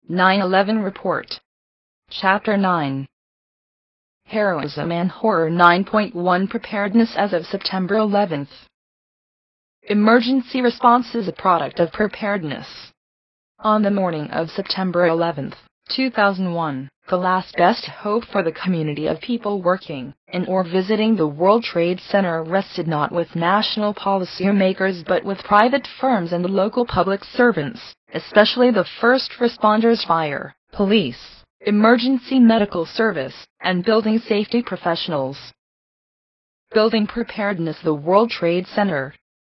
9/11 Report. Chapter 9. Heroism and Horror. 9.1 Preparedness as of September 11th. Emergency response is a product of preparedness. On the morning of September 11th, 2001, the last best hope for the community of people working in or visiting the World Trade Center rested not with national policymakers but with private firms and local public servants, especially the first responders, fire, police, emergency medical service, and building safety professionals. Building preparedness. The World Trade Center.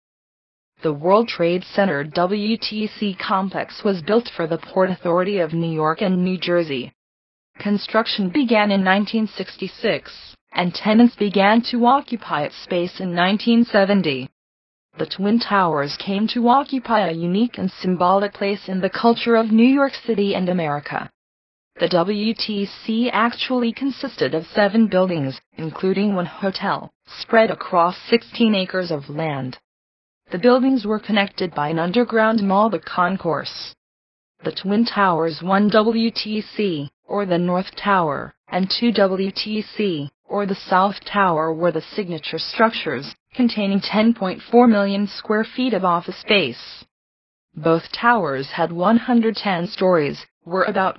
The World Trade Center (WTC) complex was built for the Port Authority of New York and New Jersey. Construction began in 1966, and tenants began to occupy its space in 1970. The Twin Towers came to occupy a unique and symbolic place in the culture of New York City and America. The WTC actually consisted of 7 buildings, including one hotel, spread across 16 acres of land. The buildings were connected by an underground mall, the Concourse. The Twin Towers, 1 WTC, or the North Tower, and 2 WTC, or the South Tower, were the signature structures, containing 10.4 million square feet of office space. Both towers had 110 stories, were about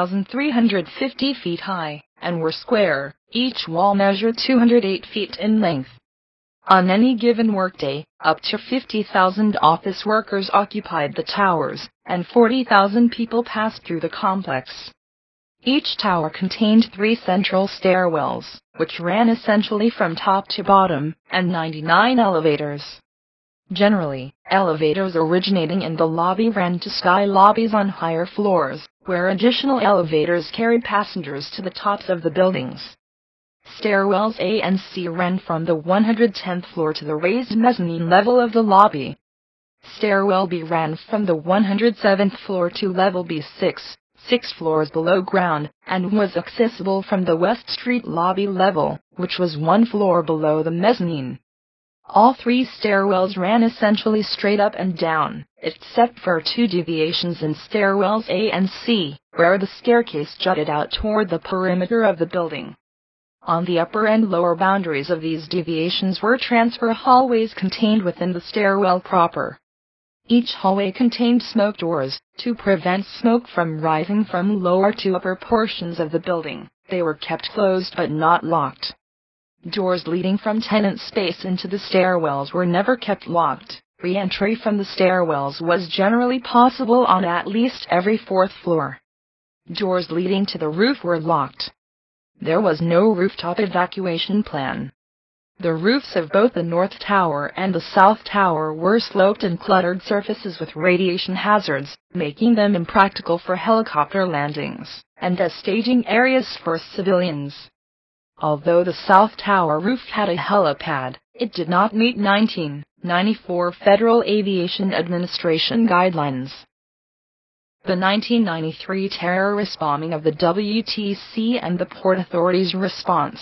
1,350 feet high, and were square. Each wall measured 208 feet in length. On any given workday, up to 50,000 office workers occupied the towers, and 40,000 people passed through the complex. Each tower contained 3 central stairwells, which ran essentially from top to bottom, and 99 elevators. Generally, elevators originating in the lobby ran to sky lobbies on higher floors, where additional elevators carried passengers to the tops of the buildings. Stairwells A and C ran from the 110th floor to the raised mezzanine level of the lobby. Stairwell B ran from the 107th floor to level B6, 6 floors below ground, and was accessible from the West Street lobby level, which was 1 floor below the mezzanine. All 3 stairwells ran essentially straight up and down, except for 2 deviations in stairwells A and C, where the staircase jutted out toward the perimeter of the building. On the upper and lower boundaries of these deviations were transfer hallways contained within the stairwell proper. Each hallway contained smoke doors, to prevent smoke from rising from lower to upper portions of the building. They were kept closed but not locked. Doors leading from tenant space into the stairwells were never kept locked. Re-entry from the stairwells was generally possible on at least every 4th floor. Doors leading to the roof were locked. There was no rooftop evacuation plan. The roofs of both the North Tower and the South Tower were sloped and cluttered surfaces with radiation hazards, making them impractical for helicopter landings, and as staging areas for civilians. Although the South Tower roof had a helipad, it did not meet 1994 Federal Aviation Administration guidelines. The 1993 terrorist bombing of the WTC and the Port Authority's response.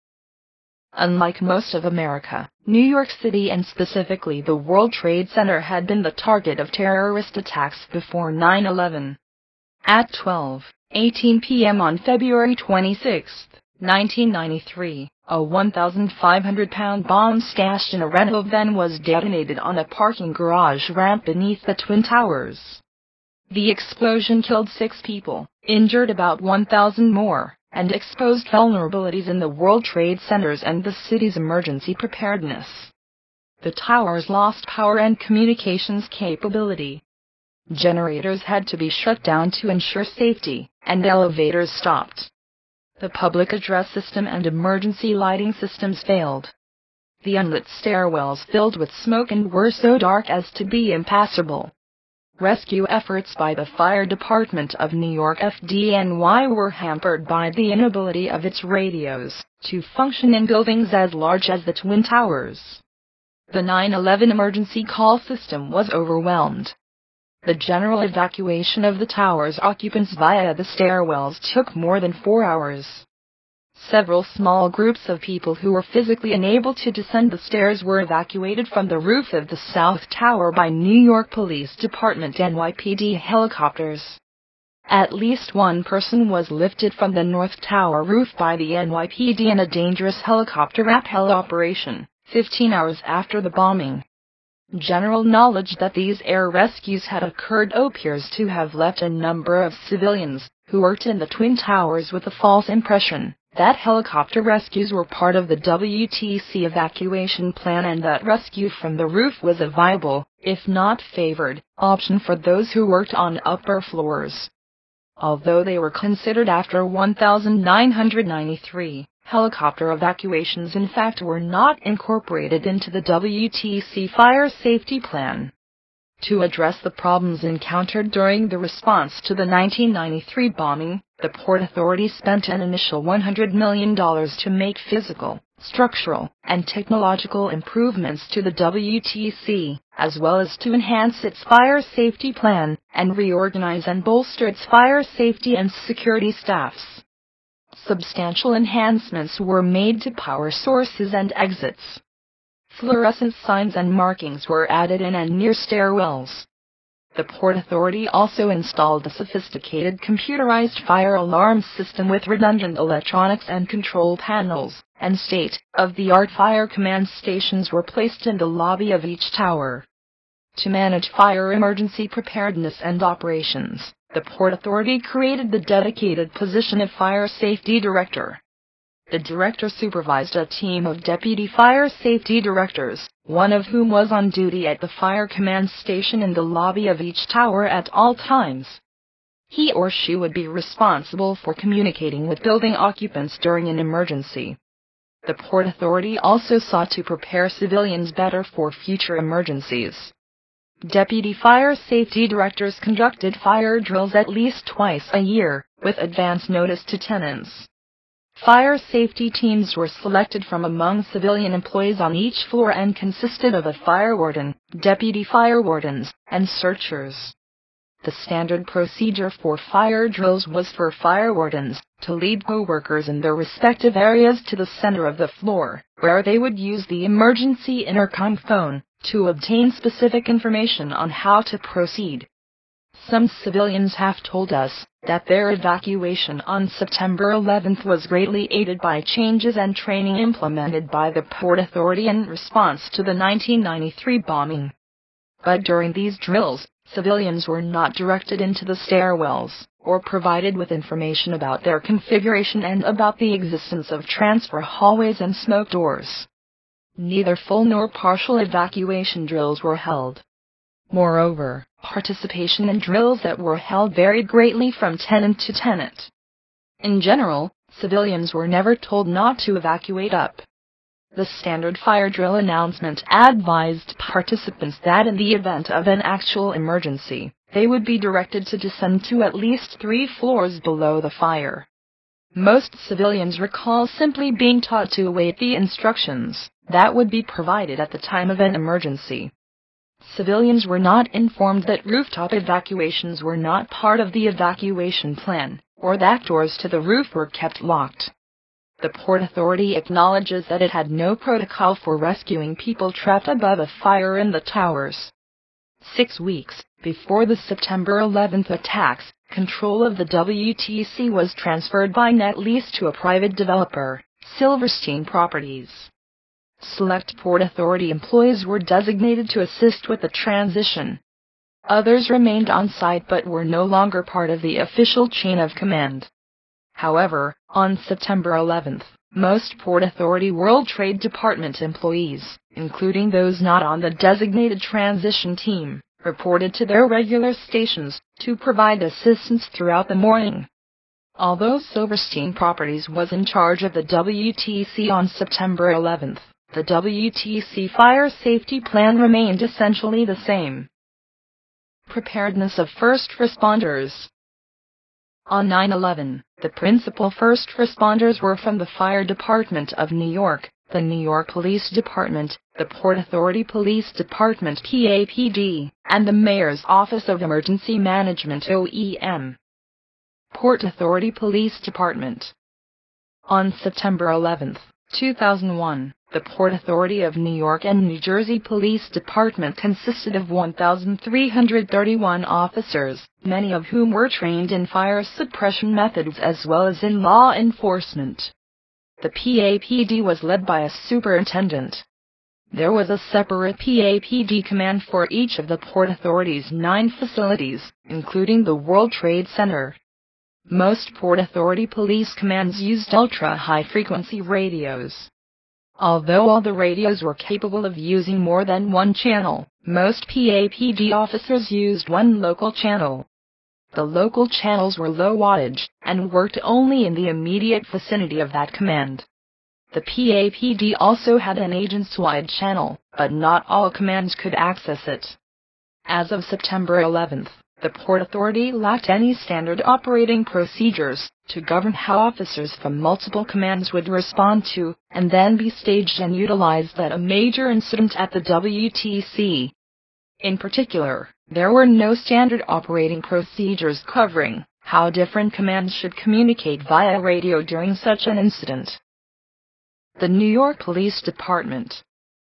Unlike most of America, New York City and specifically the World Trade Center had been the target of terrorist attacks before 9/11. At 12:18 p.m. on February 26, 1993, a 1,500-pound bomb stashed in a rental van was detonated on a parking garage ramp beneath the Twin Towers. The explosion killed 6 people, injured about 1,000 more, and exposed vulnerabilities in the World Trade Centers and the city's emergency preparedness. The towers lost power and communications capability. Generators had to be shut down to ensure safety, and elevators stopped. The public address system and emergency lighting systems failed. The unlit stairwells filled with smoke and were so dark as to be impassable. Rescue efforts by the Fire Department of New York FDNY were hampered by the inability of its radios to function in buildings as large as the Twin Towers. The 9/11 emergency call system was overwhelmed. The general evacuation of the tower's occupants via the stairwells took more than 4 hours. Several small groups of people who were physically unable to descend the stairs were evacuated from the roof of the South Tower by New York Police Department NYPD helicopters. At least one person was lifted from the North Tower roof by the NYPD in a dangerous helicopter rappel operation, 15 hours after the bombing. General knowledge that these air rescues had occurred appears to have left a number of civilians who worked in the Twin Towers with a false impression that helicopter rescues were part of the WTC evacuation plan and that rescue from the roof was a viable, if not favored, option for those who worked on upper floors. Although they were considered after 1993, helicopter evacuations in fact were not incorporated into the WTC fire safety plan. To address the problems encountered during the response to the 1993 bombing, the Port Authority spent an initial $100 million to make physical, structural, and technological improvements to the WTC, as well as to enhance its fire safety plan and reorganize and bolster its fire safety and security staffs. Substantial enhancements were made to power sources and exits. Fluorescent signs and markings were added in and near stairwells. The Port Authority also installed a sophisticated computerized fire alarm system with redundant electronics and control panels, and state-of-the-art fire command stations were placed in the lobby of each tower. To manage fire emergency preparedness and operations, the Port Authority created the dedicated position of Fire Safety Director. The director supervised a team of deputy fire safety directors, one of whom was on duty at the fire command station in the lobby of each tower at all times. He or she would be responsible for communicating with building occupants during an emergency. The Port Authority also sought to prepare civilians better for future emergencies. Deputy fire safety directors conducted fire drills at least twice a year, with advance notice to tenants. Fire safety teams were selected from among civilian employees on each floor and consisted of a fire warden, deputy fire wardens, and searchers. The standard procedure for fire drills was for fire wardens to lead co-workers in their respective areas to the center of the floor, where they would use the emergency intercom phone to obtain specific information on how to proceed. Some civilians have told us that their evacuation on September 11th was greatly aided by changes and training implemented by the Port Authority in response to the 1993 bombing. But during these drills, civilians were not directed into the stairwells, or provided with information about their configuration and about the existence of transfer hallways and smoke doors. Neither full nor partial evacuation drills were held. Moreover, participation in drills that were held varied greatly from tenant to tenant. In general, civilians were never told not to evacuate up. The standard fire drill announcement advised participants that in the event of an actual emergency, they would be directed to descend to at least 3 floors below the fire. Most civilians recall simply being taught to await the instructions that would be provided at the time of an emergency. Civilians were not informed that rooftop evacuations were not part of the evacuation plan, or that doors to the roof were kept locked. The Port Authority acknowledges that it had no protocol for rescuing people trapped above a fire in the towers. 6 weeks before the September 11th attacks, control of the WTC was transferred by net lease to a private developer, Silverstein Properties. Select Port Authority employees were designated to assist with the transition. Others remained on site but were no longer part of the official chain of command. However, on September 11th, most Port Authority World Trade Department employees, including those not on the designated transition team, reported to their regular stations to provide assistance throughout the morning. Although Silverstein Properties was in charge of the WTC on September 11th, the WTC fire safety plan remained essentially the same. Preparedness of first responders. On 9/11, the principal first responders were from the Fire Department of New York, the New York Police Department, the Port Authority Police Department (PAPD), and the Mayor's Office of Emergency Management (OEM). Port Authority Police Department. On September 11, 2001, the Port Authority of New York and New Jersey Police Department consisted of 1,331 officers, many of whom were trained in fire suppression methods as well as in law enforcement. The PAPD was led by a superintendent. There was a separate PAPD command for each of the Port Authority's 9 facilities, including the World Trade Center. Most Port Authority police commands used ultra-high-frequency radios. Although all the radios were capable of using more than one channel, most PAPD officers used one local channel. The local channels were low wattage, and worked only in the immediate vicinity of that command. The PAPD also had an agents-wide channel, but not all commands could access it. As of September 11th, the Port Authority lacked any standard operating procedures to govern how officers from multiple commands would respond to, and then be staged and utilized at a major incident at the WTC. In particular, there were no standard operating procedures covering how different commands should communicate via radio during such an incident. The New York Police Department.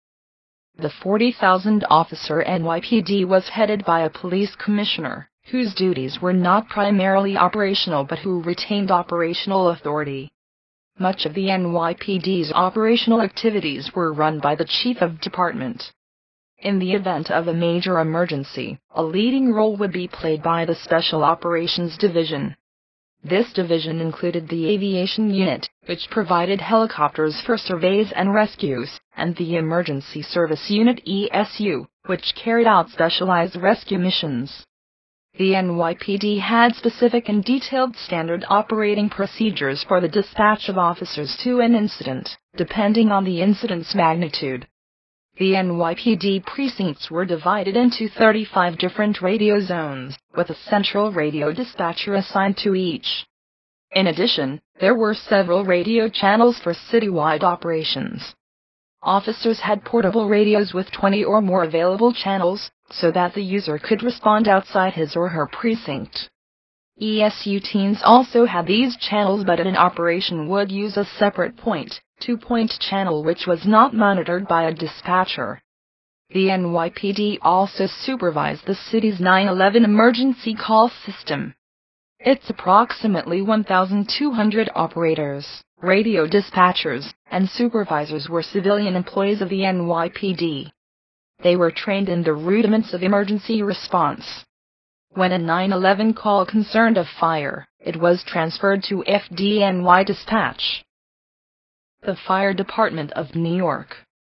The 40,000-officer NYPD was headed by a police commissioner, whose duties were not primarily operational but who retained operational authority. Much of the NYPD's operational activities were run by the Chief of Department. In the event of a major emergency, a leading role would be played by the Special Operations Division. This division included the Aviation Unit, which provided helicopters for surveys and rescues, and the Emergency Service Unit ESU, which carried out specialized rescue missions. The NYPD had specific and detailed standard operating procedures for the dispatch of officers to an incident, depending on the incident's magnitude. The NYPD precincts were divided into 35 different radio zones, with a central radio dispatcher assigned to each. In addition, there were several radio channels for citywide operations. Officers had portable radios with 20 or more available channels, so that the user could respond outside his or her precinct. ESU teams also had these channels, but an operation would use a separate point-to-point channel which was not monitored by a dispatcher. The NYPD also supervised the city's 911 emergency call system. Its approximately 1,200 operators, radio dispatchers, and supervisors were civilian employees of the NYPD. They were trained in the rudiments of emergency response. When a 911 call concerned a fire, it was transferred to FDNY dispatch. The Fire Department of New York.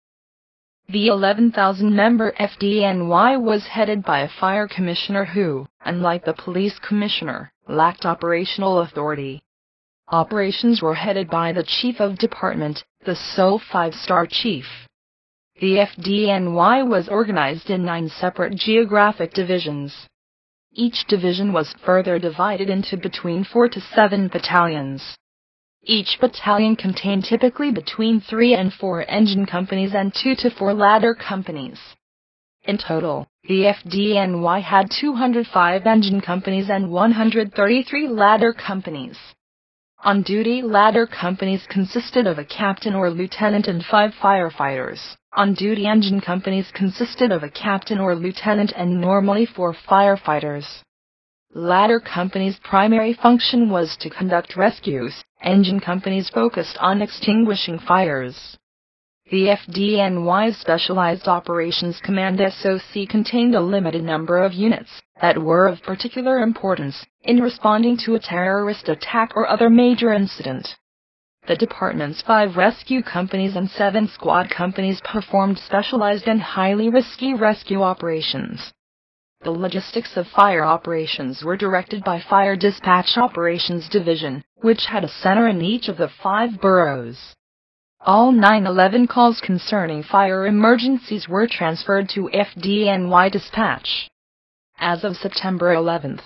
The 11,000-member FDNY was headed by a fire commissioner who, unlike the police commissioner, lacked operational authority. Operations were headed by the Chief of Department, the sole 5-star chief. The FDNY was organized in 9 separate geographic divisions. Each division was further divided into between 4 to 7 battalions. Each battalion contained typically between 3 and 4 engine companies and 2 to 4 ladder companies. In total, the FDNY had 205 engine companies and 133 ladder companies. On-duty ladder companies consisted of a captain or lieutenant and 5 firefighters. On-duty engine companies consisted of a captain or lieutenant and normally 4 firefighters. Ladder companies' primary function was to conduct rescues. Engine companies focused on extinguishing fires. The FDNY's Specialized Operations Command SOC contained a limited number of units that were of particular importance in responding to a terrorist attack or other major incident. The department's 5 rescue companies and 7 squad companies performed specialized and highly risky rescue operations. The logistics of fire operations were directed by Fire Dispatch Operations Division, which had a center in each of the 5 boroughs. All 911 calls concerning fire emergencies were transferred to FDNY dispatch. As of September 11th,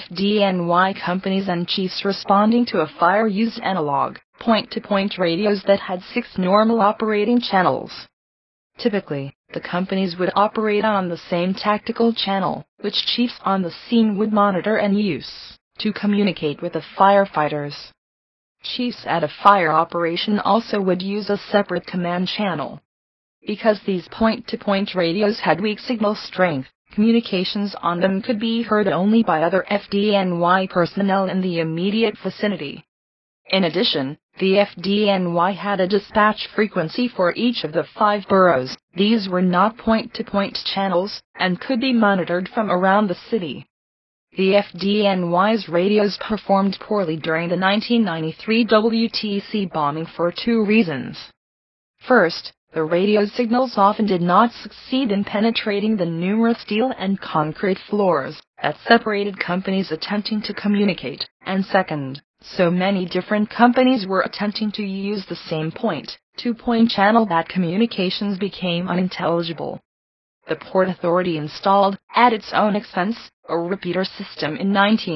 FDNY companies and chiefs responding to a fire used analog, point-to-point radios that had 6 normal operating channels. Typically, the companies would operate on the same tactical channel, which chiefs on the scene would monitor and use to communicate with the firefighters. Chiefs at a fire operation also would use a separate command channel. Because these point-to-point radios had weak signal strength, communications on them could be heard only by other FDNY personnel in the immediate vicinity. In addition, the FDNY had a dispatch frequency for each of the 5 boroughs. These were not point-to-point channels, and could be monitored from around the city. The FDNY's radios performed poorly during the 1993 WTC bombing for 2 reasons. First, the radio signals often did not succeed in penetrating the numerous steel and concrete floors that separated companies attempting to communicate, and second, so many different companies were attempting to use the same point-to-point channel that communications became unintelligible. The Port Authority installed, at its own expense, a repeater system in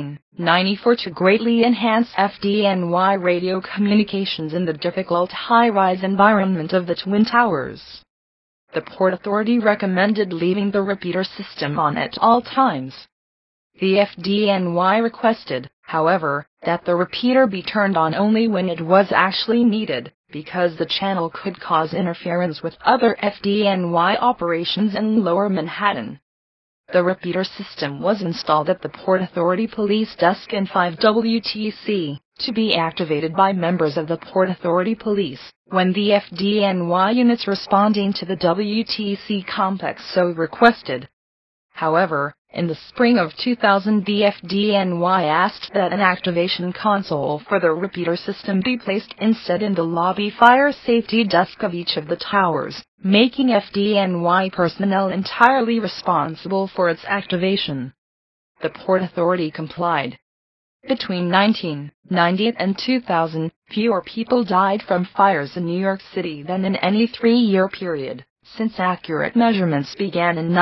1994 to greatly enhance FDNY radio communications in the difficult high-rise environment of the Twin Towers. The Port Authority recommended leaving the repeater system on at all times. The FDNY requested, however, that the repeater be turned on only when it was actually needed, because the channel could cause interference with other FDNY operations in Lower Manhattan. The repeater system was installed at the Port Authority Police Desk in 5 WTC, to be activated by members of the Port Authority Police, when the FDNY units responding to the WTC complex so requested. However, in the spring of 2000 the FDNY asked that an activation console for the repeater system be placed instead in the lobby fire safety desk of each of the towers, making FDNY personnel entirely responsible for its activation. The Port Authority complied. Between 1990 and 2000, fewer people died from fires in New York City than in any 3-year period, since accurate measurements began in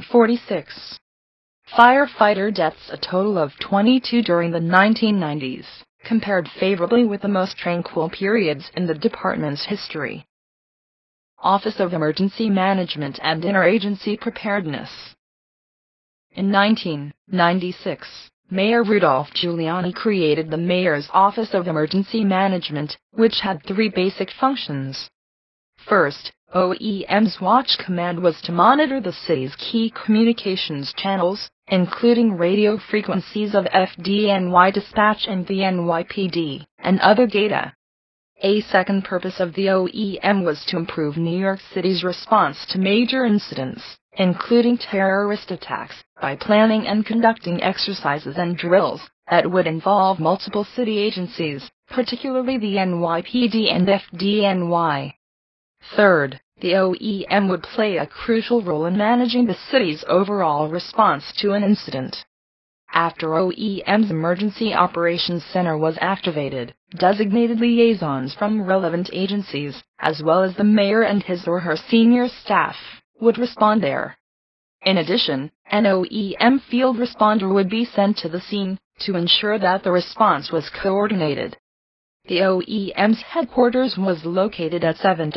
1946. Firefighter deaths a total of 22 during the 1990s, compared favorably with the most tranquil periods in the department's history. Office of Emergency Management and Interagency Preparedness. In 1996, Mayor Rudolph Giuliani created the Mayor's Office of Emergency Management, which had 3 basic functions. First, OEM's Watch Command was to monitor the city's key communications channels, including radio frequencies of FDNY dispatch and the NYPD, and other data. A second purpose of the OEM was to improve New York City's response to major incidents, including terrorist attacks, by planning and conducting exercises and drills that would involve multiple city agencies, particularly the NYPD and FDNY. Third, the OEM would play a crucial role in managing the city's overall response to an incident. After OEM's Emergency Operations Center was activated, designated liaisons from relevant agencies, as well as the mayor and his or her senior staff, would respond there. In addition, an OEM field responder would be sent to the scene, to ensure that the response was coordinated. The OEM's headquarters was located at 7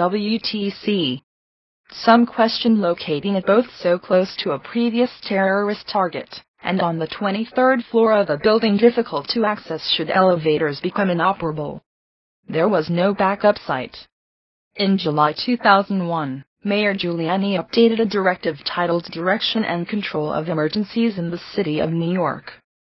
WTC. Some questioned locating it both so close to a previous terrorist target, and on the 23rd floor of a building difficult to access should elevators become inoperable. There was no backup site. In July 2001, Mayor Giuliani updated a directive titled Direction and Control of Emergencies in the City of New York.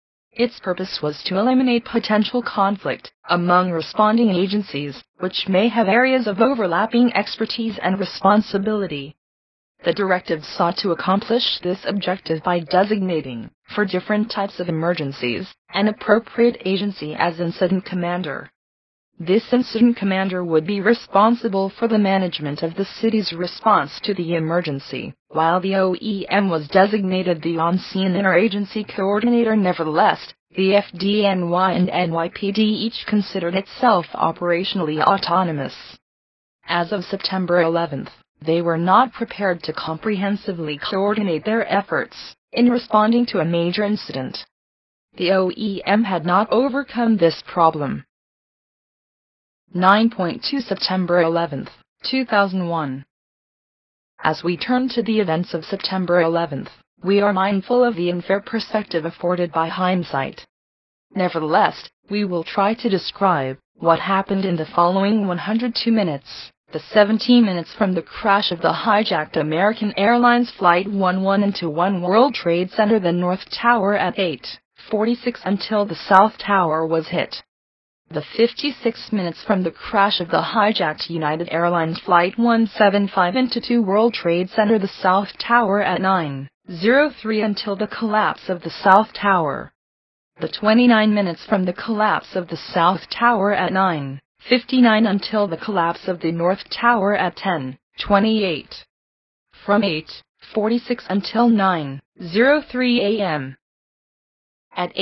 Its purpose was to eliminate potential conflict among responding agencies, which may have areas of overlapping expertise and responsibility. The directive sought to accomplish this objective by designating, for different types of emergencies, an appropriate agency as incident commander. This incident commander would be responsible for the management of the city's response to the emergency, while the OEM was designated the on-scene interagency coordinator. Nevertheless, the FDNY and NYPD each considered itself operationally autonomous. As of September 11, they were not prepared to comprehensively coordinate their efforts in responding to a major incident. The OEM had not overcome this problem. 9.2 September 11, 2001. As we turn to the events of September 11, we are mindful of the unfair perspective afforded by hindsight. Nevertheless, we will try to describe What happened in the following 102 minutes, the 17 minutes from the crash of the hijacked American Airlines Flight 11 into One World Trade Center, the North Tower at 8:46 until the South Tower was hit. The 56 minutes from the crash of the hijacked United Airlines Flight 175 into Two World Trade Center, the South Tower at 9:03 until the collapse of the South Tower. The 29 minutes from the collapse of the South Tower at 9:59 until the collapse of the North Tower at 10:28. From 8:46 until 9:03 a.m. At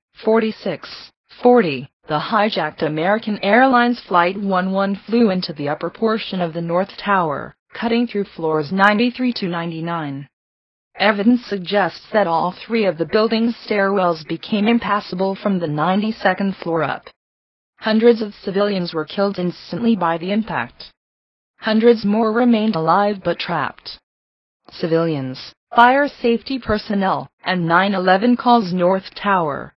8:46:40, the hijacked American Airlines Flight 11 flew into the upper portion of the North Tower, cutting through floors 93 to 99. Evidence suggests that all three of the building's stairwells became impassable from the 92nd floor up. Hundreds of civilians were killed instantly by the impact. Hundreds more remained alive but trapped. Civilians, fire safety personnel, and 9/11 calls North Tower.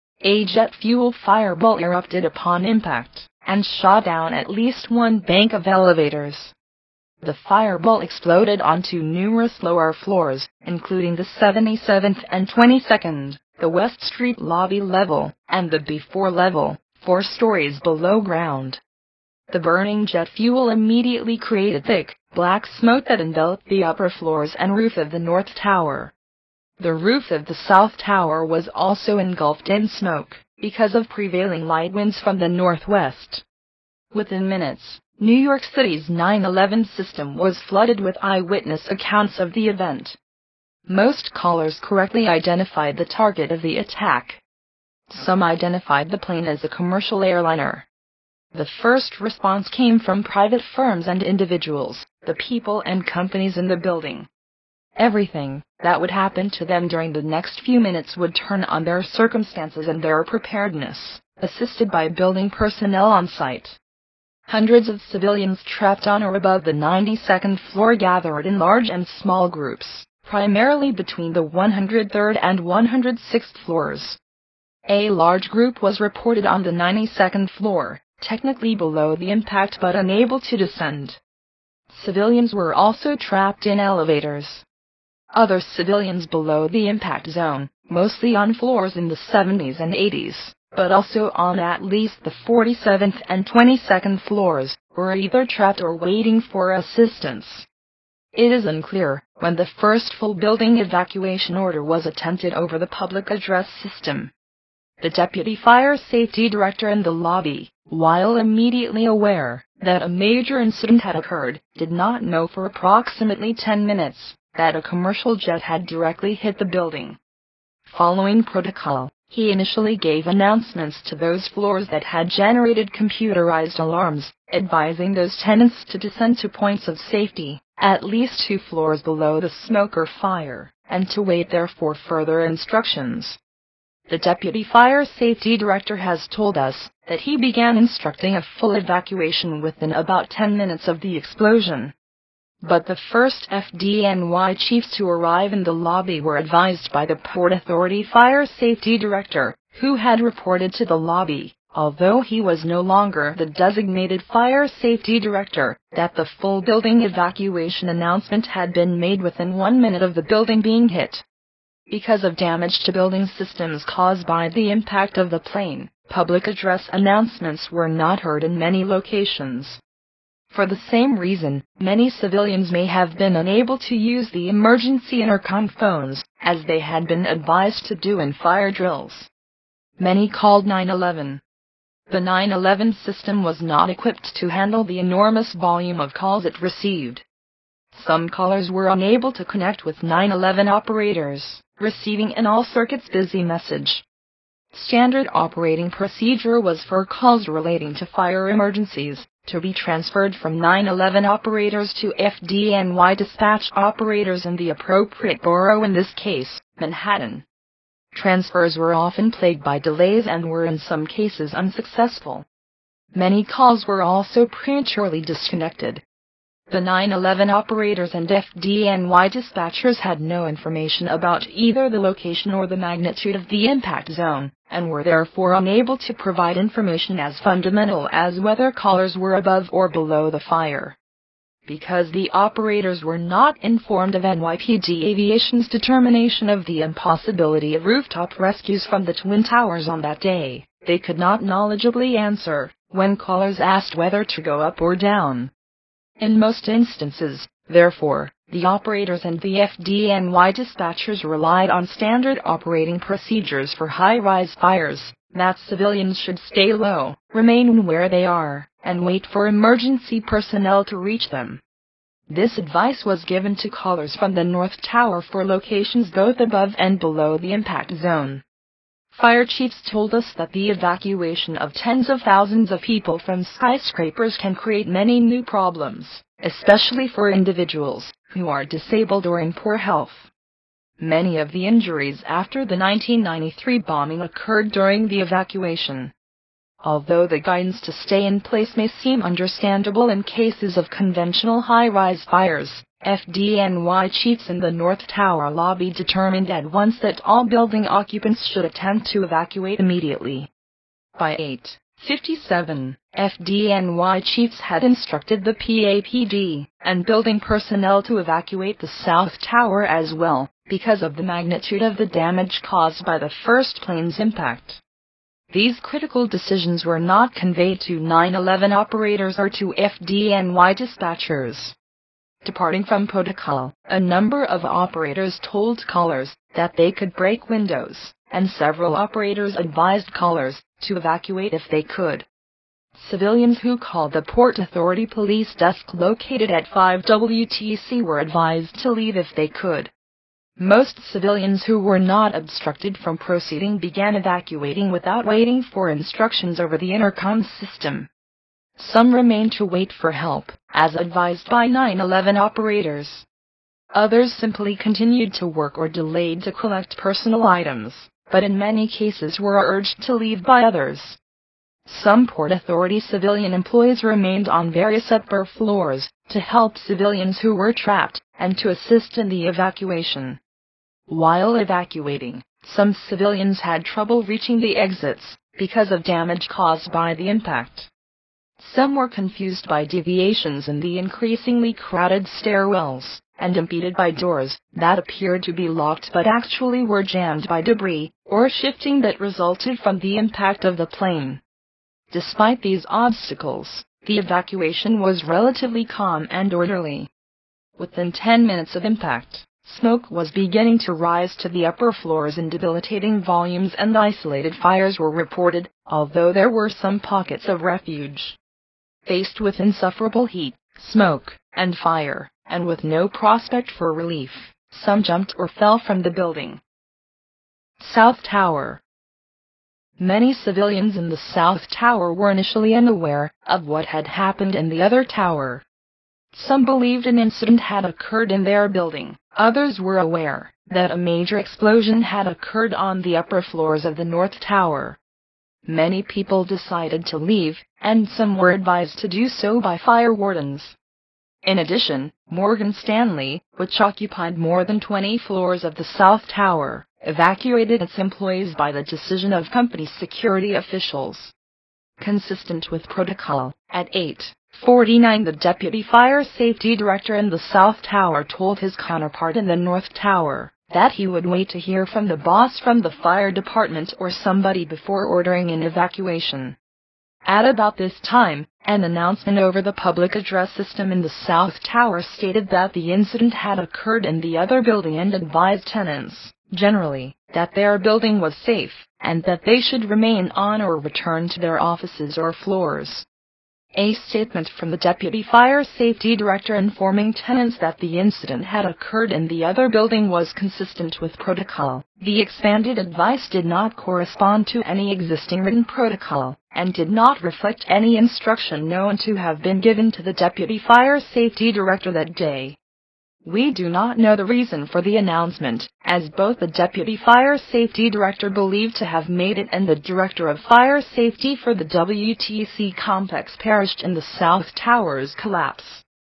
A jet fuel fireball erupted upon impact, and shot down at least one bank of elevators. The fireball exploded onto numerous lower floors, including the 77th and 22nd, the West Street lobby level, and the B4 level, 4 stories below ground. The burning jet fuel immediately created thick, black smoke that enveloped the upper floors and roof of the North Tower. The roof of the South Tower was also engulfed in smoke, because of prevailing light winds from the northwest. Within minutes, New York City's 9/11 system was flooded with eyewitness accounts of the event. Most callers correctly identified the target of the attack. Some identified the plane as a commercial airliner. The first response came from private firms and individuals, the people and companies in the building. Everything that would happen to them during the next few minutes would turn on their circumstances and their preparedness, assisted by building personnel on site. Hundreds of civilians trapped on or above the 92nd floor gathered in large and small groups, primarily between the 103rd and 106th floors. A large group was reported on the 92nd floor, technically below the impact but unable to descend. Civilians were also trapped in elevators. Other civilians below the impact zone, mostly on floors in the 70s and 80s, but also on at least the 47th and 22nd floors, were either trapped or waiting for assistance. It is unclear when the first full building evacuation order was attempted over the public address system. The deputy fire safety director in the lobby, while immediately aware that a major incident had occurred, did not know for approximately 10 minutes that a commercial jet had directly hit the building. Following protocol, he initially gave announcements to those floors that had generated computerized alarms, advising those tenants to descend to points of safety, at least 2 floors below the smoke or fire, and to wait there for further instructions. The deputy fire safety director has told us that he began instructing a full evacuation within about 10 minutes of the explosion. But the first FDNY chiefs to arrive in the lobby were advised by the Port Authority fire safety director, who had reported to the lobby, although he was no longer the designated fire safety director, that the full building evacuation announcement had been made within 1 minute of the building being hit. Because of damage to building systems caused by the impact of the plane, public address announcements were not heard in many locations. For the same reason, many civilians may have been unable to use the emergency intercom phones, as they had been advised to do in fire drills. Many called 911. The 911 system was not equipped to handle the enormous volume of calls it received. Some callers were unable to connect with 911 operators, receiving an all circuits busy message. Standard operating procedure was for calls relating to fire emergencies to be transferred from 911 operators to FDNY dispatch operators in the appropriate borough, in this case, Manhattan. Transfers were often plagued by delays and were in some cases unsuccessful. Many calls were also prematurely disconnected. The 9/11 operators and FDNY dispatchers had no information about either the location or the magnitude of the impact zone, and were therefore unable to provide information as fundamental as whether callers were above or below the fire. Because the operators were not informed of NYPD Aviation's determination of the impossibility of rooftop rescues from the Twin Towers on that day, they could not knowledgeably answer when callers asked whether to go up or down. In most instances, therefore, the operators and the FDNY dispatchers relied on standard operating procedures for high-rise fires, that civilians should stay low, remain where they are, and wait for emergency personnel to reach them. This advice was given to callers from the North Tower for locations both above and below the impact zone. Fire chiefs told us that the evacuation of tens of thousands of people from skyscrapers can create many new problems, especially for individuals who are disabled or in poor health. Many of the injuries after the 1993 bombing occurred during the evacuation. Although the guidance to stay in place may seem understandable in cases of conventional high-rise fires, FDNY chiefs in the North Tower lobby determined at once that all building occupants should attempt to evacuate immediately. By 8:57, FDNY chiefs had instructed the PAPD and building personnel to evacuate the South Tower as well, because of the magnitude of the damage caused by the first plane's impact. These critical decisions were not conveyed to 9/11 operators or to FDNY dispatchers. Departing from protocol, a number of operators told callers that they could break windows, and several operators advised callers to evacuate if they could. Civilians who called the Port Authority police desk located at 5 WTC were advised to leave if they could. Most civilians who were not obstructed from proceeding began evacuating without waiting for instructions over the intercom system. Some remained to wait for help, as advised by 9/11 operators. Others simply continued to work or delayed to collect personal items, but in many cases were urged to leave by others. Some Port Authority civilian employees remained on various upper floors to help civilians who were trapped and to assist in the evacuation. While evacuating, some civilians had trouble reaching the exits because of damage caused by the impact. Some were confused by deviations in the increasingly crowded stairwells, and impeded by doors that appeared to be locked but actually were jammed by debris or shifting that resulted from the impact of the plane. Despite these obstacles, the evacuation was relatively calm and orderly. Within 10 minutes of impact, smoke was beginning to rise to the upper floors in debilitating volumes and isolated fires were reported, although there were some pockets of refuge. Faced with insufferable heat, smoke, and fire, and with no prospect for relief, some jumped or fell from the building. South Tower. Many civilians in the South Tower were initially unaware of what had happened in the other tower. Some believed an incident had occurred in their building, others were aware that a major explosion had occurred on the upper floors of the North Tower. Many people decided to leave, and some were advised to do so by fire wardens. In addition, Morgan Stanley, which occupied more than 20 floors of the South Tower, evacuated its employees by the decision of company security officials. Consistent with protocol, at 8:49 the Deputy Fire Safety Director in the South Tower told his counterpart in the North Tower that he would wait to hear from the boss from the fire department or somebody before ordering an evacuation. At about this time, an announcement over the public address system in the South Tower stated that the incident had occurred in the other building and advised tenants, generally, that their building was safe, and that they should remain on or return to their offices or floors. A statement from the Deputy Fire Safety Director informing tenants that the incident had occurred in the other building was consistent with protocol. The expanded advice did not correspond to any existing written protocol, and did not reflect any instruction known to have been given to the Deputy Fire Safety Director that day. We do not know the reason for the announcement, as both the Deputy Fire Safety Director believed to have made it and the Director of Fire Safety for the WTC complex perished in the South Tower's collapse.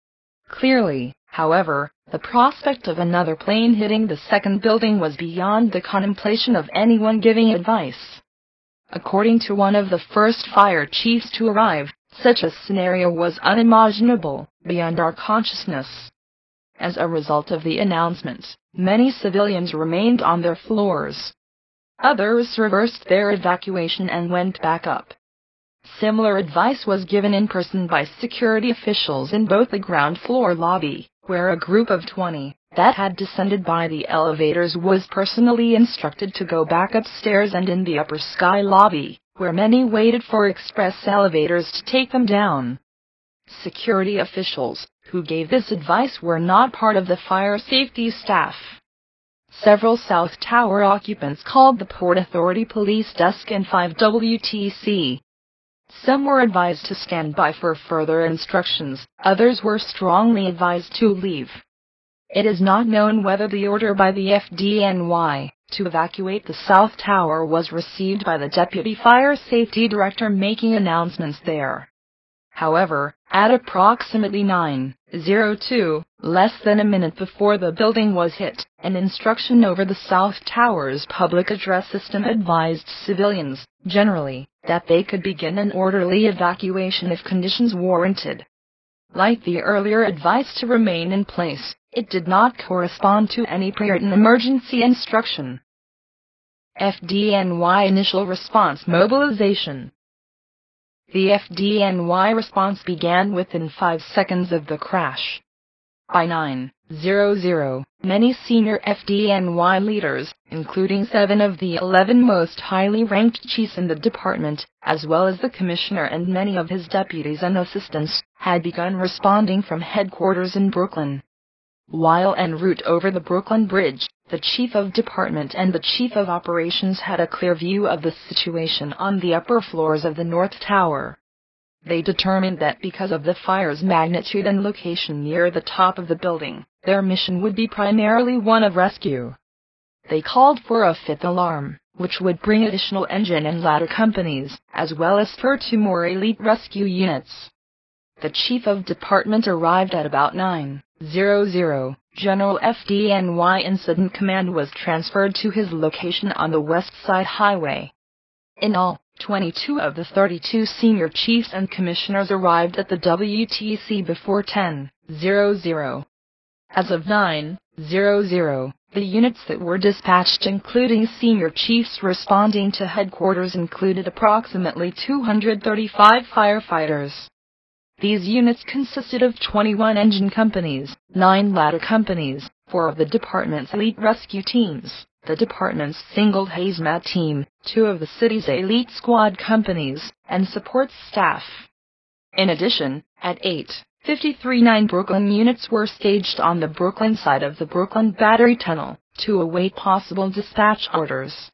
Clearly, however, the prospect of another plane hitting the second building was beyond the contemplation of anyone giving advice. According to one of the first fire chiefs to arrive, such a scenario was unimaginable, beyond our consciousness. As a result of the announcement, many civilians remained on their floors. Others reversed their evacuation and went back up. Similar advice was given in person by security officials in both the ground floor lobby, where a group of 20 that had descended by the elevators was personally instructed to go back upstairs, and in the upper sky lobby, where many waited for express elevators to take them down. Security officials who gave this advice were not part of the fire safety staff. Several South Tower occupants called the Port Authority police desk in 5 WTC. Some were advised to stand by for further instructions, others were strongly advised to leave. It is not known whether the order by the FDNY to evacuate the South Tower was received by the Deputy Fire Safety Director making announcements there. However, at approximately 9:02, less than a minute before the building was hit, an instruction over the South Tower's public address system advised civilians, generally, that they could begin an orderly evacuation if conditions warranted. Like the earlier advice to remain in place, it did not correspond to any pre-written emergency instruction. FDNY Initial Response Mobilization. The FDNY response began within 5 seconds of the crash. By 9:00, many senior FDNY leaders, including 7 of the 11 most highly ranked chiefs in the department, as well as the commissioner and many of his deputies and assistants, had begun responding from headquarters in Brooklyn. While en route over the Brooklyn Bridge, the chief of department and the chief of operations had a clear view of the situation on the upper floors of the North Tower. They determined that because of the fire's magnitude and location near the top of the building, their mission would be primarily one of rescue. They called for a 5th alarm, which would bring additional engine and ladder companies, as well as for 2 more elite rescue units. The chief of department arrived at about 9:00. General FDNY Incident Command was transferred to his location on the West Side Highway. In all, 22 of the 32 senior chiefs and commissioners arrived at the WTC before 10:00. As of 9:00, the units that were dispatched, including senior chiefs responding to headquarters, included approximately 235 firefighters. These units consisted of 21 engine companies, 9 ladder companies, 4 of the department's elite rescue teams, the department's single hazmat team, 2 of the city's elite squad companies, and support staff. In addition, at 8:53 9 Brooklyn units were staged on the Brooklyn side of the Brooklyn Battery Tunnel to await possible dispatch orders.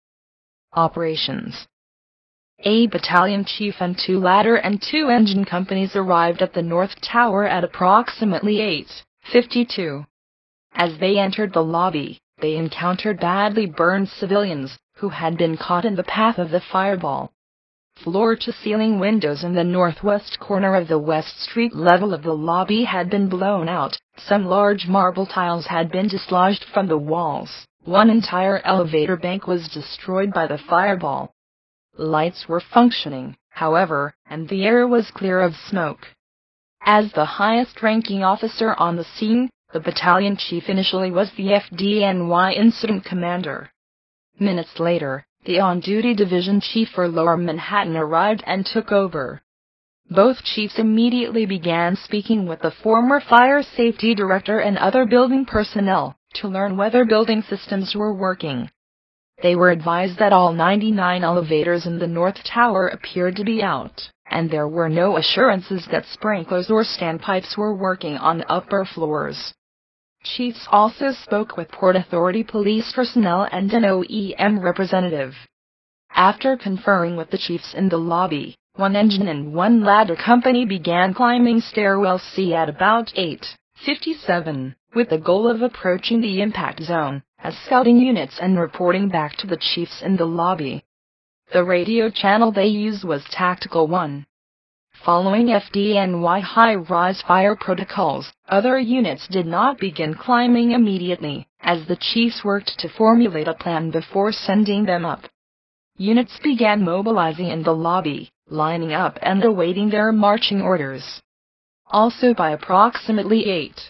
Operations. A battalion chief and 2 ladder and 2 engine companies arrived at the North Tower at approximately 8:52. As they entered the lobby, they encountered badly burned civilians, who had been caught in the path of the fireball. Floor-to-ceiling windows in the northwest corner of the West Street level of the lobby had been blown out, some large marble tiles had been dislodged from the walls, one entire elevator bank was destroyed by the fireball. Lights were functioning, however, and the air was clear of smoke. As the highest-ranking officer on the scene, the battalion chief initially was the FDNY incident commander. Minutes later, the on-duty division chief for Lower Manhattan arrived and took over. Both chiefs immediately began speaking with the former fire safety director and other building personnel to learn whether building systems were working. They were advised that all 99 elevators in the North Tower appeared to be out, and there were no assurances that sprinklers or standpipes were working on the upper floors. Chiefs also spoke with Port Authority police personnel and an OEM representative. After conferring with the chiefs in the lobby, 1 engine and 1 ladder company began climbing stairwell C at about 8:57, with the goal of approaching the impact zone as scouting units and reporting back to the chiefs in the lobby. The radio channel they used was Tactical 1. Following FDNY high-rise fire protocols, other units did not begin climbing immediately, as the chiefs worked to formulate a plan before sending them up. Units began mobilizing in the lobby, lining up and awaiting their marching orders. Also by approximately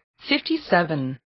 8:57,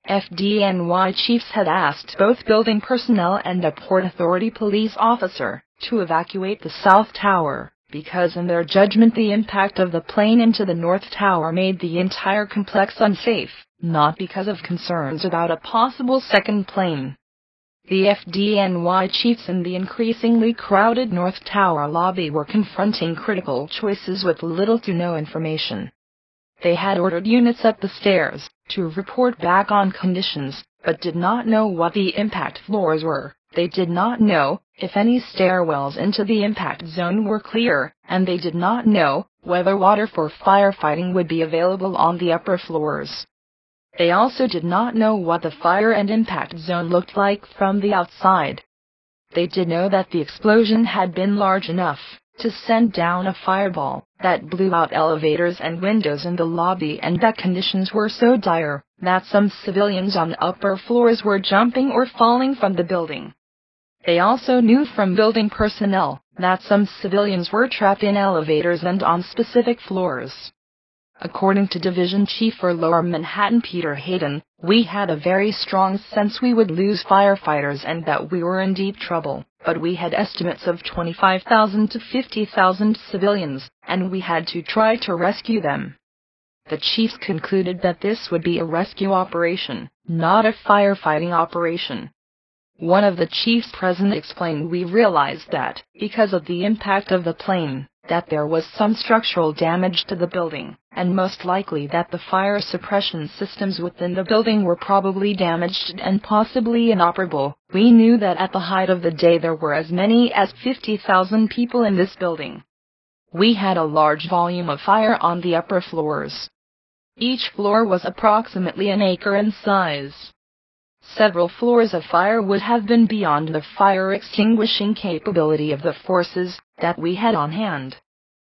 FDNY chiefs had asked both building personnel and a Port Authority police officer to evacuate the South Tower, because in their judgment the impact of the plane into the North Tower made the entire complex unsafe, not because of concerns about a possible second plane. The FDNY chiefs in the increasingly crowded North Tower lobby were confronting critical choices with little to no information. They had ordered units up the stairs to report back on conditions, but did not know what the impact floors were. They did not know if any stairwells into the impact zone were clear, and they did not know whether water for firefighting would be available on the upper floors. They also did not know what the fire and impact zone looked like from the outside. They did know that the explosion had been large enough to send down a fireball that blew out elevators and windows in the lobby, and that conditions were so dire that some civilians on the upper floors were jumping or falling from the building. They also knew from building personnel that some civilians were trapped in elevators and on specific floors. According to Division Chief for Lower Manhattan Peter Hayden, we had a very strong sense we would lose firefighters and that we were in deep trouble, but we had estimates of 25,000 to 50,000 civilians, and we had to try to rescue them. The chiefs concluded that this would be a rescue operation, not a firefighting operation. One of the chiefs present explained, "We realized that, because of the impact of the plane, that there was some structural damage to the building, and most likely that the fire suppression systems within the building were probably damaged and possibly inoperable. We knew that at the height of the day there were as many as 50,000 people in this building. We had a large volume of fire on the upper floors. Each floor was approximately an acre in size. Several floors of fire would have been beyond the fire extinguishing capability of the forces that we had on hand.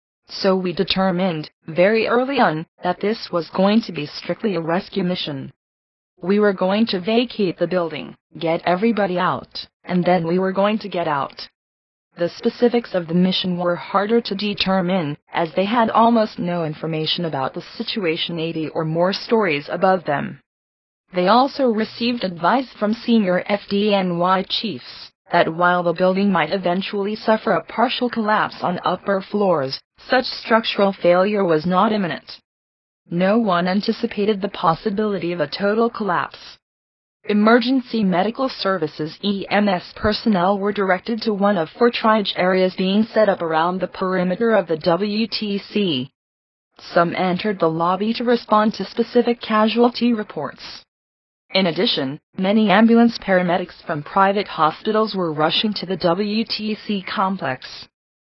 So we determined, very early on, that this was going to be strictly a rescue mission. We were going to vacate the building, get everybody out, and then we were going to get out." The specifics of the mission were harder to determine, as they had almost no information about the situation 80 or more stories above them. They also received advice from senior FDNY chiefs that while the building might eventually suffer a partial collapse on upper floors, such structural failure was not imminent. No one anticipated the possibility of a total collapse. Emergency medical services (EMS) personnel were directed to one of 4 triage areas being set up around the perimeter of the WTC. Some entered the lobby to respond to specific casualty reports. In addition, many ambulance paramedics from private hospitals were rushing to the WTC complex.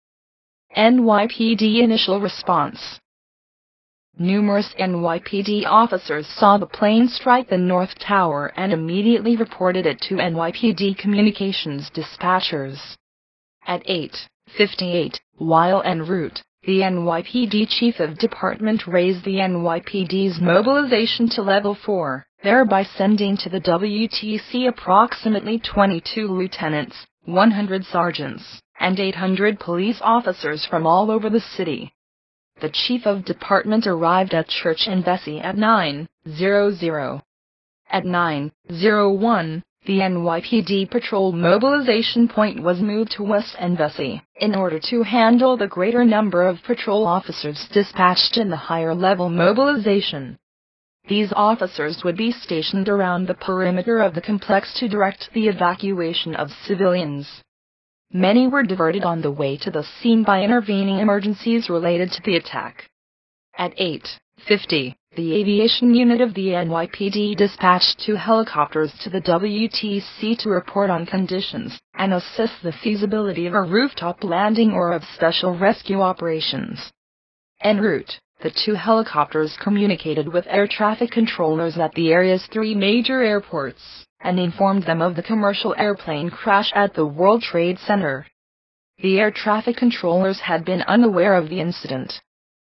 NYPD initial response. Numerous NYPD officers saw the plane strike the North Tower and immediately reported it to NYPD communications dispatchers. At 8:58, while en route, the NYPD Chief of Department raised the NYPD's mobilization to level 4, thereby sending to the WTC approximately 22 lieutenants, 100 sergeants, and 800 police officers from all over the city. The Chief of Department arrived at Church and Vesey at 9:00. At 9:01, the NYPD patrol mobilization point was moved to West and Vesey, in order to handle the greater number of patrol officers dispatched in the higher-level mobilization. These officers would be stationed around the perimeter of the complex to direct the evacuation of civilians. Many were diverted on the way to the scene by intervening emergencies related to the attack. At 8:50, the aviation unit of the NYPD dispatched 2 helicopters to the WTC to report on conditions and assess the feasibility of a rooftop landing or of special rescue operations. En route, the 2 helicopters communicated with air traffic controllers at the area's 3 major airports and informed them of the commercial airplane crash at the World Trade Center. The air traffic controllers had been unaware of the incident.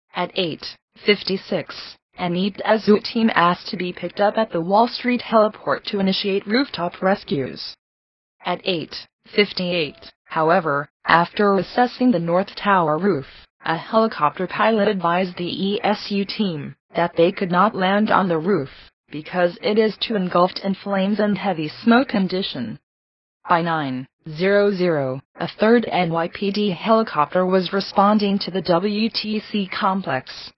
At 8:56, an EPSU team asked to be picked up at the Wall Street heliport to initiate rooftop rescues. At 8:58, however, after assessing the North Tower roof, a helicopter pilot advised the ESU team that they could not land on the roof because it is too engulfed in flames and heavy smoke condition. By 9:00, a third NYPD helicopter was responding to the WTC complex.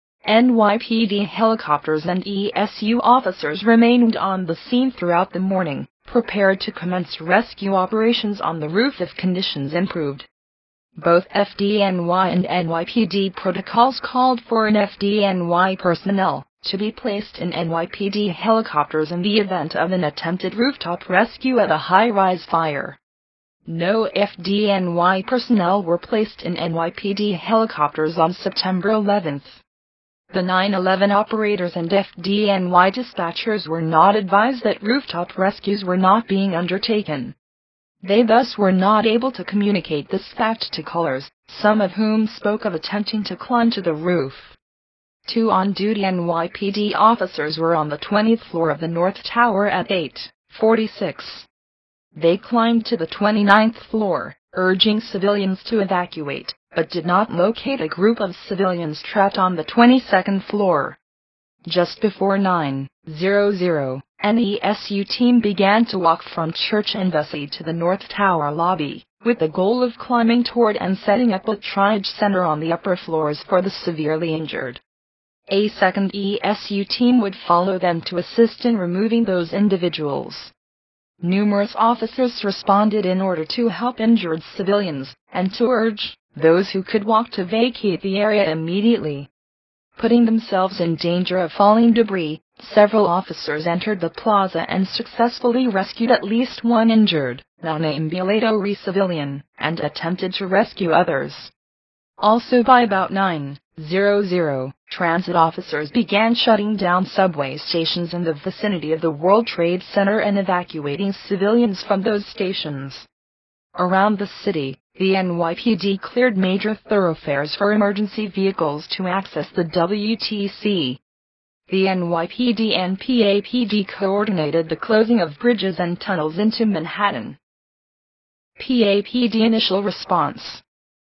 NYPD helicopters and ESU officers remained on the scene throughout the morning, prepared to commence rescue operations on the roof if conditions improved. Both FDNY and NYPD protocols called for an FDNY personnel to be placed in NYPD helicopters in the event of an attempted rooftop rescue at a high-rise fire. No FDNY personnel were placed in NYPD helicopters on September 11. The 9/11 operators and FDNY dispatchers were not advised that rooftop rescues were not being undertaken. They thus were not able to communicate this fact to callers, some of whom spoke of attempting to climb to the roof. 2 on-duty NYPD officers were on the 20th floor of the North Tower at 8:46. They climbed to the 29th floor, urging civilians to evacuate, but did not locate a group of civilians trapped on the 22nd floor. Just before 9:00, an ESU team began to walk from Church Embassy to the North Tower lobby, with the goal of climbing toward and setting up a triage center on the upper floors for the severely injured. A second ESU team would follow them to assist in removing those individuals. Numerous officers responded in order to help injured civilians, and to urge those who could walk to vacate the area immediately. Putting themselves in danger of falling debris, several officers entered the plaza and successfully rescued at least one injured, non-ambulatory civilian, and attempted to rescue others. Also by about 9:00, transit officers began shutting down subway stations in the vicinity of the World Trade Center and evacuating civilians from those stations. Around the city, the NYPD cleared major thoroughfares for emergency vehicles to access the WTC. The NYPD and PAPD coordinated the closing of bridges and tunnels into Manhattan. PAPD initial response.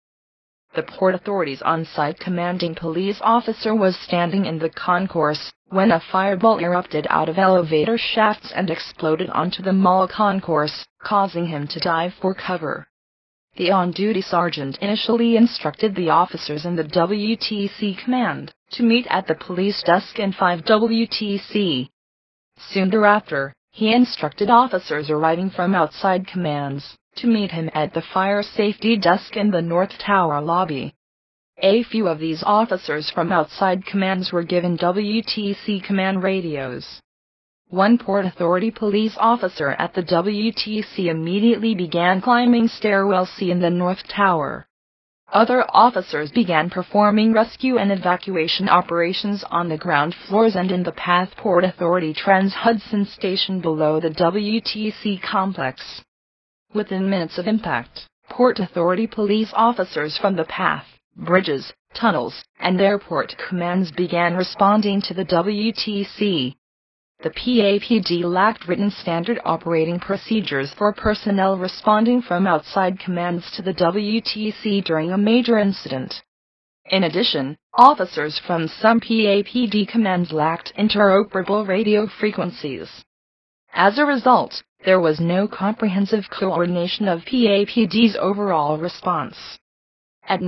The Port Authority's on-site commanding police officer was standing in the concourse when a fireball erupted out of elevator shafts and exploded onto the mall concourse, causing him to dive for cover. The on-duty sergeant initially instructed the officers in the WTC command to meet at the police desk in 5 WTC. Soon thereafter, he instructed officers arriving from outside commands to meet him at the fire safety desk in the North Tower lobby. A few of these officers from outside commands were given WTC command radios. One Port Authority police officer at the WTC immediately began climbing stairwell C in the North Tower. Other officers began performing rescue and evacuation operations on the ground floors and in the PATH Port Authority Trans-Hudson station below the WTC complex. Within minutes of impact, Port Authority police officers from the PATH, bridges, tunnels, and airport commands began responding to the WTC. The PAPD lacked written standard operating procedures for personnel responding from outside commands to the WTC during a major incident. In addition, officers from some PAPD commands lacked interoperable radio frequencies. As a result, there was no comprehensive coordination of PAPD's overall response. At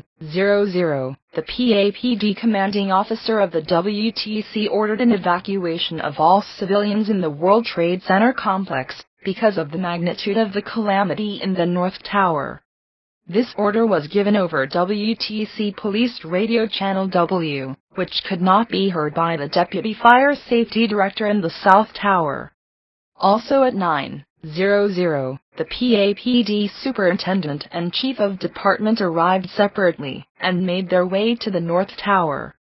9:00, the PAPD commanding officer of the WTC ordered an evacuation of all civilians in the World Trade Center complex because of the magnitude of the calamity in the North Tower. This order was given over WTC Police Radio Channel W, which could not be heard by the Deputy Fire Safety Director in the South Tower. Also at 9:00, the PAPD Superintendent and Chief of Department arrived separately and made their way to the North Tower.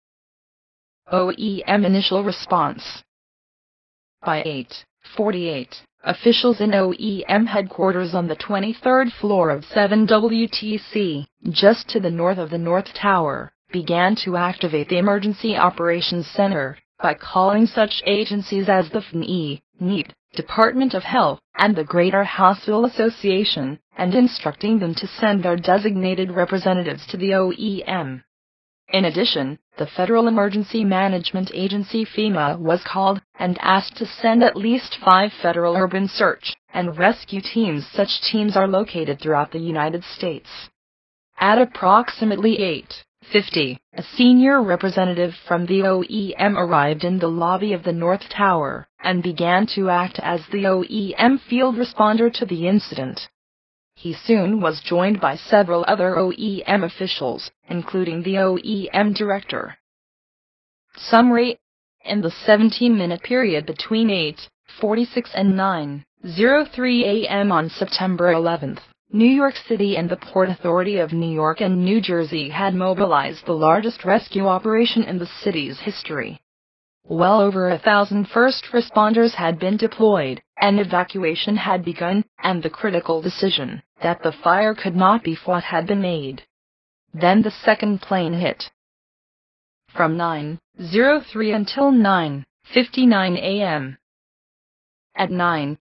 OEM initial response. By 8:48, officials in OEM headquarters on the 23rd floor of 7 WTC, just to the north of the North Tower, began to activate the Emergency Operations Center by calling such agencies as the FNE, NEEP, Department of Health, and the Greater Hospital Association, and instructing them to send their designated representatives to the OEM. In addition, the Federal Emergency Management Agency FEMA was called and asked to send at least 5 federal urban search and rescue teams. Such teams are located throughout the United States. At approximately 8:50, a senior representative from the OEM arrived in the lobby of the North Tower and began to act as the OEM field responder to the incident. He soon was joined by several other OEM officials, including the OEM director. Summary: in the 17-minute period between 8:46 and 9:03 a.m. on September 11th, New York City and the Port Authority of New York and New Jersey had mobilized the largest rescue operation in the city's history. Well over 1,000 first responders had been deployed, and evacuation had begun, and the critical decision that the fire could not be fought had been made. Then the second plane hit. From 9:03 until 9:59 a.m. At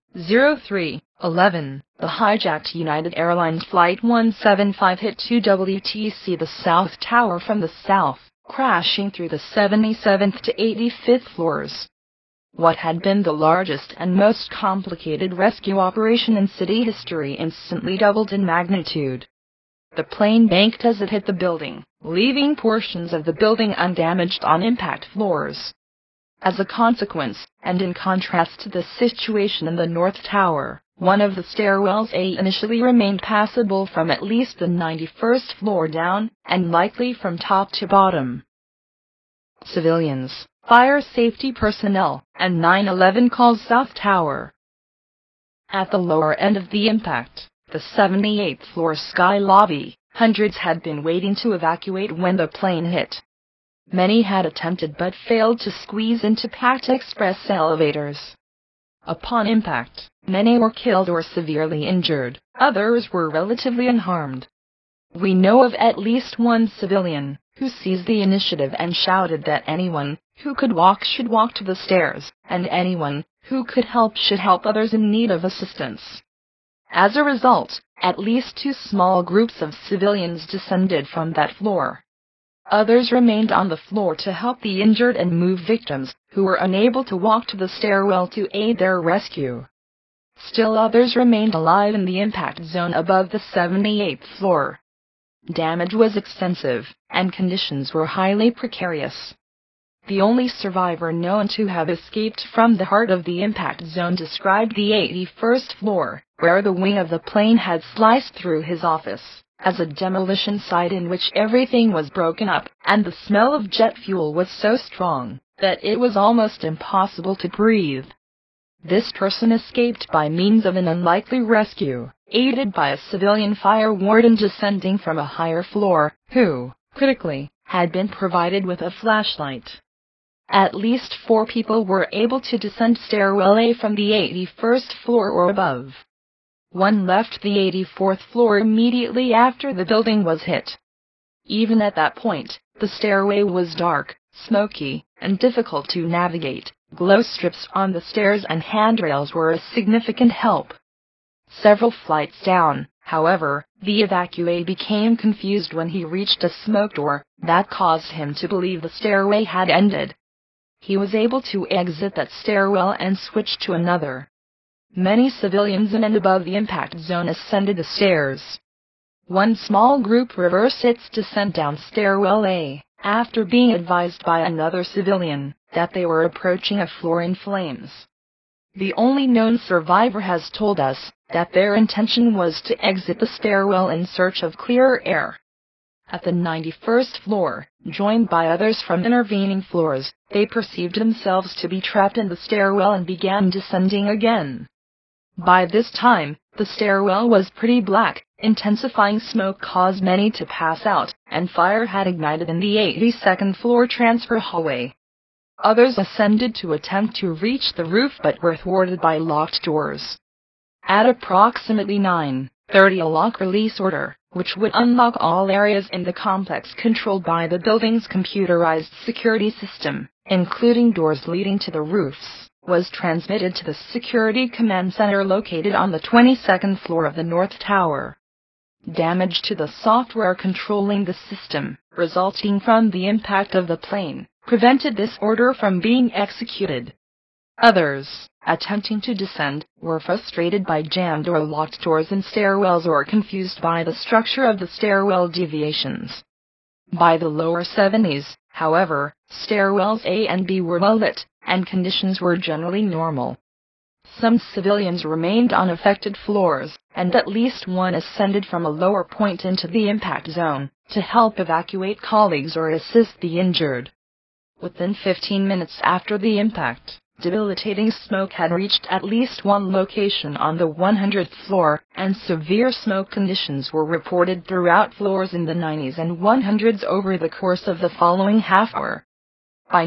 9:03:11, the hijacked United Airlines Flight 175 hit 2WTC the South Tower from the south, crashing through the 77th to 85th floors. What had been the largest and most complicated rescue operation in city history instantly doubled in magnitude. The plane banked as it hit the building, leaving portions of the building undamaged on impact floors. As a consequence, and in contrast to the situation in the North Tower, one of the stairwells initially remained passable from at least the 91st floor down, and likely from top to bottom. Civilians, fire safety personnel, and 911 calls South Tower. At the lower end of the impact, the 78th floor sky lobby, hundreds had been waiting to evacuate when the plane hit. Many had attempted but failed to squeeze into packed express elevators. Upon impact, many were killed or severely injured, others were relatively unharmed. We know of at least one civilian who seized the initiative and shouted that anyone who could walk should walk to the stairs, and anyone who could help should help others in need of assistance. As a result, at least 2 small groups of civilians descended from that floor. Others remained on the floor to help the injured and move victims who were unable to walk to the stairwell to aid their rescue. Still others remained alive in the impact zone above the 78th floor. Damage was extensive, and conditions were highly precarious. The only survivor known to have escaped from the heart of the impact zone described the 81st floor, where the wing of the plane had sliced through his office, as a demolition site in which everything was broken up, and the smell of jet fuel was so strong that it was almost impossible to breathe. This person escaped by means of an unlikely rescue, aided by a civilian fire warden descending from a higher floor, who, critically, had been provided with a flashlight. At least 4 people were able to descend stairwell A from the 81st floor or above. One left the 84th floor immediately after the building was hit. Even at that point, the stairway was dark, smoky, and difficult to navigate. Glow strips on the stairs and handrails were a significant help. Several flights down, however, the evacuee became confused when he reached a smoke door that caused him to believe the stairway had ended. He was able to exit that stairwell and switch to another. Many civilians in and above the impact zone ascended the stairs. One small group reversed its descent down stairwell A, after being advised by another civilian that they were approaching a floor in flames. The only known survivor has told us that their intention was to exit the stairwell in search of clearer air. At the 91st floor, joined by others from intervening floors, they perceived themselves to be trapped in the stairwell and began descending again. By this time, the stairwell was pretty black, intensifying smoke caused many to pass out, and fire had ignited in the 82nd floor transfer hallway. Others ascended to attempt to reach the roof but were thwarted by locked doors. At approximately 30. A lock release order, which would unlock all areas in the complex controlled by the building's computerized security system, including doors leading to the roofs, was transmitted to the Security Command Center located on the 22nd floor of the North Tower. Damage to the software controlling the system, resulting from the impact of the plane, prevented this order from being executed. Others, attempting to descend, were frustrated by jammed or locked doors in stairwells or confused by the structure of the stairwell deviations. By the lower 70s, however, stairwells A and B were well lit, and conditions were generally normal. Some civilians remained on affected floors, and at least one ascended from a lower point into the impact zone, to help evacuate colleagues or assist the injured. Within 15 minutes after the impact, debilitating smoke had reached at least one location on the 100th floor, and severe smoke conditions were reported throughout floors in the 90s and 100s over the course of the following half hour. By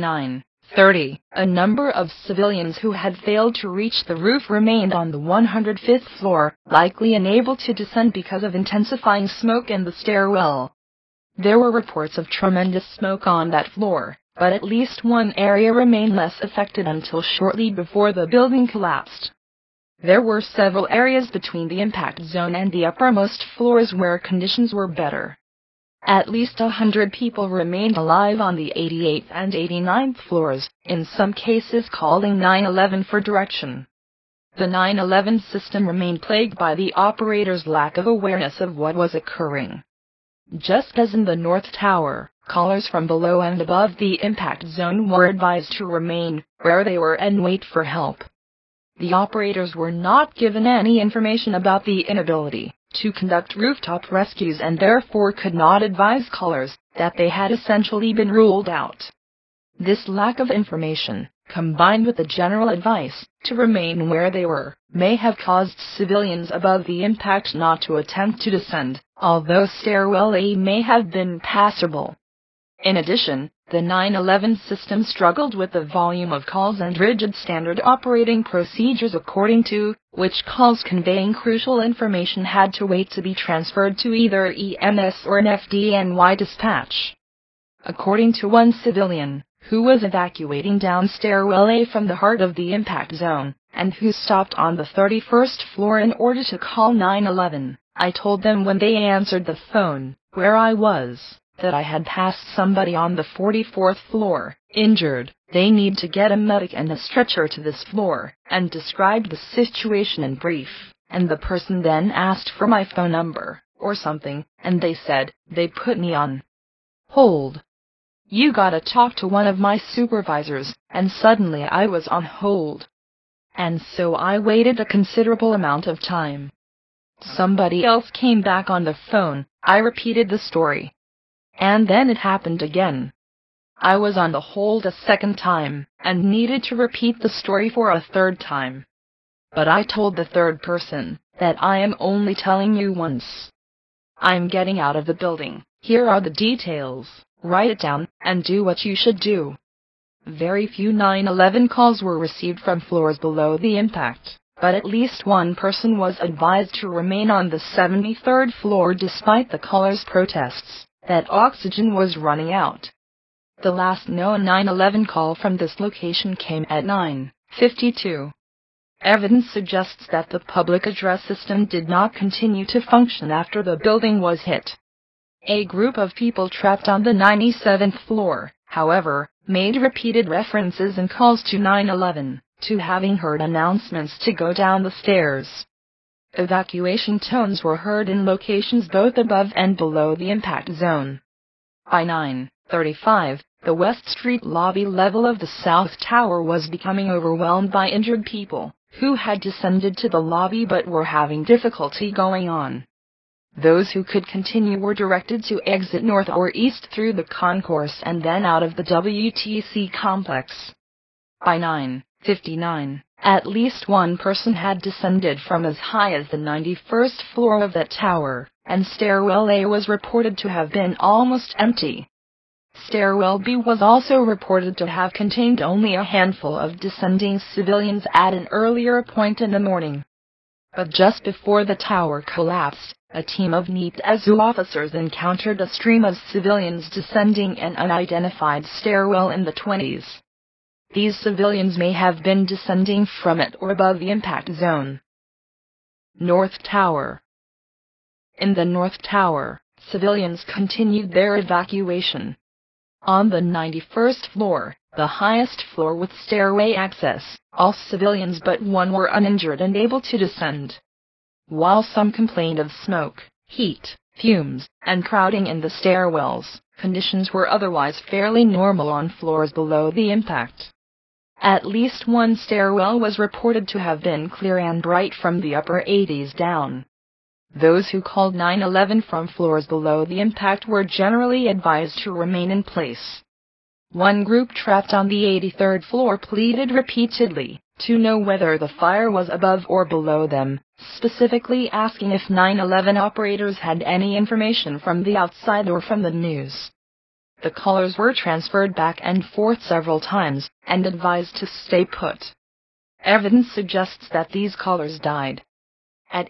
9:30, a number of civilians who had failed to reach the roof remained on the 105th floor, likely unable to descend because of intensifying smoke in the stairwell. There were reports of tremendous smoke on that floor, but at least one area remained less affected until shortly before the building collapsed. There were several areas between the impact zone and the uppermost floors where conditions were better. At least 100 people remained alive on the 88th and 89th floors, in some cases calling 911 for direction. The 911 system remained plagued by the operator's lack of awareness of what was occurring. Just as in the North Tower, callers from below and above the impact zone were advised to remain where they were and wait for help. The operators were not given any information about the inability to conduct rooftop rescues and therefore could not advise callers that they had essentially been ruled out. This lack of information, combined with the general advice to remain where they were, may have caused civilians above the impact not to attempt to descend, although stairwell A may have been passable. In addition, the 911 system struggled with the volume of calls and rigid standard operating procedures according to which calls conveying crucial information had to wait to be transferred to either EMS or an FDNY dispatch. According to one civilian, who was evacuating down stairwell A from the heart of the impact zone, and who stopped on the 31st floor in order to call 911, I told them when they answered the phone, where I was, that I had passed somebody on the 44th floor, injured. They need to get a medic and a stretcher to this floor, and described the situation in brief, and the person then asked for my phone number, or something, and they said, they put me on hold. You gotta talk to one of my supervisors, and suddenly I was on hold. And so I waited a considerable amount of time. Somebody else came back on the phone, I repeated the story. And then it happened again. I was on the hold a second time, and needed to repeat the story for a third time. But I told the third person that I am only telling you once. I'm getting out of the building, here are the details, write it down, and do what you should do. Very few 911 calls were received from floors below the impact, but at least one person was advised to remain on the 73rd floor despite the caller's protests that oxygen was running out. The last known 911 call from this location came at 9:52. Evidence suggests that the public address system did not continue to function after the building was hit. A group of people trapped on the 97th floor, however, made repeated references in calls to 911 to having heard announcements to go down the stairs. Evacuation tones were heard in locations both above and below the impact zone. By 9:35, the West Street lobby level of the South Tower was becoming overwhelmed by injured people, who had descended to the lobby but were having difficulty going on. Those who could continue were directed to exit north or east through the concourse and then out of the WTC complex. By 9:59, at least one person had descended from as high as the 91st floor of that tower, and stairwell A was reported to have been almost empty. Stairwell B was also reported to have contained only a handful of descending civilians at an earlier point in the morning. But just before the tower collapsed, a team of NEPTSU officers encountered a stream of civilians descending an unidentified stairwell in the 20s. These civilians may have been descending from it or above the impact zone. North Tower. In the North Tower, civilians continued their evacuation. On the 91st floor, the highest floor with stairway access, all civilians but one were uninjured and able to descend. While some complained of smoke, heat, fumes, and crowding in the stairwells, conditions were otherwise fairly normal on floors below the impact. At least one stairwell was reported to have been clear and bright from the upper 80s down. Those who called 911 from floors below the impact were generally advised to remain in place. One group trapped on the 83rd floor pleaded repeatedly to know whether the fire was above or below them, specifically asking if 911 operators had any information from the outside or from the news. The callers were transferred back and forth several times and advised to stay put. Evidence suggests that these callers died. At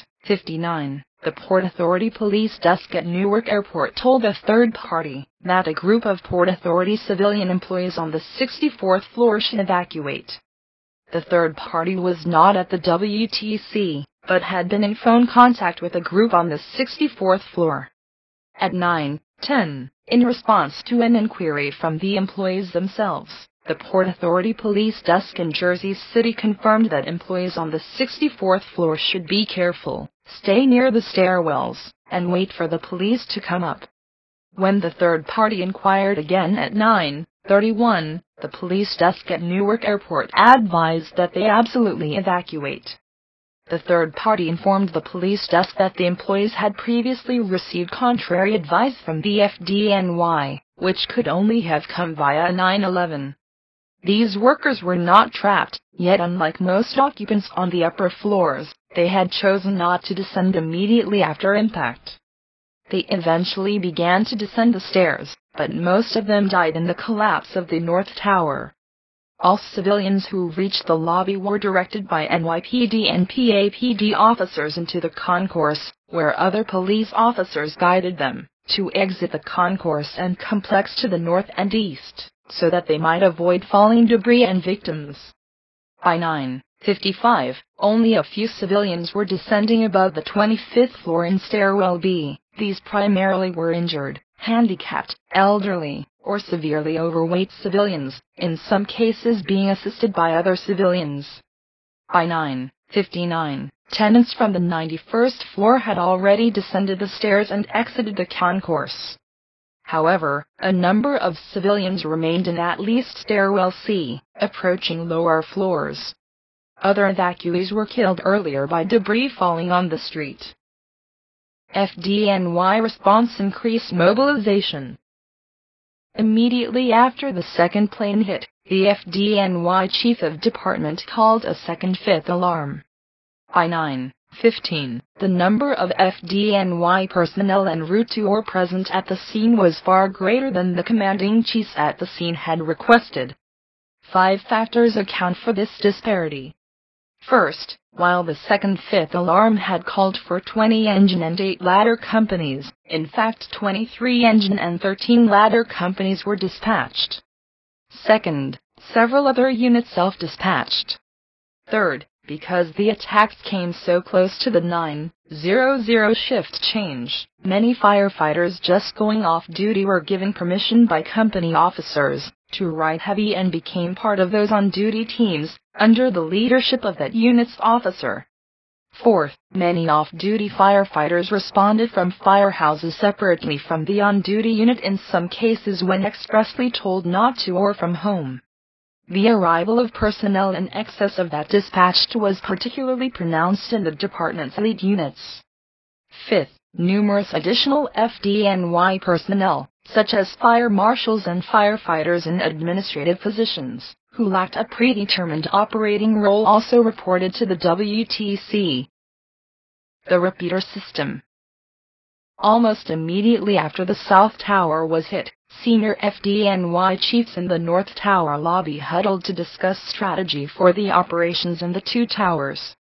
8:59, the Port Authority police desk at Newark Airport told a third party that a group of Port Authority civilian employees on the 64th floor should evacuate. The third party was not at the WTC, but had been in phone contact with a group on the 64th floor. At 9:10, in response to an inquiry from the employees themselves, the Port Authority police desk in Jersey City confirmed that employees on the 64th floor should be careful, stay near the stairwells, and wait for the police to come up. When the third party inquired again at 9:31, the police desk at Newark Airport advised that they absolutely evacuate. The third party informed the police desk that the employees had previously received contrary advice from the FDNY, which could only have come via 911. These workers were not trapped, yet unlike most occupants on the upper floors, they had chosen not to descend immediately after impact. They eventually began to descend the stairs, but most of them died in the collapse of the North Tower. All civilians who reached the lobby were directed by NYPD and PAPD officers into the concourse, where other police officers guided them to exit the concourse and complex to the north and east, so that they might avoid falling debris and victims. By 9:55, only a few civilians were descending above the 25th floor in Stairwell B. These primarily were injured, handicapped, elderly, or severely overweight civilians, in some cases being assisted by other civilians. By 9:59, tenants from the 91st floor had already descended the stairs and exited the concourse. However, a number of civilians remained in at least Stairwell C, approaching lower floors. Other evacuees were killed earlier by debris falling on the street. FDNY response increased mobilization. Immediately after the second plane hit, the FDNY chief of department called a second fifth alarm. By 9:15, the number of FDNY personnel en route to or present at the scene was far greater than the commanding chiefs at the scene had requested. 5 factors account for this disparity. First, while the second-fifth alarm had called for 20 engine and 8 ladder companies, in fact 23 engine and 13 ladder companies were dispatched. Second, several other units self-dispatched. Third, because the attacks came so close to the 9:00 shift change, many firefighters just going off duty were given permission by company officers to ride heavy and became part of those on-duty teams, under the leadership of that unit's officer. Fourth, many off-duty firefighters responded from firehouses separately from the on-duty unit in some cases when expressly told not to or from home. The arrival of personnel in excess of that dispatched was particularly pronounced in the department's lead units. Fifth, numerous additional FDNY personnel, such as fire marshals and firefighters in administrative positions, who lacked a predetermined operating role, also reported to the WTC. The repeater system. Almost immediately after the South Tower was hit, senior FDNY chiefs in the North Tower lobby huddled to discuss strategy for the operations in the 2 towers.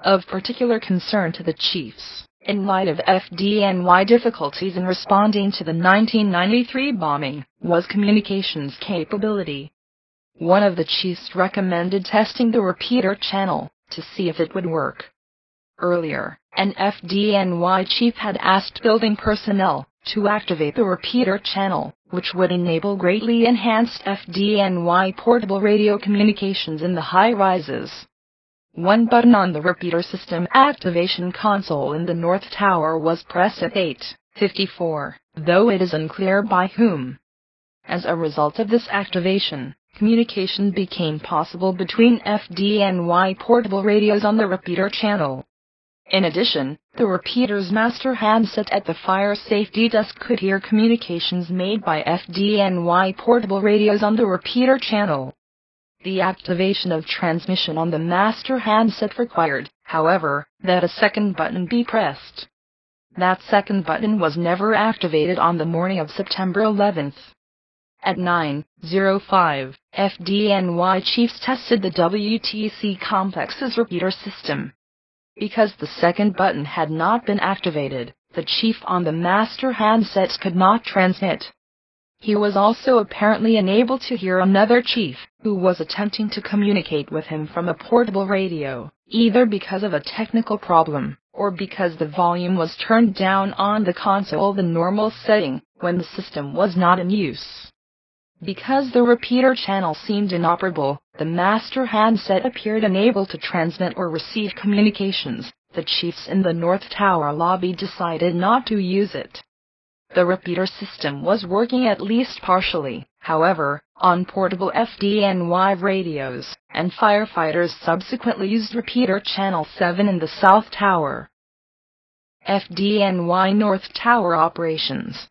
Of particular concern to the chiefs, in light of FDNY difficulties in responding to the 1993 bombing, was communications capability. One of the chiefs recommended testing the repeater channel to see if it would work. Earlier, an FDNY chief had asked building personnel to activate the repeater channel, which would enable greatly enhanced FDNY portable radio communications in the high-rises. One button on the repeater system activation console in the North Tower was pressed at 8:54, though it is unclear by whom. As a result of this activation, communication became possible between FDNY portable radios on the repeater channel. In addition, the repeater's master handset at the fire safety desk could hear communications made by FDNY portable radios on the repeater channel. The activation of transmission on the master handset required, however, that a second button be pressed. That second button was never activated on the morning of September 11th. At 9:05, FDNY chiefs tested the WTC complex's repeater system. Because the second button had not been activated, the chief on the master handset could not transmit. He was also apparently unable to hear another chief, who was attempting to communicate with him from a portable radio, either because of a technical problem, or because the volume was turned down on the console the normal setting, when the system was not in use. Because the repeater channel seemed inoperable, the master handset appeared unable to transmit or receive communications. The chiefs in the North Tower lobby decided not to use it. The repeater system was working at least partially, however, on portable FDNY radios, and firefighters subsequently used repeater channel 7 in the South Tower. FDNY North Tower operations.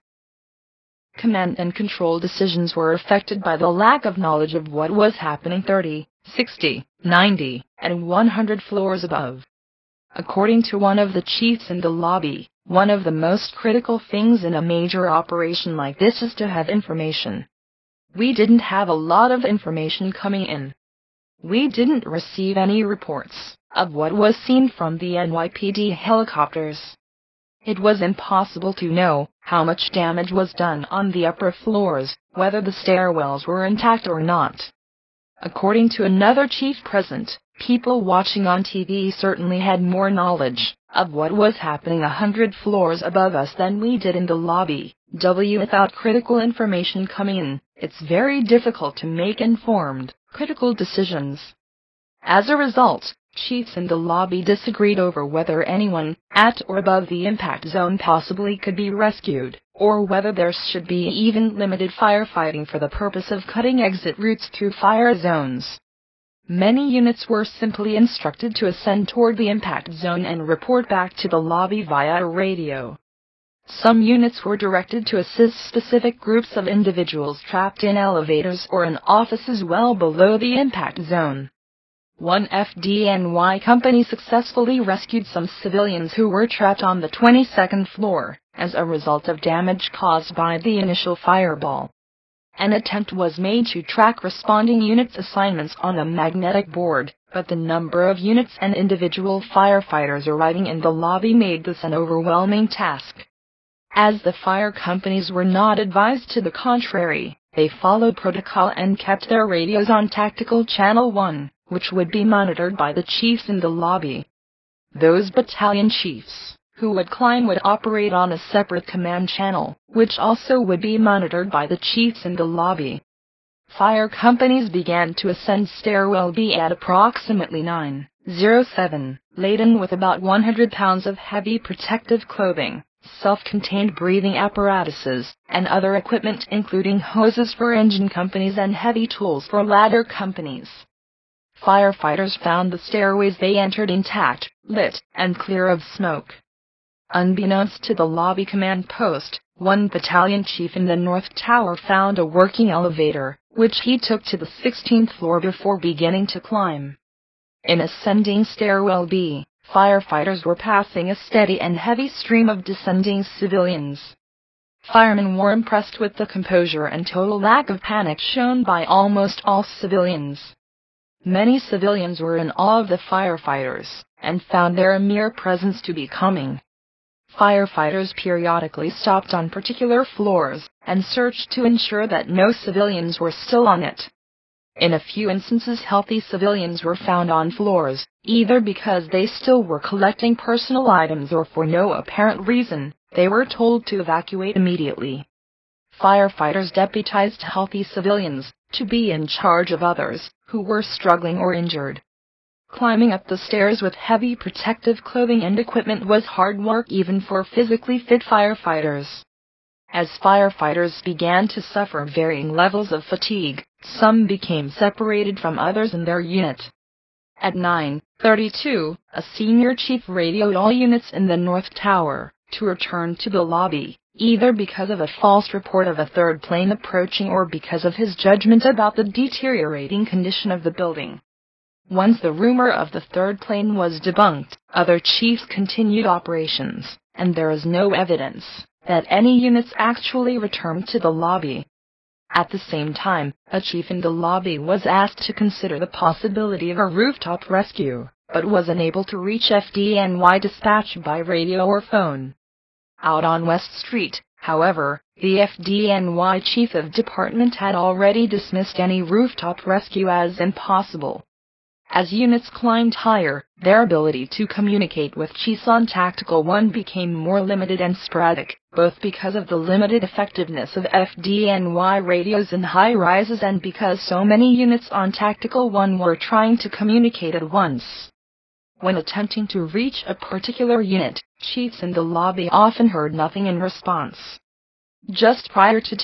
Command and control decisions were affected by the lack of knowledge of what was happening 30, 60, 90, and 100 floors above. According to one of the chiefs in the lobby, one of the most critical things in a major operation like this is to have information. We didn't have a lot of information coming in. We didn't receive any reports of what was seen from the NYPD helicopters. It was impossible to know how much damage was done on the upper floors, whether the stairwells were intact or not. According to another chief present, people watching on TV certainly had more knowledge of what was happening 100 floors above us than we did in the lobby. Without critical information coming in, it's very difficult to make informed, critical decisions. As a result, chiefs in the lobby disagreed over whether anyone at or above the impact zone possibly could be rescued, or whether there should be even limited firefighting for the purpose of cutting exit routes through fire zones. Many units were simply instructed to ascend toward the impact zone and report back to the lobby via radio. Some units were directed to assist specific groups of individuals trapped in elevators or in offices well below the impact zone. One FDNY company successfully rescued some civilians who were trapped on the 22nd floor, as a result of damage caused by the initial fireball. An attempt was made to track responding units' assignments on a magnetic board, but the number of units and individual firefighters arriving in the lobby made this an overwhelming task. As the fire companies were not advised to the contrary, they followed protocol and kept their radios on tactical channel 1. Which would be monitored by the chiefs in the lobby. Those battalion chiefs who would climb would operate on a separate command channel, which also would be monitored by the chiefs in the lobby. Fire companies began to ascend stairwell B at approximately 9:07, laden with about 100 pounds of heavy protective clothing, self-contained breathing apparatuses, and other equipment including hoses for engine companies and heavy tools for ladder companies. Firefighters found the stairways they entered intact, lit, and clear of smoke. Unbeknownst to the lobby command post, one battalion chief in the North Tower found a working elevator, which he took to the 16th floor before beginning to climb. In ascending stairwell B, firefighters were passing a steady and heavy stream of descending civilians. Firemen were impressed with the composure and total lack of panic shown by almost all civilians. Many civilians were in awe of the firefighters, and found their mere presence to be calming. Firefighters periodically stopped on particular floors, and searched to ensure that no civilians were still on it. In a few instances, healthy civilians were found on floors, either because they still were collecting personal items or for no apparent reason. They were told to evacuate immediately. Firefighters deputized healthy civilians to be in charge of others who were struggling or injured. Climbing up the stairs with heavy protective clothing and equipment was hard work even for physically fit firefighters. As firefighters began to suffer varying levels of fatigue, some became separated from others in their unit. At 9:32, a senior chief radioed all units in the North Tower to return to the lobby, either because of a false report of a third plane approaching or because of his judgment about the deteriorating condition of the building. Once the rumor of the third plane was debunked, other chiefs continued operations, and there is no evidence that any units actually returned to the lobby. At the same time, a chief in the lobby was asked to consider the possibility of a rooftop rescue, but was unable to reach FDNY dispatch by radio or phone. Out on West Street, however, the FDNY chief of department had already dismissed any rooftop rescue as impossible. As units climbed higher, their ability to communicate with chiefs on Tactical 1 became more limited and sporadic, both because of the limited effectiveness of FDNY radios in high rises and because so many units on Tactical 1 were trying to communicate at once. When attempting to reach a particular unit, chiefs in the lobby often heard nothing in response. Just prior to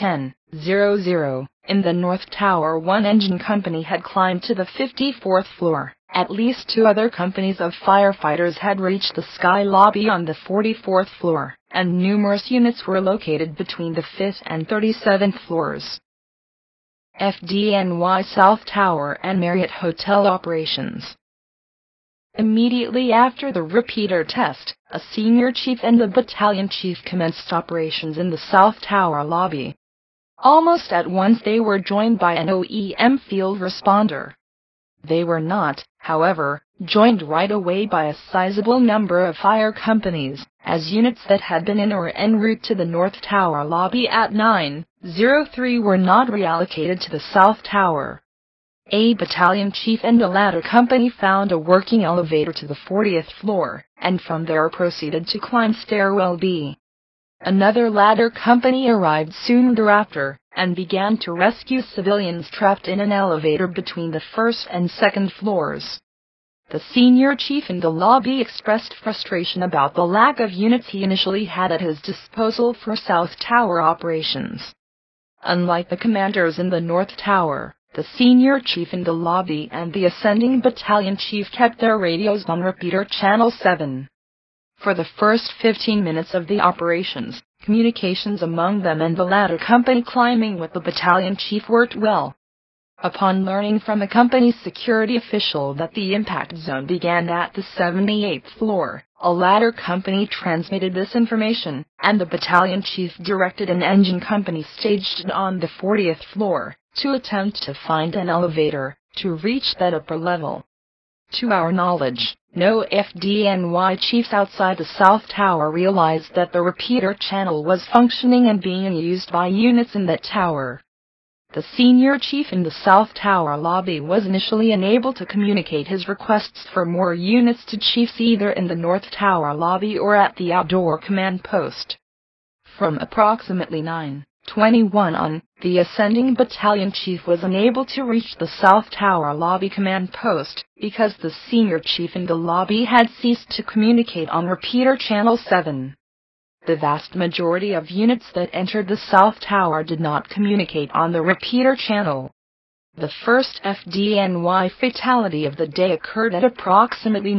10:00, in the North Tower, one engine company had climbed to the 54th floor. At least two other companies of firefighters had reached the sky lobby on the 44th floor, and numerous units were located between the 5th and 37th floors. FDNY South Tower and Marriott Hotel operations. Immediately after the repeater test, a senior chief and the battalion chief commenced operations in the South Tower lobby. Almost at once they were joined by an OEM field responder. They were not, however, joined right away by a sizable number of fire companies, as units that had been in or en route to the North Tower lobby at 9:03 were not reallocated to the South Tower. A battalion chief and a ladder company found a working elevator to the 40th floor, and from there proceeded to climb stairwell B. Another ladder company arrived soon thereafter, and began to rescue civilians trapped in an elevator between the first and second floors. The senior chief in the lobby expressed frustration about the lack of units he initially had at his disposal for South Tower operations. Unlike the commanders in the North Tower, the senior chief in the lobby and the ascending battalion chief kept their radios on repeater channel 7. For the first 15 minutes of the operations, communications among them and the ladder company climbing with the battalion chief worked well. Upon learning from a company security official that the impact zone began at the 78th floor, a ladder company transmitted this information, and the battalion chief directed an engine company staged on the 40th floor to attempt to find an elevator to reach that upper level. To our knowledge, no FDNY chiefs outside the South Tower realized that the repeater channel was functioning and being used by units in that tower. The senior chief in the South Tower lobby was initially unable to communicate his requests for more units to chiefs either in the North Tower lobby or at the outdoor command post. From approximately 9:21 on, the ascending battalion chief was unable to reach the South Tower lobby command post because the senior chief in the lobby had ceased to communicate on repeater channel 7. The vast majority of units that entered the South Tower did not communicate on the repeater channel. The first FDNY fatality of the day occurred at approximately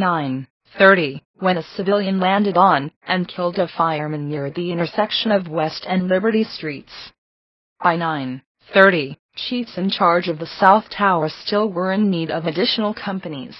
9:30, when a civilian landed on and killed a fireman near the intersection of West and Liberty Streets. By 9:30, chiefs in charge of the South Tower still were in need of additional companies.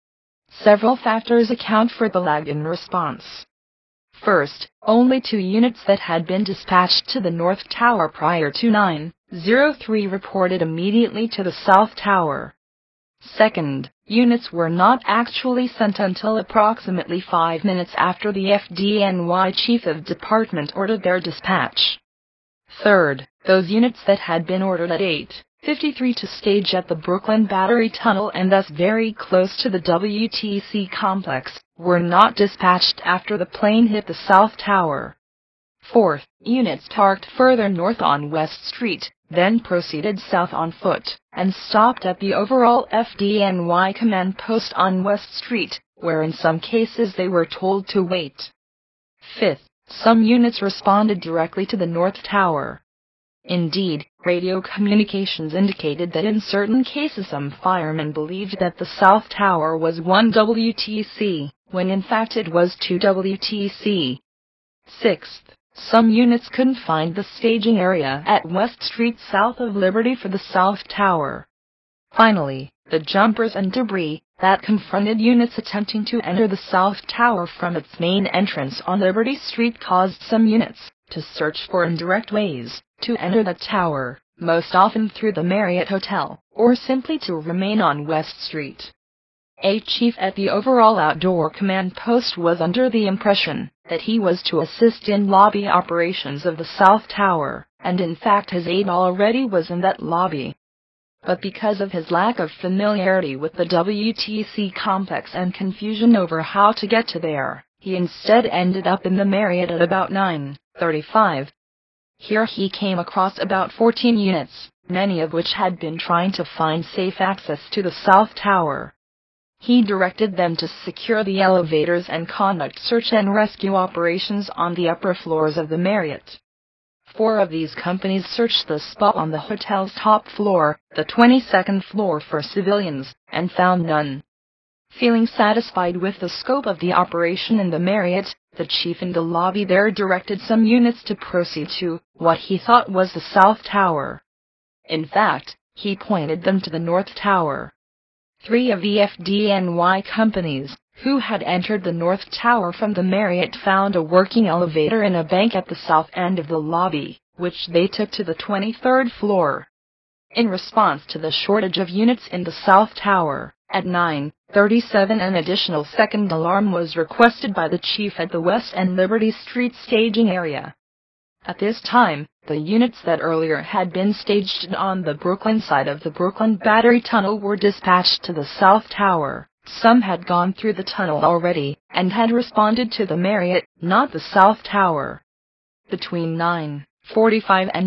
Several factors account for the lag in response. First, only 2 units that had been dispatched to the North Tower prior to 9:03 reported immediately to the South Tower. Second, units were not actually sent until approximately 5 minutes after the FDNY Chief of Department ordered their dispatch. Third, those units that had been ordered at 8:53 to stage at the Brooklyn Battery Tunnel and thus very close to the WTC complex, were not dispatched after the plane hit the South Tower. Fourth, units parked further north on West Street, then proceeded south on foot, and stopped at the overall FDNY command post on West Street, where in some cases they were told to wait. Fifth, some units responded directly to the North Tower. Indeed, radio communications indicated that in certain cases some firemen believed that the South Tower was 1 WTC, when in fact it was 2 WTC. Sixth, some units couldn't find the staging area at West Street south of Liberty for the South Tower. Finally, the jumpers and debris that confronted units attempting to enter the South Tower from its main entrance on Liberty Street caused some units to search for indirect ways to enter the tower, most often through the Marriott Hotel, or simply to remain on West Street. A chief at the overall outdoor command post was under the impression that he was to assist in lobby operations of the South Tower, and in fact his aide already was in that lobby. But because of his lack of familiarity with the WTC complex and confusion over how to get to there, he instead ended up in the Marriott at about 9:35. Here he came across about 14 units, many of which had been trying to find safe access to the South Tower. He directed them to secure the elevators and conduct search and rescue operations on the upper floors of the Marriott. 4 of these companies searched the spot on the hotel's top floor, the 22nd floor, for civilians, and found none. Feeling satisfied with the scope of the operation in the Marriott, the chief in the lobby there directed some units to proceed to what he thought was the South Tower. In fact, he pointed them to the North Tower. 3 of the FDNY companies, who had entered the North Tower from the Marriott, found a working elevator in a bank at the south end of the lobby, which they took to the 23rd floor. In response to the shortage of units in the South Tower, at 9:37 an additional second alarm was requested by the chief at the West and Liberty Street staging area. At this time, the units that earlier had been staged on the Brooklyn side of the Brooklyn Battery Tunnel were dispatched to the South Tower. Some had gone through the tunnel already, and had responded to the Marriott, not the South Tower. Between 9:45 and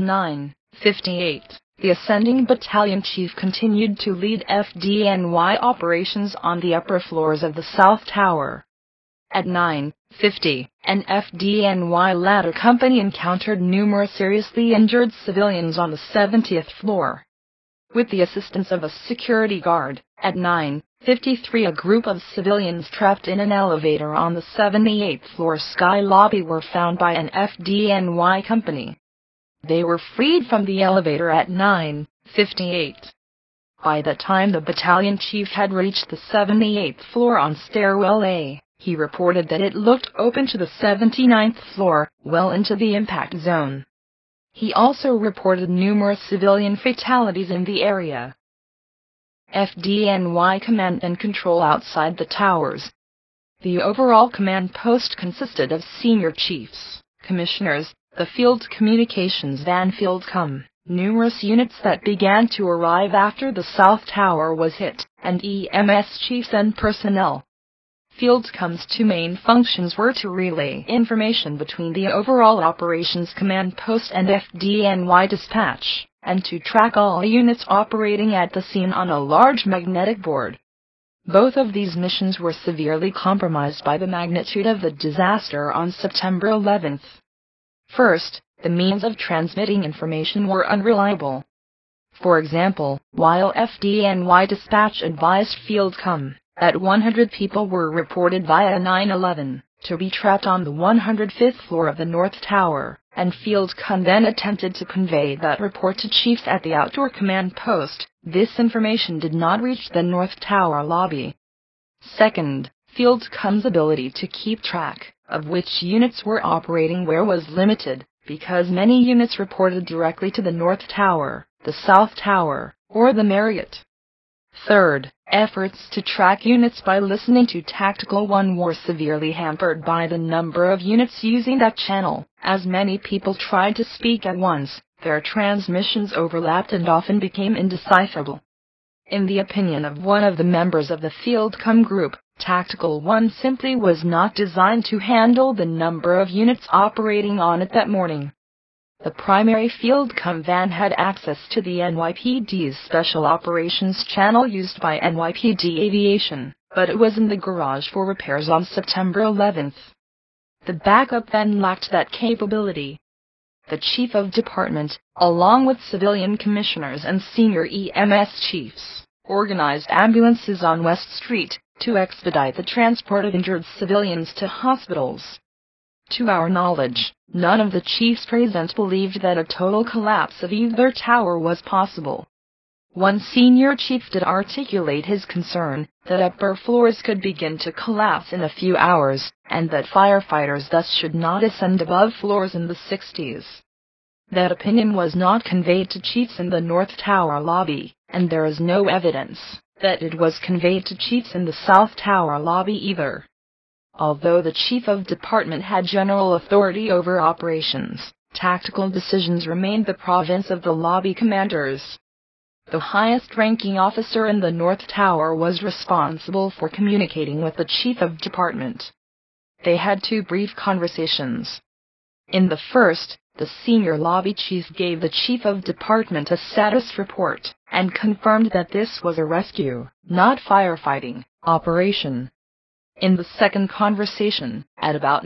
9:58, the ascending battalion chief continued to lead FDNY operations on the upper floors of the South Tower. At 9:50, an FDNY ladder company encountered numerous seriously injured civilians on the 70th floor. With the assistance of a security guard, at 9:53 a group of civilians trapped in an elevator on the 78th floor sky lobby were found by an FDNY company. They were freed from the elevator at 9:58. By the time the battalion chief had reached the 78th floor on stairwell A, he reported that it looked open to the 79th floor, well into the impact zone. He also reported numerous civilian fatalities in the area. FDNY command and control outside the towers. The overall command post consisted of senior chiefs, commissioners, the field communications van Fieldcom, numerous units that began to arrive after the South Tower was hit, and EMS chiefs and personnel. Fieldcom's 2 main functions were to relay information between the overall operations command post and FDNY dispatch, and to track all units operating at the scene on a large magnetic board. Both of these missions were severely compromised by the magnitude of the disaster on September 11th. First, the means of transmitting information were unreliable. For example, while FDNY dispatch advised Fieldcom that 100 people were reported via 911 to be trapped on the 105th floor of the North Tower, and Fieldcom then attempted to convey that report to chiefs at the outdoor command post, this information did not reach the North Tower lobby. Second, Fieldcom's ability to keep track of which units were operating where was limited, because many units reported directly to the North Tower, the South Tower, or the Marriott. Third, efforts to track units by listening to Tactical 1 were severely hampered by the number of units using that channel. As many people tried to speak at once, their transmissions overlapped and often became indecipherable. In the opinion of one of the members of the Fieldcom group, Tactical 1 simply was not designed to handle the number of units operating on it that morning. The primary Fieldcom van had access to the NYPD's Special Operations channel used by NYPD Aviation, but it was in the garage for repairs on September 11th. The backup van lacked that capability. The Chief of Department, along with civilian commissioners and senior EMS chiefs, organized ambulances on West Street to expedite the transport of injured civilians to hospitals. To our knowledge, none of the chiefs present believed that a total collapse of either tower was possible. One senior chief did articulate his concern that upper floors could begin to collapse in a few hours, and that firefighters thus should not ascend above floors in the 60s. That opinion was not conveyed to chiefs in the North Tower lobby, and there is no evidence that it was conveyed to chiefs in the South Tower lobby either. Although the Chief of Department had general authority over operations, tactical decisions remained the province of the lobby commanders. The highest-ranking officer in the North Tower was responsible for communicating with the Chief of Department. They had two brief conversations. In the first, the senior lobby chief gave the Chief of Department a status report, and confirmed that this was a rescue, not firefighting, operation. In the second conversation, at about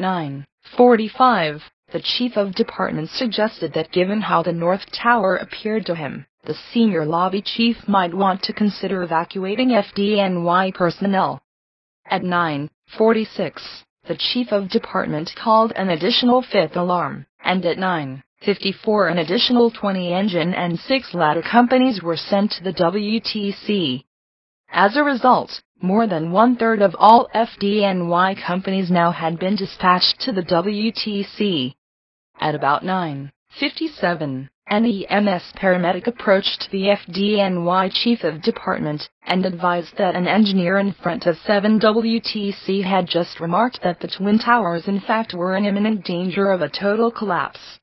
9:45, the Chief of Department suggested that given how the North Tower appeared to him, the senior lobby chief might want to consider evacuating FDNY personnel. At 9:46, the Chief of Department called an additional fifth alarm, and at 9:54 an additional 20 engine and 6 ladder companies were sent to the WTC. As a result, more than one-third of all FDNY companies now had been dispatched to the WTC. At about 9:57, an EMS paramedic approached the FDNY Chief of Department and advised that an engineer in front of 7 WTC had just remarked that the Twin Towers in fact were in imminent danger of a total collapse.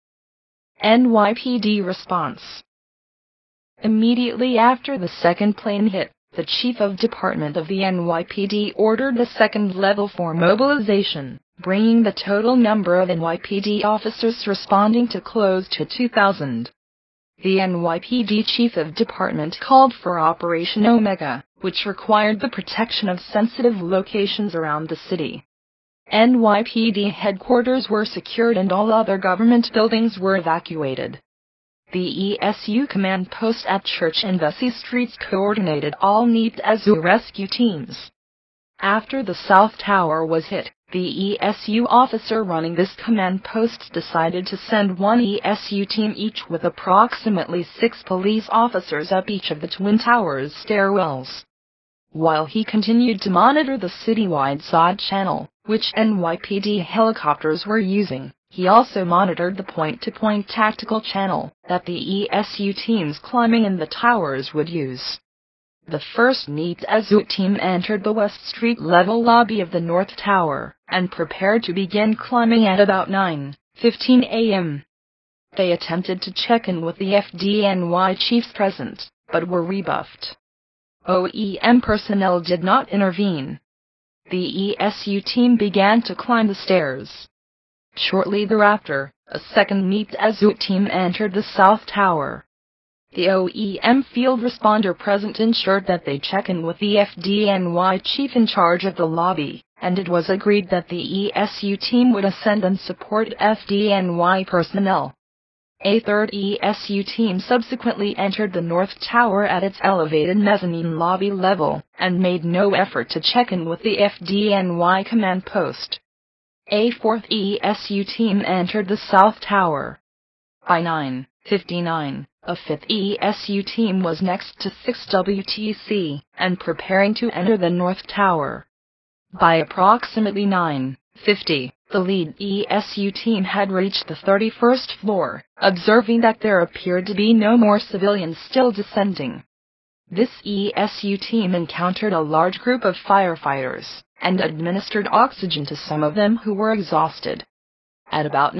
NYPD response. Immediately after the second plane hit, the Chief of Department of the NYPD ordered a second level for mobilization, bringing the total number of NYPD officers responding to close to 2,000. The NYPD Chief of Department called for Operation Omega, which required the protection of sensitive locations around the city. NYPD headquarters were secured and all other government buildings were evacuated. The ESU command post at Church and Vesey Streets coordinated all NEPTAZU rescue teams. After the South Tower was hit, the ESU officer running this command post decided to send one ESU team each with approximately 6 police officers up each of the Twin Towers stairwells. While he continued to monitor the citywide SOD channel, which NYPD helicopters were using, he also monitored the point-to-point tactical channel that the ESU teams climbing in the towers would use. The first NEPTAZU team entered the West Street level lobby of the North Tower and prepared to begin climbing at about 9:15 a.m. They attempted to check in with the FDNY chiefs present, but were rebuffed. OEM personnel did not intervene. The ESU team began to climb the stairs. Shortly thereafter, a second NEPTAZU team entered the South Tower. The OEM field responder present ensured that they check in with the FDNY chief in charge of the lobby, and it was agreed that the ESU team would ascend and support FDNY personnel. A third ESU team subsequently entered the North Tower at its elevated mezzanine lobby level, and made no effort to check in with the FDNY command post. A fourth ESU team entered the South Tower. By 9:59, a fifth ESU team was next to 6 WTC, and preparing to enter the North Tower. By approximately 9:50, the lead ESU team had reached the 31st floor, observing that there appeared to be no more civilians still descending. This ESU team encountered a large group of firefighters and administered oxygen to some of them who were exhausted. At about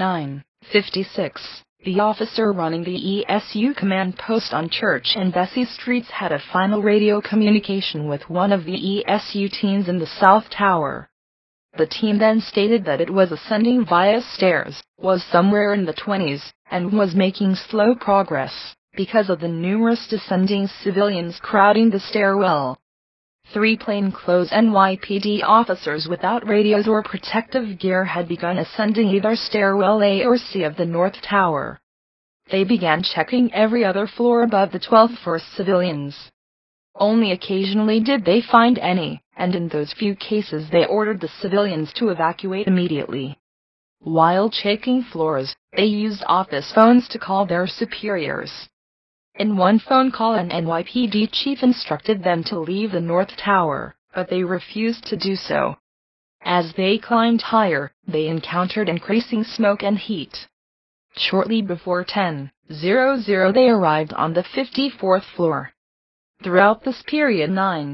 9:56, the officer running the ESU command post on Church and Vesey Streets had a final radio communication with one of the ESU teams in the South Tower. The team then stated that it was ascending via stairs, was somewhere in the 20s, and was making slow progress because of the numerous descending civilians crowding the stairwell. 3 plainclothes NYPD officers without radios or protective gear had begun ascending either stairwell A or C of the North Tower. They began checking every other floor above the 12th for civilians. Only occasionally did they find any, and in those few cases they ordered the civilians to evacuate immediately. While checking floors, they used office phones to call their superiors. In one phone call, an NYPD chief instructed them to leave the North Tower, but they refused to do so. As they climbed higher, they encountered increasing smoke and heat. Shortly before 10:00, they arrived on the 54th floor. Throughout this period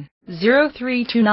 9:03 to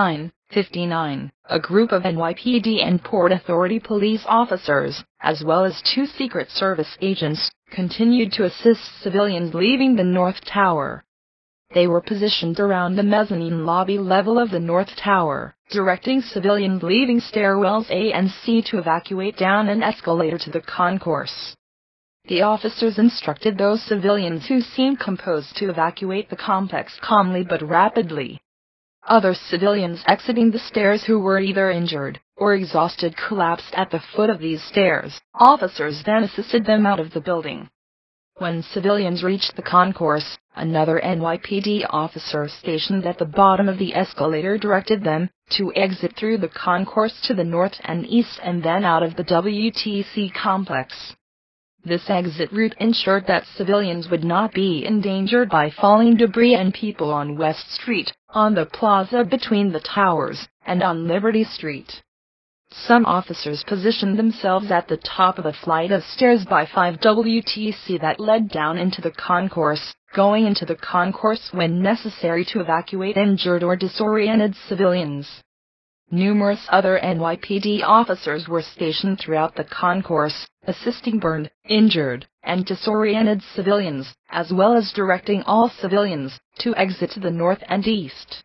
9:59, a group of NYPD and Port Authority police officers, as well as 2 Secret Service agents, continued to assist civilians leaving the North Tower. They were positioned around the mezzanine lobby level of the North Tower, directing civilians leaving stairwells A and C to evacuate down an escalator to the concourse. The officers instructed those civilians who seemed composed to evacuate the complex calmly but rapidly. Other civilians exiting the stairs who were either injured or exhausted collapsed at the foot of these stairs. Officers then assisted them out of the building. When civilians reached the concourse, another NYPD officer stationed at the bottom of the escalator directed them to exit through the concourse to the north and east and then out of the WTC complex. This exit route ensured that civilians would not be endangered by falling debris and people on West Street, on the plaza between the towers, and on Liberty Street. Some officers positioned themselves at the top of a flight of stairs by 5 WTC that led down into the concourse, going into the concourse when necessary to evacuate injured or disoriented civilians. Numerous other NYPD officers were stationed throughout the concourse, assisting burned, injured, and disoriented civilians, as well as directing all civilians to exit to the north and east.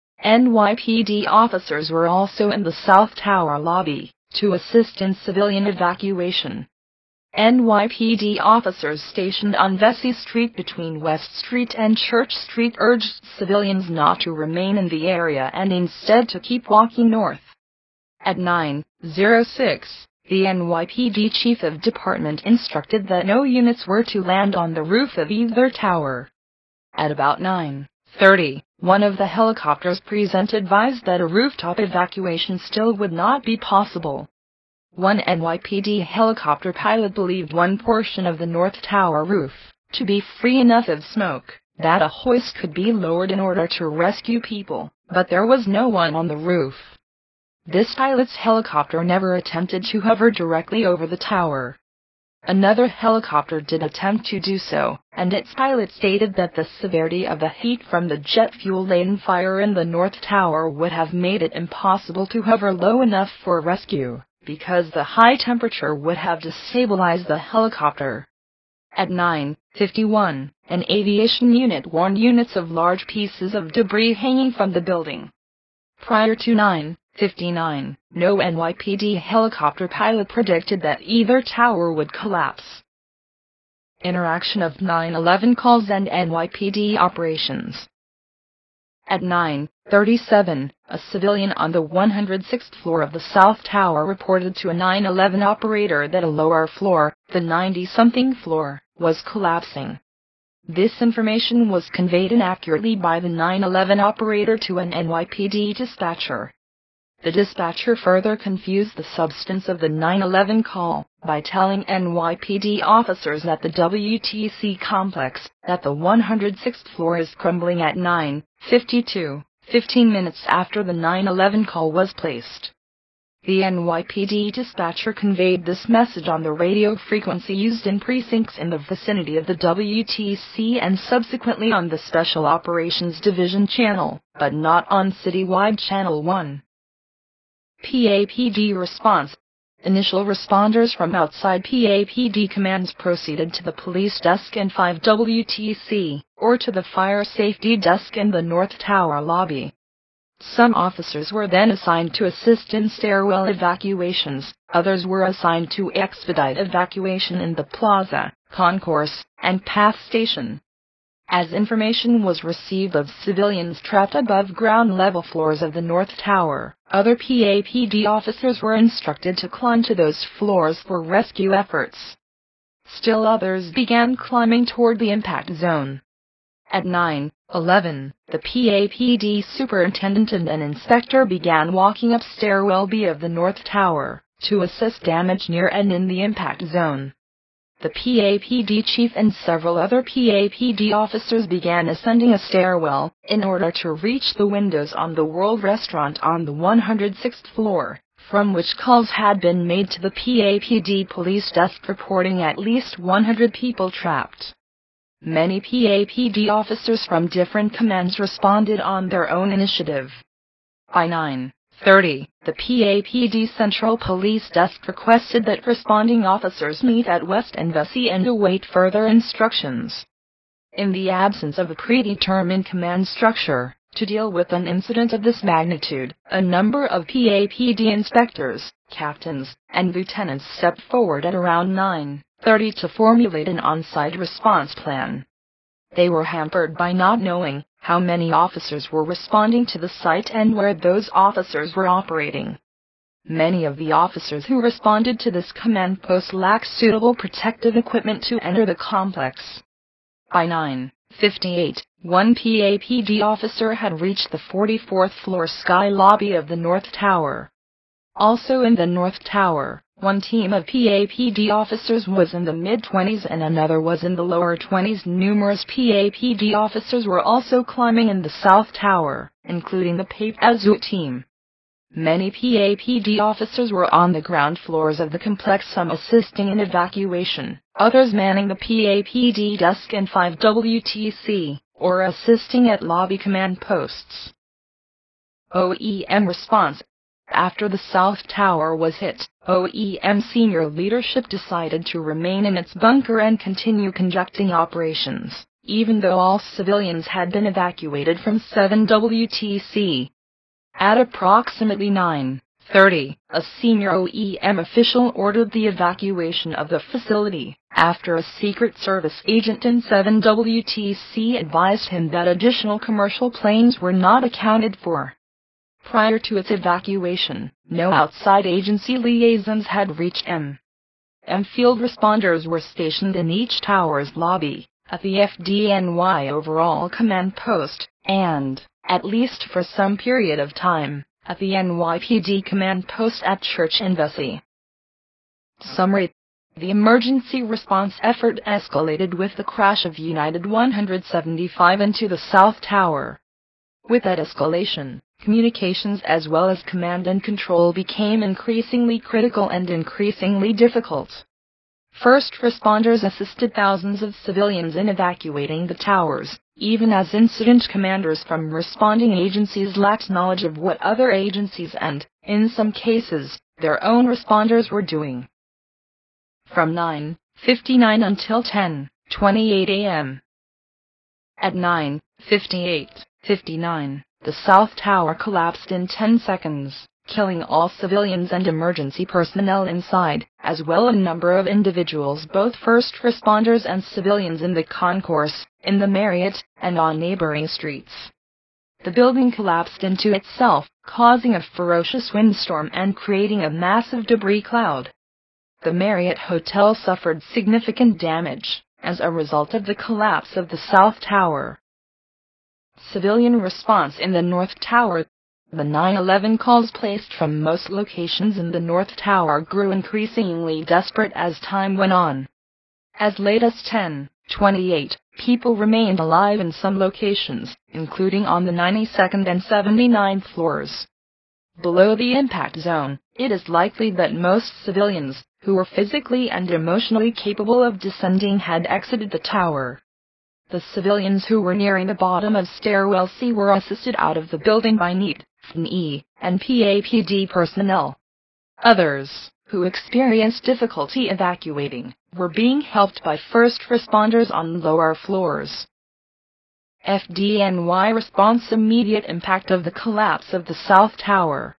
NYPD officers were also in the South Tower lobby to assist in civilian evacuation. NYPD officers stationed on Vesey Street between West Street and Church Street urged civilians not to remain in the area and instead to keep walking north. At 9:06, the NYPD chief of department instructed that no units were to land on the roof of either tower. At about 9:30, one of the helicopters present advised that a rooftop evacuation still would not be possible. One NYPD helicopter pilot believed one portion of the North Tower roof to be free enough of smoke that a hoist could be lowered in order to rescue people, but there was no one on the roof. This pilot's helicopter never attempted to hover directly over the tower. Another helicopter did attempt to do so, and its pilot stated that the severity of the heat from the jet fuel-laden fire in the North Tower would have made it impossible to hover low enough for rescue, because the high temperature would have destabilized the helicopter. At 9:51, an aviation unit warned units of large pieces of debris hanging from the building. Prior to 9:59, no NYPD helicopter pilot predicted that either tower would collapse. Interaction of 9/11 calls and NYPD operations. At 9:37, a civilian on the 106th floor of the South Tower reported to a 911 operator that a lower floor, the 90-something floor, was collapsing. This information was conveyed inaccurately by the 911 operator to an NYPD dispatcher. The dispatcher further confused the substance of the 911 call by telling NYPD officers at the WTC complex that the 106th floor is crumbling at 9:52, 15 minutes after the 911 call was placed. The NYPD dispatcher conveyed this message on the radio frequency used in precincts in the vicinity of the WTC and subsequently on the Special Operations Division channel, but not on citywide Channel 1. PAPD response. Initial responders from outside PAPD commands proceeded to the police desk in 5 WTC, or to the fire safety desk in the North Tower lobby. Some officers were then assigned to assist in stairwell evacuations, others were assigned to expedite evacuation in the plaza, concourse, and path station. As information was received of civilians trapped above ground level floors of the North Tower, other PAPD officers were instructed to climb to those floors for rescue efforts. Still others began climbing toward the impact zone. At 9:11, the PAPD superintendent and an inspector began walking up stairwell B of the North Tower, to assess damage near and in the impact zone. The PAPD chief and several other PAPD officers began ascending a stairwell, in order to reach the windows on the World Restaurant on the 106th floor, from which calls had been made to the PAPD police desk reporting at least 100 people trapped. Many PAPD officers from different commands responded on their own initiative. By 9:30, the PAPD Central Police Desk requested that responding officers meet at West Embassy and await further instructions. In the absence of a predetermined command structure, to deal with an incident of this magnitude, a number of PAPD inspectors, captains, and lieutenants stepped forward at around 9:30 to formulate an on-site response plan. They were hampered by not knowing how many officers were responding to the site and where those officers were operating. Many of the officers who responded to this command post lacked suitable protective equipment to enter the complex. By 9:58, one PAPD officer had reached the 44th floor sky lobby of the North Tower. Also in the North Tower, one team of PAPD officers was in the mid-20s and another was in the lower 20s. Numerous PAPD officers were also climbing in the South Tower, including the PAPAZU team. Many PAPD officers were on the ground floors of the complex, some assisting in evacuation, others manning the PAPD desk in 5 WTC, or assisting at lobby command posts. OEM response. After the South Tower was hit, OEM senior leadership decided to remain in its bunker and continue conducting operations, even though all civilians had been evacuated from 7 WTC. At approximately 9:30, a senior OEM official ordered the evacuation of the facility, after a Secret Service agent in 7 WTC advised him that additional commercial planes were not accounted for. Prior to its evacuation, no outside agency liaisons had reached M. Field responders were stationed in each tower's lobby, at the FDNY overall command post, and, at least for some period of time, at the NYPD command post at Church Embassy. Summary. The emergency response effort escalated with the crash of United 175 into the South Tower. With that escalation, communications as well as command and control became increasingly critical and increasingly difficult. First responders assisted thousands of civilians in evacuating the towers, even as incident commanders from responding agencies lacked knowledge of what other agencies and, in some cases, their own responders were doing. From 9:59 until 10:28 a.m. At 9:58:59, the South Tower collapsed in 10 seconds, killing all civilians and emergency personnel inside, as well as a number of individuals, both first responders and civilians in the concourse, in the Marriott, and on neighboring streets. The building collapsed into itself, causing a ferocious windstorm and creating a massive debris cloud. The Marriott Hotel suffered significant damage as a result of the collapse of the South Tower. Civilian response in the North Tower. The 9/11 calls placed from most locations in the North Tower grew increasingly desperate as time went on. As late as 10:28, people remained alive in some locations, including on the 92nd and 79th floors. Below the impact zone, it is likely that most civilians, who were physically and emotionally capable of descending, had exited the tower. The civilians who were nearing the bottom of stairwell C were assisted out of the building by NEET, FNE, and PAPD personnel. Others, who experienced difficulty evacuating, were being helped by first responders on lower floors. FDNY response: immediate impact of the collapse of the South Tower.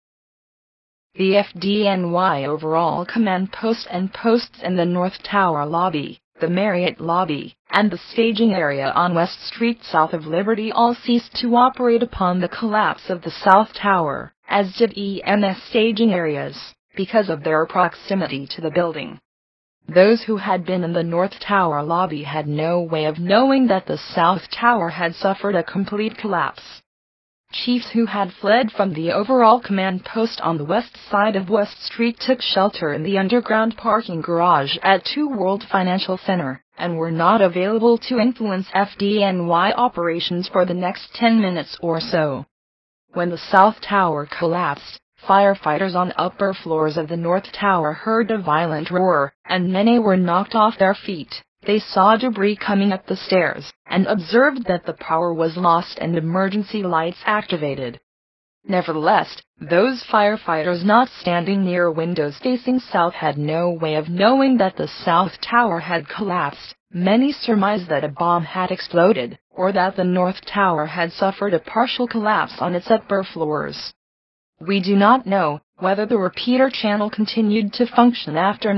The FDNY overall command post and posts in the North Tower lobby, the Marriott lobby, and the staging area on West Street south of Liberty all ceased to operate upon the collapse of the South Tower, as did EMS staging areas, because of their proximity to the building. Those who had been in the North Tower lobby had no way of knowing that the South Tower had suffered a complete collapse. Chiefs who had fled from the overall command post on the west side of West Street took shelter in the underground parking garage at 2 World Financial Center, and were not available to influence FDNY operations for the next 10 minutes or so. When the South Tower collapsed, firefighters on upper floors of the North Tower heard a violent roar, and many were knocked off their feet. They saw debris coming up the stairs, and observed that the power was lost and emergency lights activated. Nevertheless, those firefighters not standing near windows facing south had no way of knowing that the South Tower had collapsed. Many surmised that a bomb had exploded, or that the North Tower had suffered a partial collapse on its upper floors. We do not know whether the repeater channel continued to function after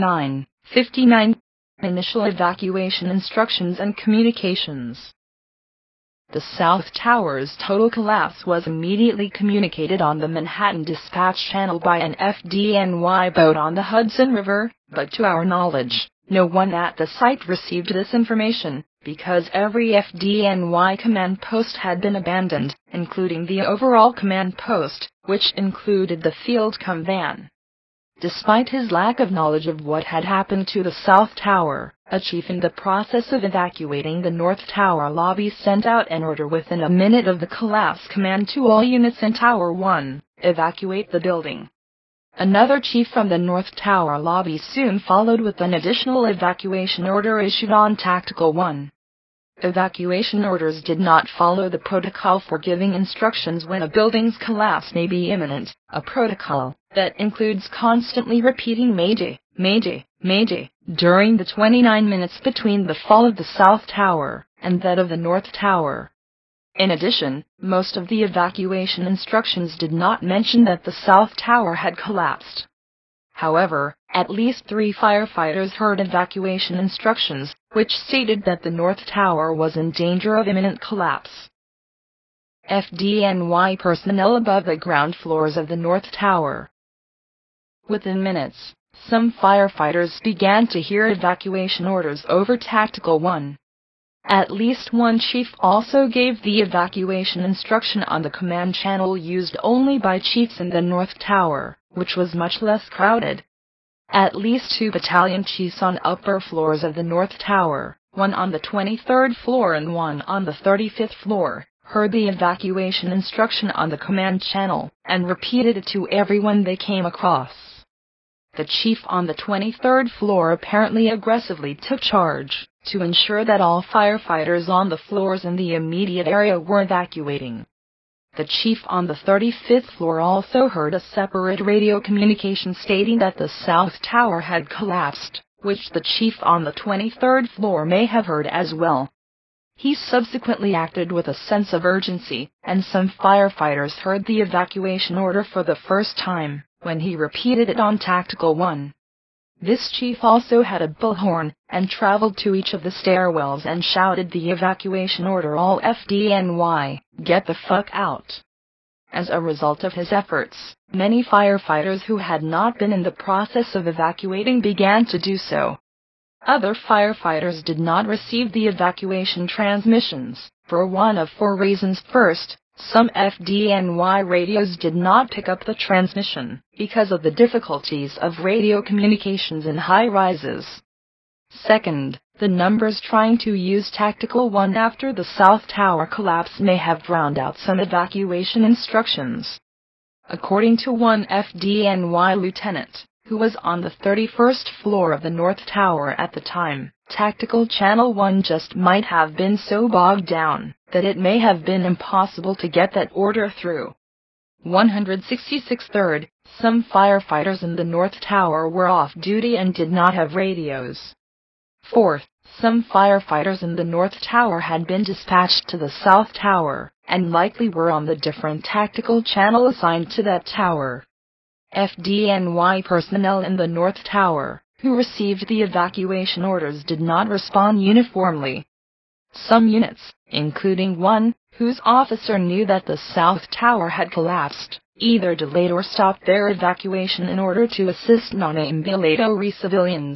9:59. Initial evacuation instructions and communications. The South Tower's total collapse was immediately communicated on the Manhattan Dispatch Channel by an FDNY boat on the Hudson River, but to our knowledge, no one at the site received this information, because every FDNY command post had been abandoned, including the overall command post, which included the field com van. Despite his lack of knowledge of what had happened to the South Tower, a chief in the process of evacuating the North Tower lobby sent out an order within a minute of the collapse command to all units in Tower 1, evacuate the building. Another chief from the North Tower lobby soon followed with an additional evacuation order issued on Tactical 1. Evacuation orders did not follow the protocol for giving instructions when a building's collapse may be imminent, a protocol that includes constantly repeating Mayday, Mayday, Mayday, during the 29 minutes between the fall of the South Tower and that of the North Tower. In addition, most of the evacuation instructions did not mention that the South Tower had collapsed. However, at least 3 firefighters heard evacuation instructions, which stated that the North Tower was in danger of imminent collapse. FDNY personnel above the ground floors of the North Tower. Within minutes, some firefighters began to hear evacuation orders over Tactical 1. At least one chief also gave the evacuation instruction on the command channel used only by chiefs in the North Tower, which was much less crowded. At least 2 battalion chiefs on upper floors of the North Tower, one on the 23rd floor and one on the 35th floor, heard the evacuation instruction on the command channel, and repeated it to everyone they came across. The chief on the 23rd floor apparently aggressively took charge to ensure that all firefighters on the floors in the immediate area were evacuating. The chief on the 35th floor also heard a separate radio communication stating that the South Tower had collapsed, which the chief on the 23rd floor may have heard as well. He subsequently acted with a sense of urgency, and some firefighters heard the evacuation order for the first time when he repeated it on Tactical 1. This chief also had a bullhorn, and traveled to each of the stairwells and shouted the evacuation order, all FDNY, get the fuck out. As a result of his efforts, many firefighters who had not been in the process of evacuating began to do so. Other firefighters did not receive the evacuation transmissions, for one of 4 reasons. First, some FDNY radios did not pick up the transmission, because of the difficulties of radio communications in high-rises. Second, the numbers trying to use Tactical 1 after the South Tower collapse may have drowned out some evacuation instructions. according to one FDNY lieutenant, who was on the 31st floor of the North Tower at the time. Tactical Channel 1 just might have been so bogged down that it may have been impossible to get that order through. 166 Third, some firefighters in the North Tower were off duty and did not have radios. Fourth, some firefighters in the North Tower had been dispatched to the South Tower, and likely were on the different tactical channel assigned to that tower. FDNY personnel in the North Tower, who received the evacuation orders, did not respond uniformly. Some units, including one whose officer knew that the South Tower had collapsed, either delayed or stopped their evacuation in order to assist non-ambulatory civilians.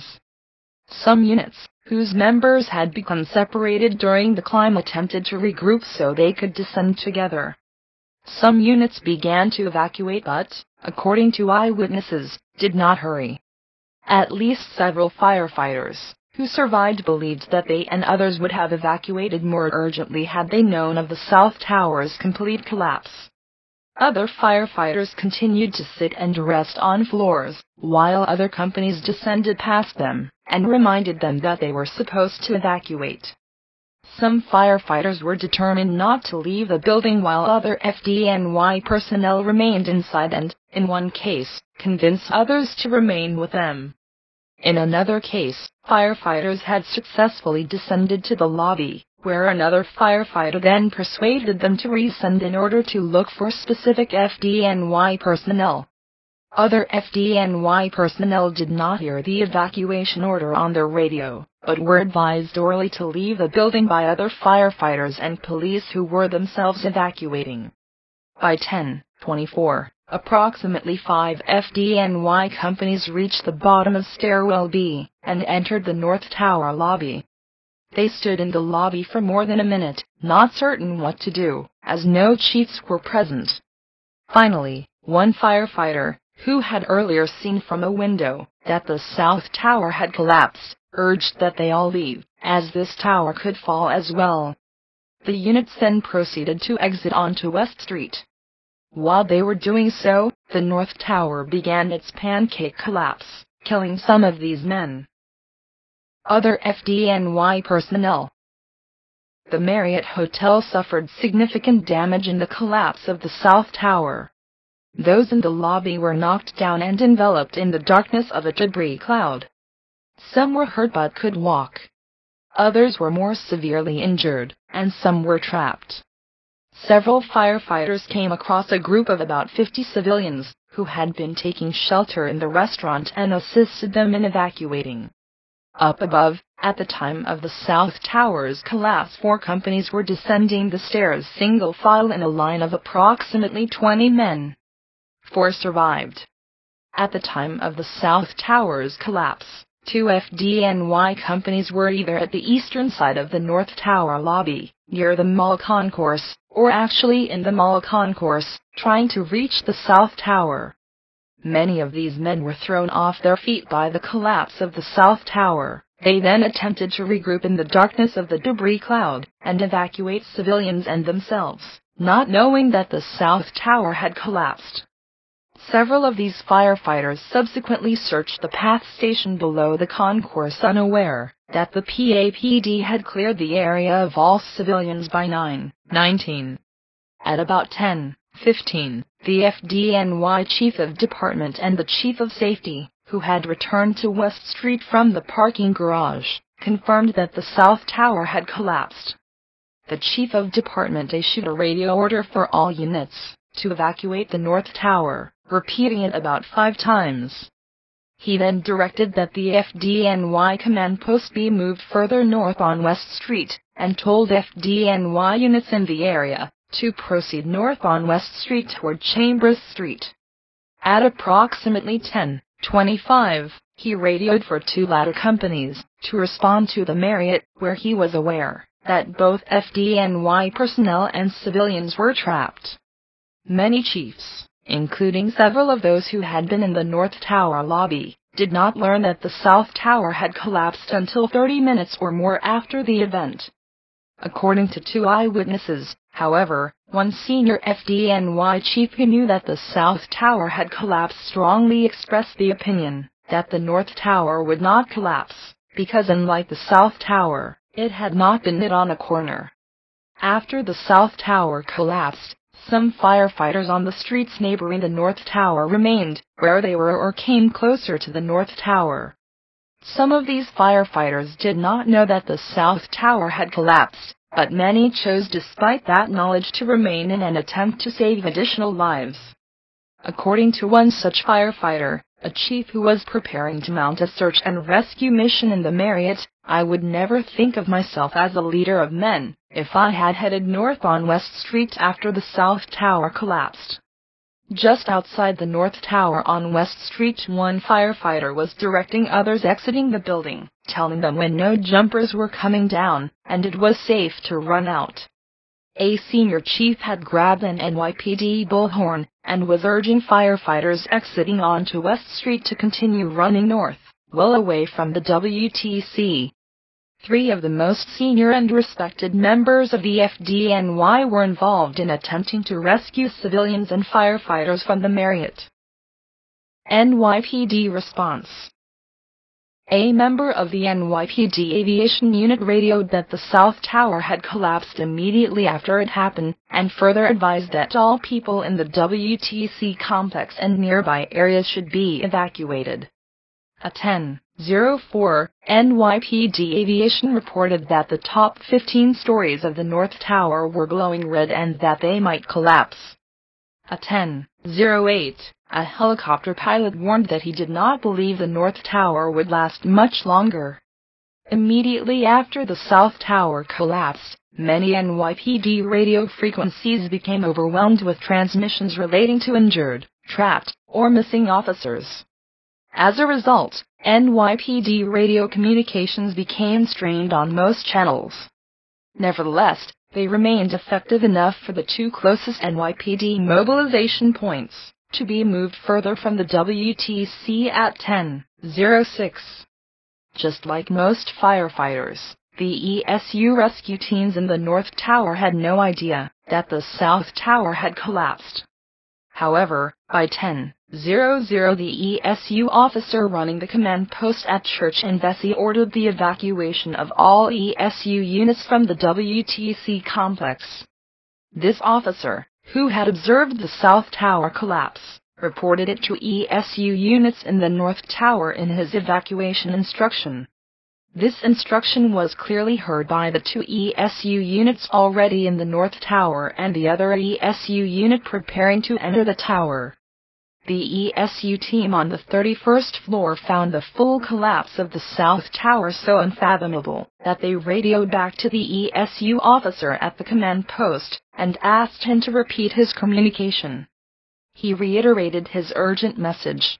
Some units, whose members had become separated during the climb, attempted to regroup so they could descend together. Some units began to evacuate but, according to eyewitnesses, did not hurry. At least several firefighters who survived believed that they and others would have evacuated more urgently had they known of the South Tower's complete collapse. Other firefighters continued to sit and rest on floors, while other companies descended past them and reminded them that they were supposed to evacuate. Some firefighters were determined not to leave the building while other FDNY personnel remained inside and, in one case, convinced others to remain with them. In another case, firefighters had successfully descended to the lobby, where another firefighter then persuaded them to rescend in order to look for specific FDNY personnel. Other FDNY personnel did not hear the evacuation order on their radio, but were advised orally to leave the building by other firefighters and police who were themselves evacuating. By 10:24, approximately 5 FDNY companies reached the bottom of Stairwell B and entered the North Tower lobby. They stood in the lobby for more than a minute, not certain what to do, as no chiefs were present. Finally, one firefighter, who had earlier seen from a window that the South Tower had collapsed, urged that they all leave, as this tower could fall as well. The units then proceeded to exit onto West Street. While they were doing so, the North Tower began its pancake collapse, killing some of these men. Other FDNY personnel. The Marriott Hotel suffered significant damage in the collapse of the South Tower. Those in the lobby were knocked down and enveloped in the darkness of a debris cloud. Some were hurt but could walk. Others were more severely injured, and some were trapped. Several firefighters came across a group of about 50 civilians who had been taking shelter in the restaurant and assisted them in evacuating. Up above, at the time of the South Tower's collapse, 4 companies were descending the stairs single file in a line of approximately 20 men. 4 survived. At the time of the South Tower's collapse, 2 FDNY companies were either at the eastern side of the North Tower lobby, near the mall concourse, or actually in the mall concourse, trying to reach the South Tower. Many of these men were thrown off their feet by the collapse of the South Tower. They then attempted to regroup in the darkness of the debris cloud and evacuate civilians and themselves, not knowing that the South Tower had collapsed. Several of these firefighters subsequently searched the PATH station below the concourse, unaware that the PAPD had cleared the area of all civilians by 9:19. At about 10:15, the FDNY Chief of Department and the Chief of Safety, who had returned to West Street from the parking garage, confirmed that the South Tower had collapsed. The Chief of Department issued a radio order for all units to evacuate the North Tower, repeating it about 5 times. He then directed that the FDNY command post be moved further north on West Street, and told FDNY units in the area to proceed north on West Street toward Chambers Street. At approximately 10:25, he radioed for 2 latter companies to respond to the Marriott, where he was aware that both FDNY personnel and civilians were trapped. Many chiefs, including several of those who had been in the North Tower lobby, did not learn that the South Tower had collapsed until 30 minutes or more after the event. According to 2 eyewitnesses, however, one senior FDNY chief who knew that the South Tower had collapsed strongly expressed the opinion that the North Tower would not collapse, because unlike the South Tower, it had not been hit on a corner. After the South Tower collapsed, some firefighters on the streets neighboring the North Tower remained where they were or came closer to the North Tower. Some of these firefighters did not know that the South Tower had collapsed, but many chose despite that knowledge to remain in an attempt to save additional lives. According to one such firefighter, a chief who was preparing to mount a search and rescue mission in the Marriott, "I would never think of myself as a leader of men if I had headed north on West Street after the South Tower collapsed." Just outside the North Tower on West Street, one firefighter was directing others exiting the building, telling them when no jumpers were coming down, and it was safe to run out. A senior chief had grabbed an NYPD bullhorn and was urging firefighters exiting onto West Street to continue running north, well away from the WTC. 3 of the most senior and respected members of the FDNY were involved in attempting to rescue civilians and firefighters from the Marriott. NYPD response. A member of the NYPD aviation unit radioed that the South Tower had collapsed immediately after it happened, and further advised that all people in the WTC complex and nearby areas should be evacuated. At 10:04, NYPD Aviation reported that the top 15 stories of the North Tower were glowing red and that they might collapse. At 10:08, a helicopter pilot warned that he did not believe the North Tower would last much longer. Immediately after the South Tower collapsed, many NYPD radio frequencies became overwhelmed with transmissions relating to injured, trapped, or missing officers. As a result, NYPD radio communications became strained on most channels. Nevertheless, they remained effective enough for the 2 closest NYPD mobilization points to be moved further from the WTC at 10:06. Just like most firefighters, the ESU rescue teams in the North Tower had no idea that the South Tower had collapsed. However, by 10:00, the ESU officer running the command post at Church and Vesey ordered the evacuation of all ESU units from the WTC complex. This officer, who had observed the South Tower collapse, reported it to ESU units in the North Tower in his evacuation instruction. This instruction was clearly heard by the 2 ESU units already in the North Tower and the other ESU unit preparing to enter the tower. The ESU team on the 31st floor found the full collapse of the South Tower so unfathomable that they radioed back to the ESU officer at the command post and asked him to repeat his communication. He reiterated his urgent message.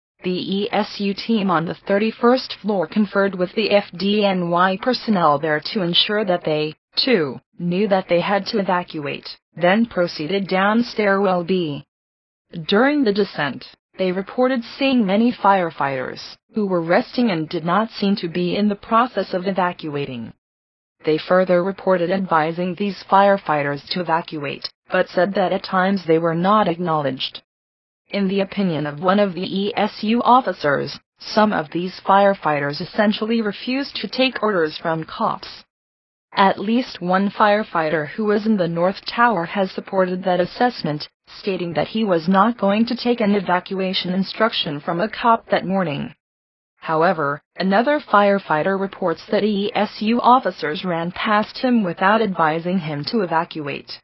The ESU team on the 31st floor conferred with the FDNY personnel there to ensure that they, too, knew that they had to evacuate, then proceeded down stairwell B. During the descent, they reported seeing many firefighters who were resting and did not seem to be in the process of evacuating. They further reported advising these firefighters to evacuate, but said that at times they were not acknowledged. In the opinion of one of the ESU officers, some of these firefighters essentially refused to take orders from cops. At least one firefighter who was in the North Tower has supported that assessment, stating that he was not going to take an evacuation instruction from a cop that morning. However, another firefighter reports that ESU officers ran past him without advising him to evacuate.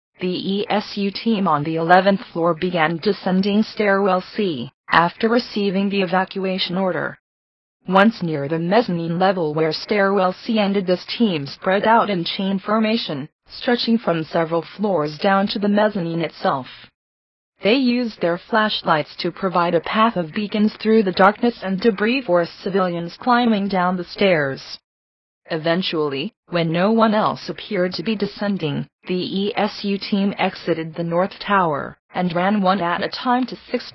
The ESU team on the 11th floor began descending stairwell C after receiving the evacuation order. Once near the mezzanine level where stairwell C ended, this team spread out in chain formation, stretching from several floors down to the mezzanine itself. They used their flashlights to provide a path of beacons through the darkness and debris for civilians climbing down the stairs. Eventually, when no one else appeared to be descending, the ESU team exited the North Tower and ran one at a time to 6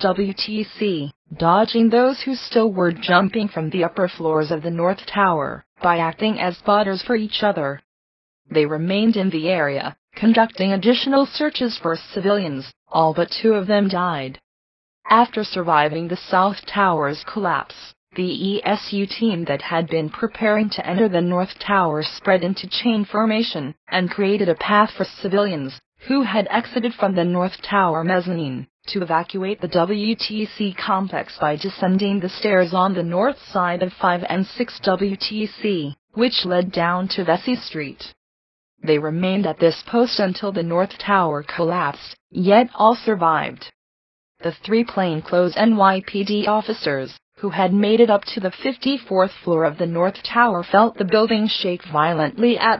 WTC, dodging those who still were jumping from the upper floors of the North Tower by acting as spotters for each other. They remained in the area, conducting additional searches for civilians. All but 2 of them died. After surviving the South Tower's collapse, the ESU team that had been preparing to enter the North Tower spread into chain formation and created a path for civilians who had exited from the North Tower mezzanine to evacuate the WTC complex by descending the stairs on the north side of 5 and 6 WTC, which led down to Vesey Street. They remained at this post until the North Tower collapsed, yet all survived. The 3 plainclothes NYPD officers, who had made it up to the 54th floor of the North Tower, felt the building shake violently at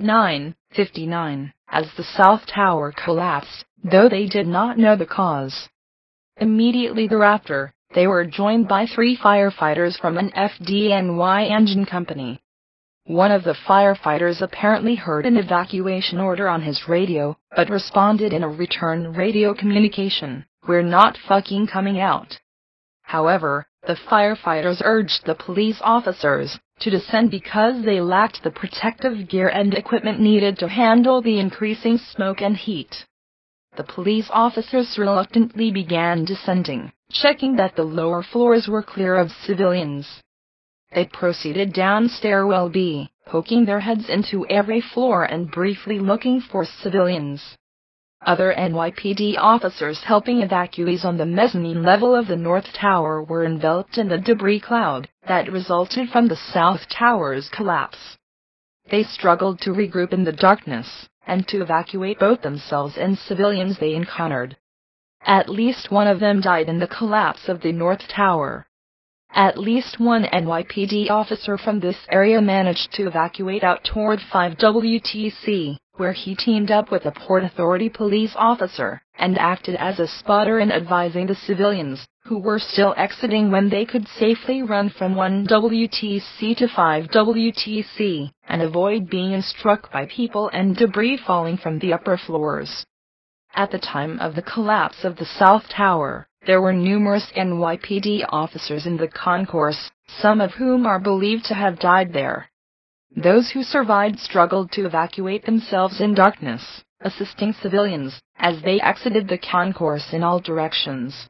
9:59 as the South Tower collapsed, though they did not know the cause. Immediately thereafter, they were joined by 3 firefighters from an FDNY engine company. One of the firefighters apparently heard an evacuation order on his radio, but responded in a return radio communication, "We're not fucking coming out." However, the firefighters urged the police officers to descend because they lacked the protective gear and equipment needed to handle the increasing smoke and heat. The police officers reluctantly began descending, checking that the lower floors were clear of civilians. They proceeded down stairwell B, poking their heads into every floor and briefly looking for civilians. Other NYPD officers helping evacuees on the mezzanine level of the North Tower were enveloped in the debris cloud that resulted from the South Tower's collapse. They struggled to regroup in the darkness and to evacuate both themselves and civilians they encountered. At least one of them died in the collapse of the North Tower. At least one NYPD officer from this area managed to evacuate out toward 5 WTC, where he teamed up with a Port Authority police officer and acted as a spotter in advising the civilians, who were still exiting, when they could safely run from 1 WTC to 5 WTC and avoid being struck by people and debris falling from the upper floors. At the time of the collapse of the South Tower, there were numerous NYPD officers in the concourse, some of whom are believed to have died there. Those who survived struggled to evacuate themselves in darkness, assisting civilians as they exited the concourse in all directions.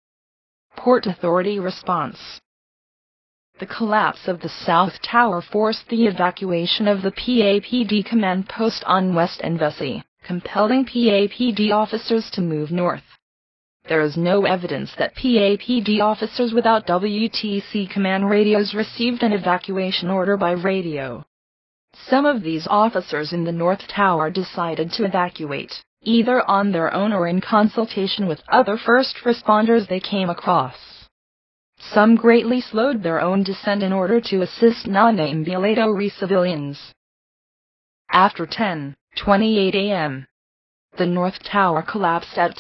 Port Authority response. The collapse of the South Tower forced the evacuation of the PAPD command post on West and Vesey, compelling PAPD officers to move north. There is no evidence that PAPD officers without WTC command radios received an evacuation order by radio. Some of these officers in the North Tower decided to evacuate, either on their own or in consultation with other first responders they came across. Some greatly slowed their own descent in order to assist non-ambulatory civilians. After 10:28 a.m., the North Tower collapsed at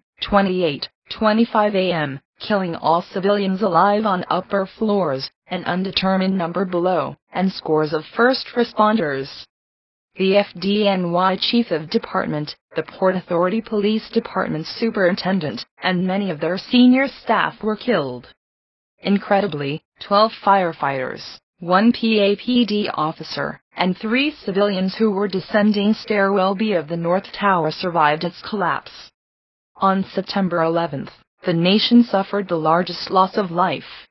10:25 a.m., killing all civilians alive on upper floors, an undetermined number below, and scores of first responders. The FDNY Chief of Department, the Port Authority Police Department Superintendent, and many of their senior staff were killed. Incredibly, 12 firefighters, 1 PAPD officer, and 3 civilians who were descending stairwell B of the North Tower survived its collapse. On September 11th, the nation suffered the largest loss of life,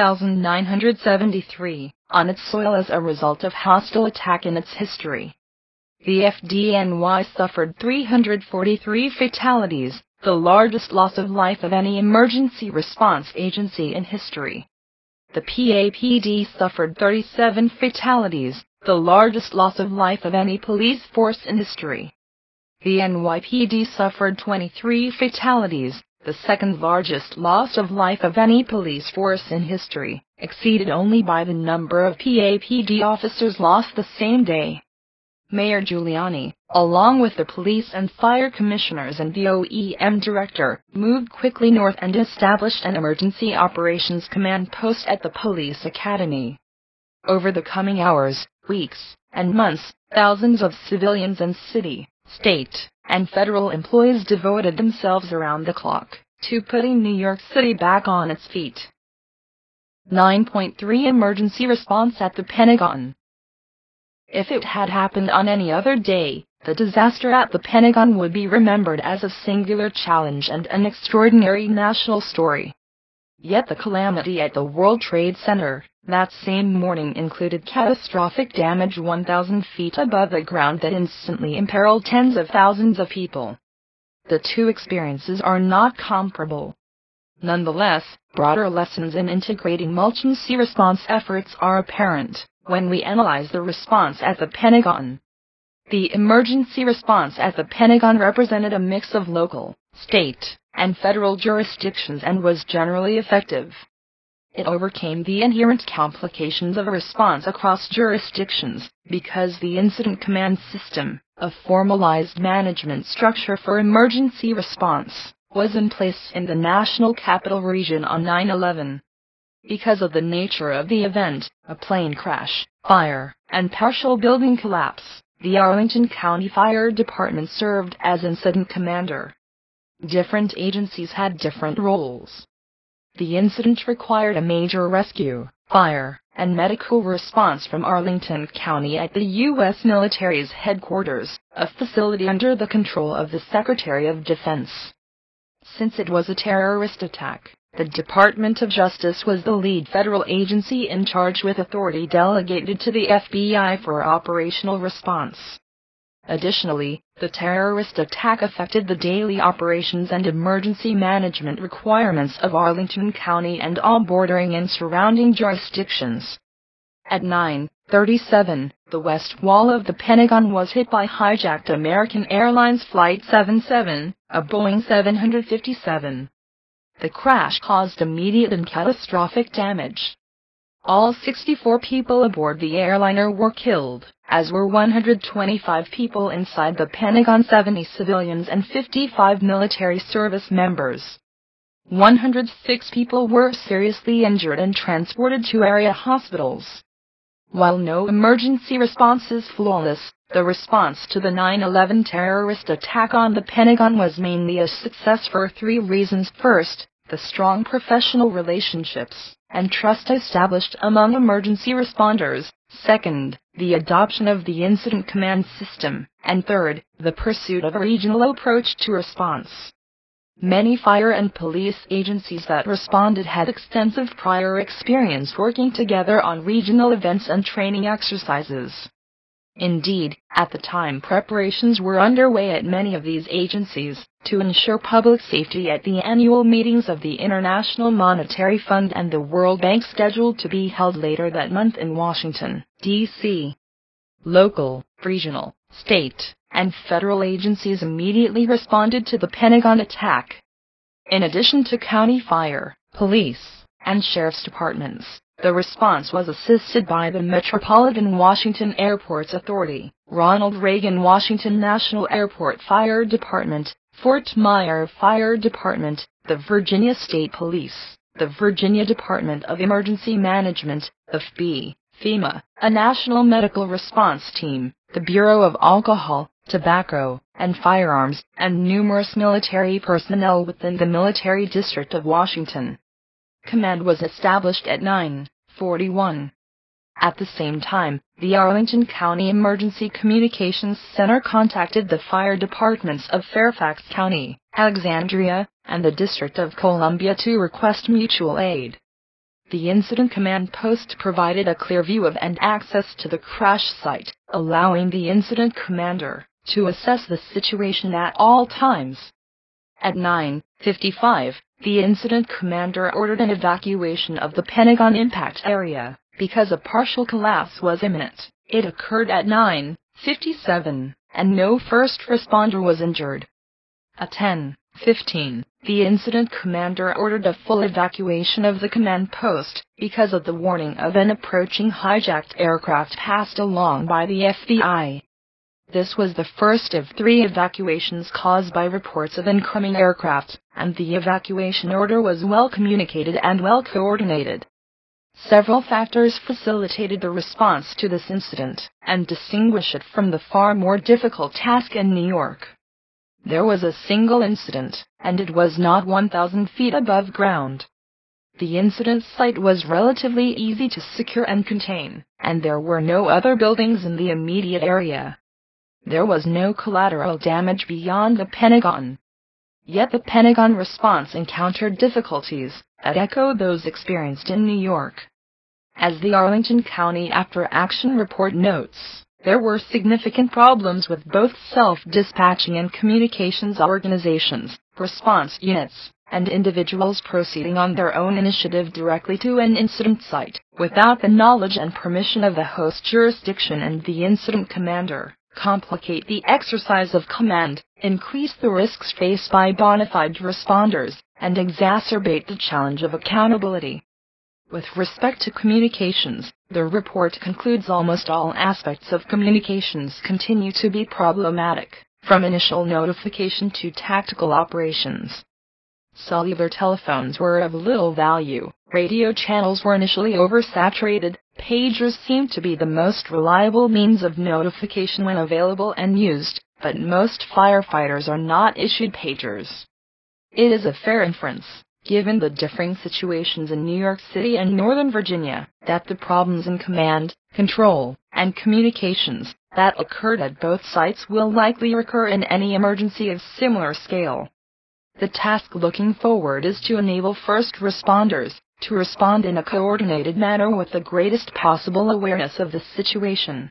2,973, on its soil as a result of hostile attack in its history. The FDNY suffered 343 fatalities, the largest loss of life of any emergency response agency in history. The PAPD suffered 37 fatalities, the largest loss of life of any police force in history. The NYPD suffered 23 fatalities, the second largest loss of life of any police force in history, exceeded only by the number of PAPD officers lost the same day. Mayor Giuliani, along with the police and fire commissioners and the OEM director, moved quickly north and established an emergency operations command post at the police academy. Over the coming hours, weeks, and months, thousands of civilians and city, state, and federal employees devoted themselves around the clock to putting New York City back on its feet. 9.3 Emergency response at the Pentagon. If it had happened on any other day, the disaster at the Pentagon would be remembered as a singular challenge and an extraordinary national story. Yet the calamity at the World Trade Center that same morning included catastrophic damage 1,000 feet above the ground that instantly imperiled tens of thousands of people. The two experiences are not comparable. Nonetheless, broader lessons in integrating emergency response efforts are apparent when we analyze the response at the Pentagon. The emergency response at the Pentagon represented a mix of local, state, and federal jurisdictions and was generally effective. It overcame the inherent complications of a response across jurisdictions because the Incident Command System, a formalized management structure for emergency response, was in place in the National Capital Region on 9/11. Because of the nature of the event, a plane crash, fire, and partial building collapse, the Arlington County Fire Department served as incident commander. Different agencies had different roles. The incident required a major rescue, fire, and medical response from Arlington County at the U.S. military's headquarters, a facility under the control of the Secretary of Defense. Since it was a terrorist attack, the Department of Justice was the lead federal agency in charge with authority delegated to the FBI for operational response. Additionally, the terrorist attack affected the daily operations and emergency management requirements of Arlington County and all bordering and surrounding jurisdictions. At 9:37, the west wall of the Pentagon was hit by hijacked American Airlines Flight 77, a Boeing 757. The crash caused immediate and catastrophic damage. All 64 people aboard the airliner were killed, as were 125 people inside the Pentagon, 70 civilians and 55 military service members. 106 people were seriously injured and transported to area hospitals. While no emergency response is flawless, the response to the 9/11 terrorist attack on the Pentagon was mainly a success for three reasons. First, the strong professional relationships and trust established among emergency responders. Second, the adoption of the Incident Command System. And third, the pursuit of a regional approach to response. Many fire and police agencies that responded had extensive prior experience working together on regional events and training exercises. Indeed, at the time preparations were underway at many of these agencies to ensure public safety at the annual meetings of the International Monetary Fund and the World Bank scheduled to be held later that month in Washington, D.C. Local, regional, state, and federal agencies immediately responded to the Pentagon attack. In addition to county fire, police, and sheriff's departments, the response was assisted by the Metropolitan Washington Airports Authority, Ronald Reagan Washington National Airport Fire Department, Fort Myer Fire Department, the Virginia State Police, the Virginia Department of Emergency Management, the FB, FEMA, a National Medical Response Team, the Bureau of Alcohol, Tobacco, and Firearms, and numerous military personnel within the Military District of Washington. Command was established at 9:41. At the same time, the Arlington County Emergency Communications Center contacted the fire departments of Fairfax County, Alexandria, and the District of Columbia to request mutual aid. The Incident Command Post provided a clear view of and access to the crash site, allowing the incident commander to assess the situation at all times. At 9:55, the incident commander ordered an evacuation of the Pentagon impact area because a partial collapse was imminent. It occurred at 9:57, and no first responder was injured. At 10:15, the incident commander ordered a full evacuation of the command post because of the warning of an approaching hijacked aircraft passed along by the FBI. This was the first of 3 evacuations caused by reports of incoming aircraft, and the evacuation order was well communicated and well coordinated. Several factors facilitated the response to this incident and distinguish it from the far more difficult task in New York. There was a single incident, and it was not 1,000 feet above ground. The incident site was relatively easy to secure and contain, and there were no other buildings in the immediate area. There was no collateral damage beyond the Pentagon. Yet the Pentagon response encountered difficulties that echoed those experienced in New York. As the Arlington County After Action Report notes, there were significant problems with both self-dispatching and communications organizations, response units, and individuals proceeding on their own initiative directly to an incident site, without the knowledge and permission of the host jurisdiction and the incident commander, complicate the exercise of command, increase the risks faced by bona fide responders, and exacerbate the challenge of accountability. With respect to communications, the report concludes almost all aspects of communications continue to be problematic, from initial notification to tactical operations. Cellular telephones were of little value, radio channels were initially oversaturated, pagers seemed to be the most reliable means of notification when available and used, but most firefighters are not issued pagers. It is a fair inference, given the differing situations in New York City and Northern Virginia, that the problems in command, control, and communications that occurred at both sites will likely recur in any emergency of similar scale. The task looking forward is to enable first responders to respond in a coordinated manner with the greatest possible awareness of the situation.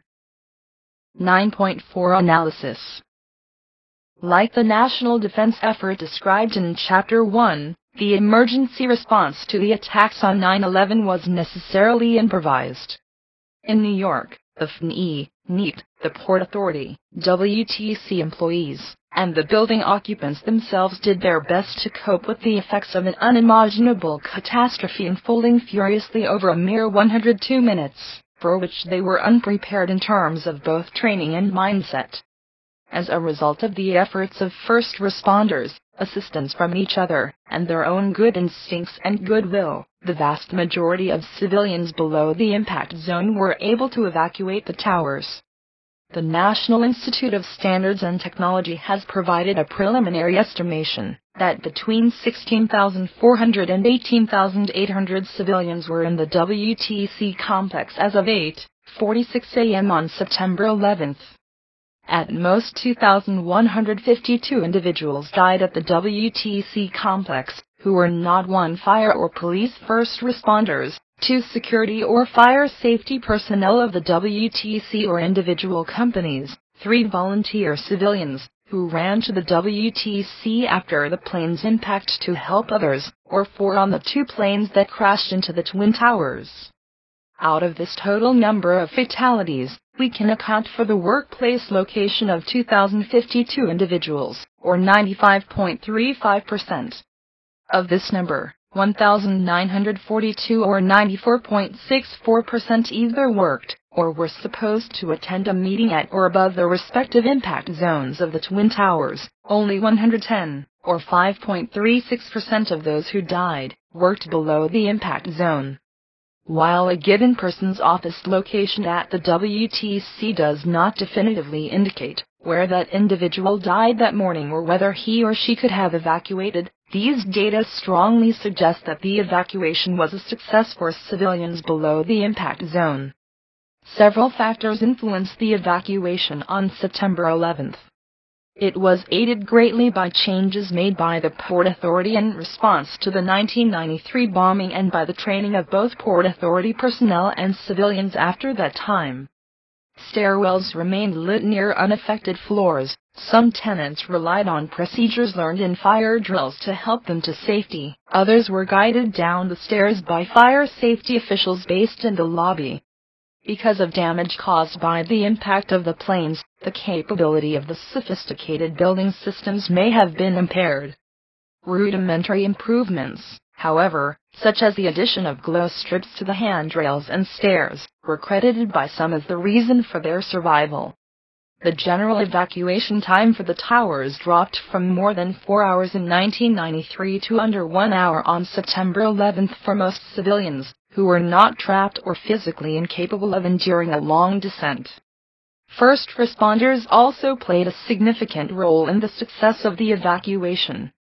9.4 Analysis. Like the national defense effort described in Chapter 1, the emergency response to the attacks on 9/11 was necessarily improvised. In New York, the FNE, NEAT, the Port Authority, WTC employees, and the building occupants themselves did their best to cope with the effects of an unimaginable catastrophe unfolding furiously over a mere 102 minutes, for which they were unprepared in terms of both training and mindset. As a result of the efforts of first responders, assistance from each other, and their own good instincts and goodwill, the vast majority of civilians below the impact zone were able to evacuate the towers. The National Institute of Standards and Technology has provided a preliminary estimation that between 16,400 and 18,800 civilians were in the WTC complex as of 8:46 a.m. on September 11th. At most 2,152 individuals died at the WTC complex, who were not 1 fire or police first responders, 2 security or fire safety personnel of the WTC or individual companies, 3 volunteer civilians, who ran to the WTC after the plane's impact to help others, or 4 on the 2 planes that crashed into the Twin Towers. Out of this total number of fatalities, we can account for the workplace location of 2,052 individuals, or 95.35%. Of this number, 1,942 or 94.64% either worked, or were supposed to attend a meeting at or above the respective impact zones of the Twin Towers. Only 110, or 5.36% of those who died, worked below the impact zone. While a given person's office location at the WTC does not definitively indicate where that individual died that morning or whether he or she could have evacuated, these data strongly suggest that the evacuation was a success for civilians below the impact zone. Several factors influenced the evacuation on September 11th. It was aided greatly by changes made by the Port Authority in response to the 1993 bombing and by the training of both Port Authority personnel and civilians after that time. Stairwells remained lit near unaffected floors. Some tenants relied on procedures learned in fire drills to help them to safety. Others were guided down the stairs by fire safety officials based in the lobby. Because of damage caused by the impact of the planes, the capability of the sophisticated building systems may have been impaired. Rudimentary improvements, however, such as the addition of glow strips to the handrails and stairs, were credited by some as the reason for their survival. The general evacuation time for the towers dropped from more than 4 hours in 1993 to under 1 hour on September 11th for most civilians, who were not trapped or physically incapable of enduring a long descent. First responders also played a significant role in the success of the evacuation.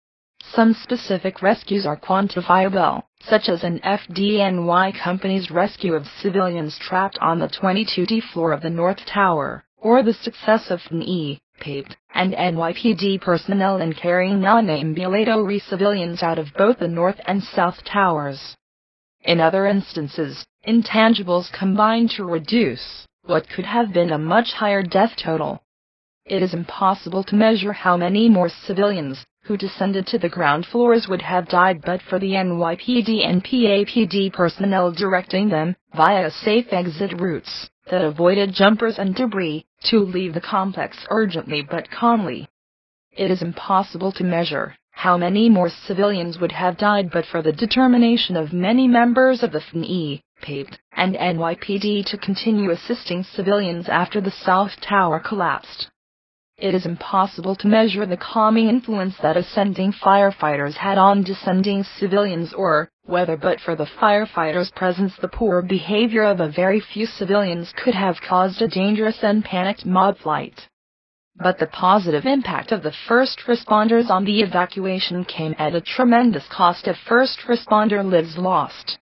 Some specific rescues are quantifiable, such as an FDNY company's rescue of civilians trapped on the 22D floor of the North Tower, or the success of FNE, PAPE, and NYPD personnel in carrying non-ambulatory civilians out of both the North and South Towers. In other instances, intangibles combine to reduce what could have been a much higher death total. It is impossible to measure how many more civilians who descended to the ground floors would have died but for the NYPD and PAPD personnel directing them, via safe exit routes that avoided jumpers and debris, to leave the complex urgently but calmly. It is impossible to measure how many more civilians would have died but for the determination of many members of the FNE, PAPE, and NYPD to continue assisting civilians after the South Tower collapsed. It is impossible to measure the calming influence that ascending firefighters had on descending civilians, or whether but for the firefighters' presence the poor behavior of a very few civilians could have caused a dangerous and panicked mob flight. But the positive impact of the first responders on the evacuation came at a tremendous cost of first responder lives lost.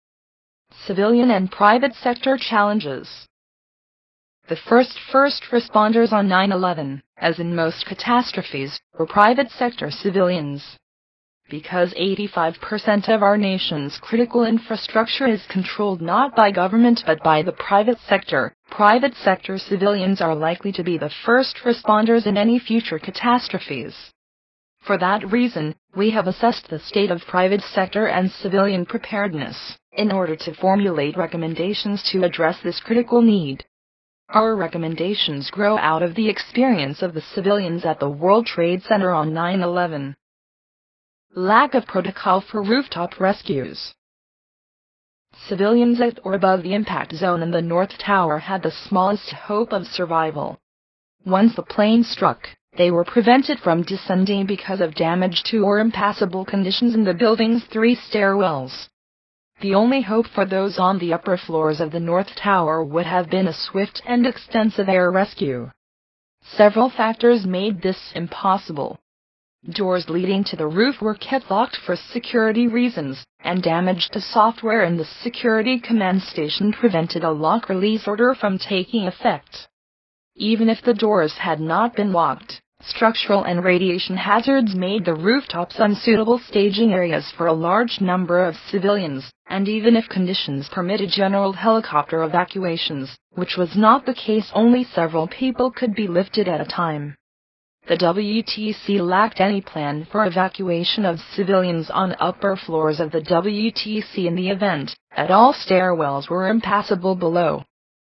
Civilian and private sector challenges. The first responders on 9/11, as in most catastrophes, were private sector civilians. Because 85% of our nation's critical infrastructure is controlled not by government but by the private sector civilians are likely to be the first responders in any future catastrophes. For that reason, we have assessed the state of private sector and civilian preparedness, in order to formulate recommendations to address this critical need. Our recommendations grow out of the experience of the civilians at the World Trade Center on 9/11. Lack of protocol for rooftop rescues. Civilians at or above the impact zone in the North Tower had the smallest hope of survival. Once the plane struck, they were prevented from descending because of damage to or impassable conditions in the building's 3 stairwells. The only hope for those on the upper floors of the North Tower would have been a swift and extensive air rescue. Several factors made this impossible. Doors leading to the roof were kept locked for security reasons, and damage to software in the security command station prevented a lock release order from taking effect. Even if the doors had not been locked, structural and radiation hazards made the rooftops unsuitable staging areas for a large number of civilians, and even if conditions permitted general helicopter evacuations, which was not the case, only several people could be lifted at a time. The WTC lacked any plan for evacuation of civilians on upper floors of the WTC in the event that all stairwells were impassable below.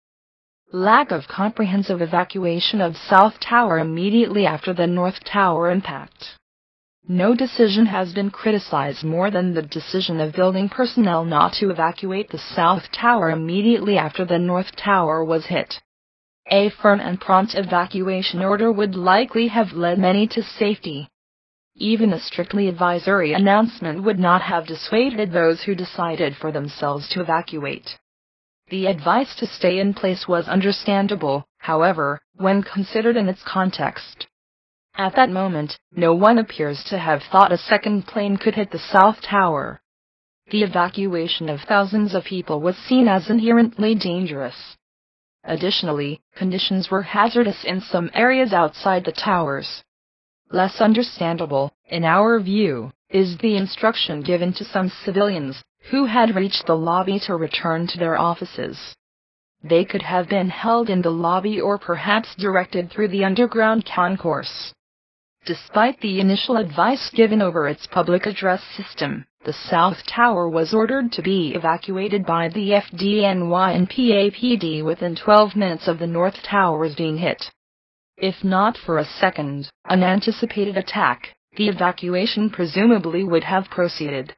Lack of comprehensive evacuation of South Tower immediately after the North Tower impact. No decision has been criticized more than the decision of building personnel not to evacuate the South Tower immediately after the North Tower was hit. A firm and prompt evacuation order would likely have led many to safety. Even a strictly advisory announcement would not have dissuaded those who decided for themselves to evacuate. The advice to stay in place was understandable, however, when considered in its context. At that moment, no one appears to have thought a second plane could hit the South Tower. The evacuation of thousands of people was seen as inherently dangerous. Additionally, conditions were hazardous in some areas outside the towers. Less understandable, in our view, is the instruction given to some civilians who had reached the lobby to return to their offices. They could have been held in the lobby or perhaps directed through the underground concourse. Despite the initial advice given over its public address system, the South Tower was ordered to be evacuated by the FDNY and PAPD within 12 minutes of the North Tower's being hit. If not for a second, unanticipated attack, the evacuation presumably would have proceeded.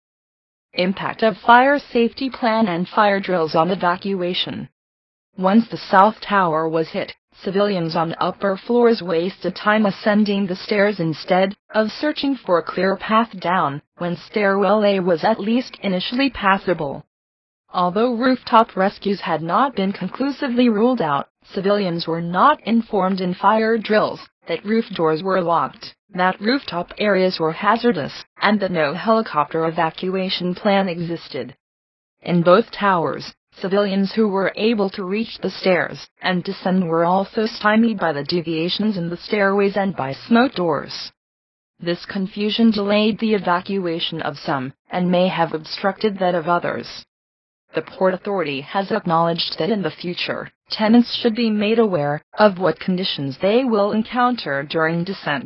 Impact of fire safety plan and fire drills on evacuation. Once the South Tower was hit, civilians on upper floors wasted time ascending the stairs instead of searching for a clear path down, when stairwell A was at least initially passable. Although rooftop rescues had not been conclusively ruled out, civilians were not informed in fire drills that roof doors were locked, that rooftop areas were hazardous, and that no helicopter evacuation plan existed. In both towers, civilians who were able to reach the stairs and descend were also stymied by the deviations in the stairways and by smoke doors. This confusion delayed the evacuation of some, and may have obstructed that of others. The Port Authority has acknowledged that in the future, tenants should be made aware of what conditions they will encounter during descent.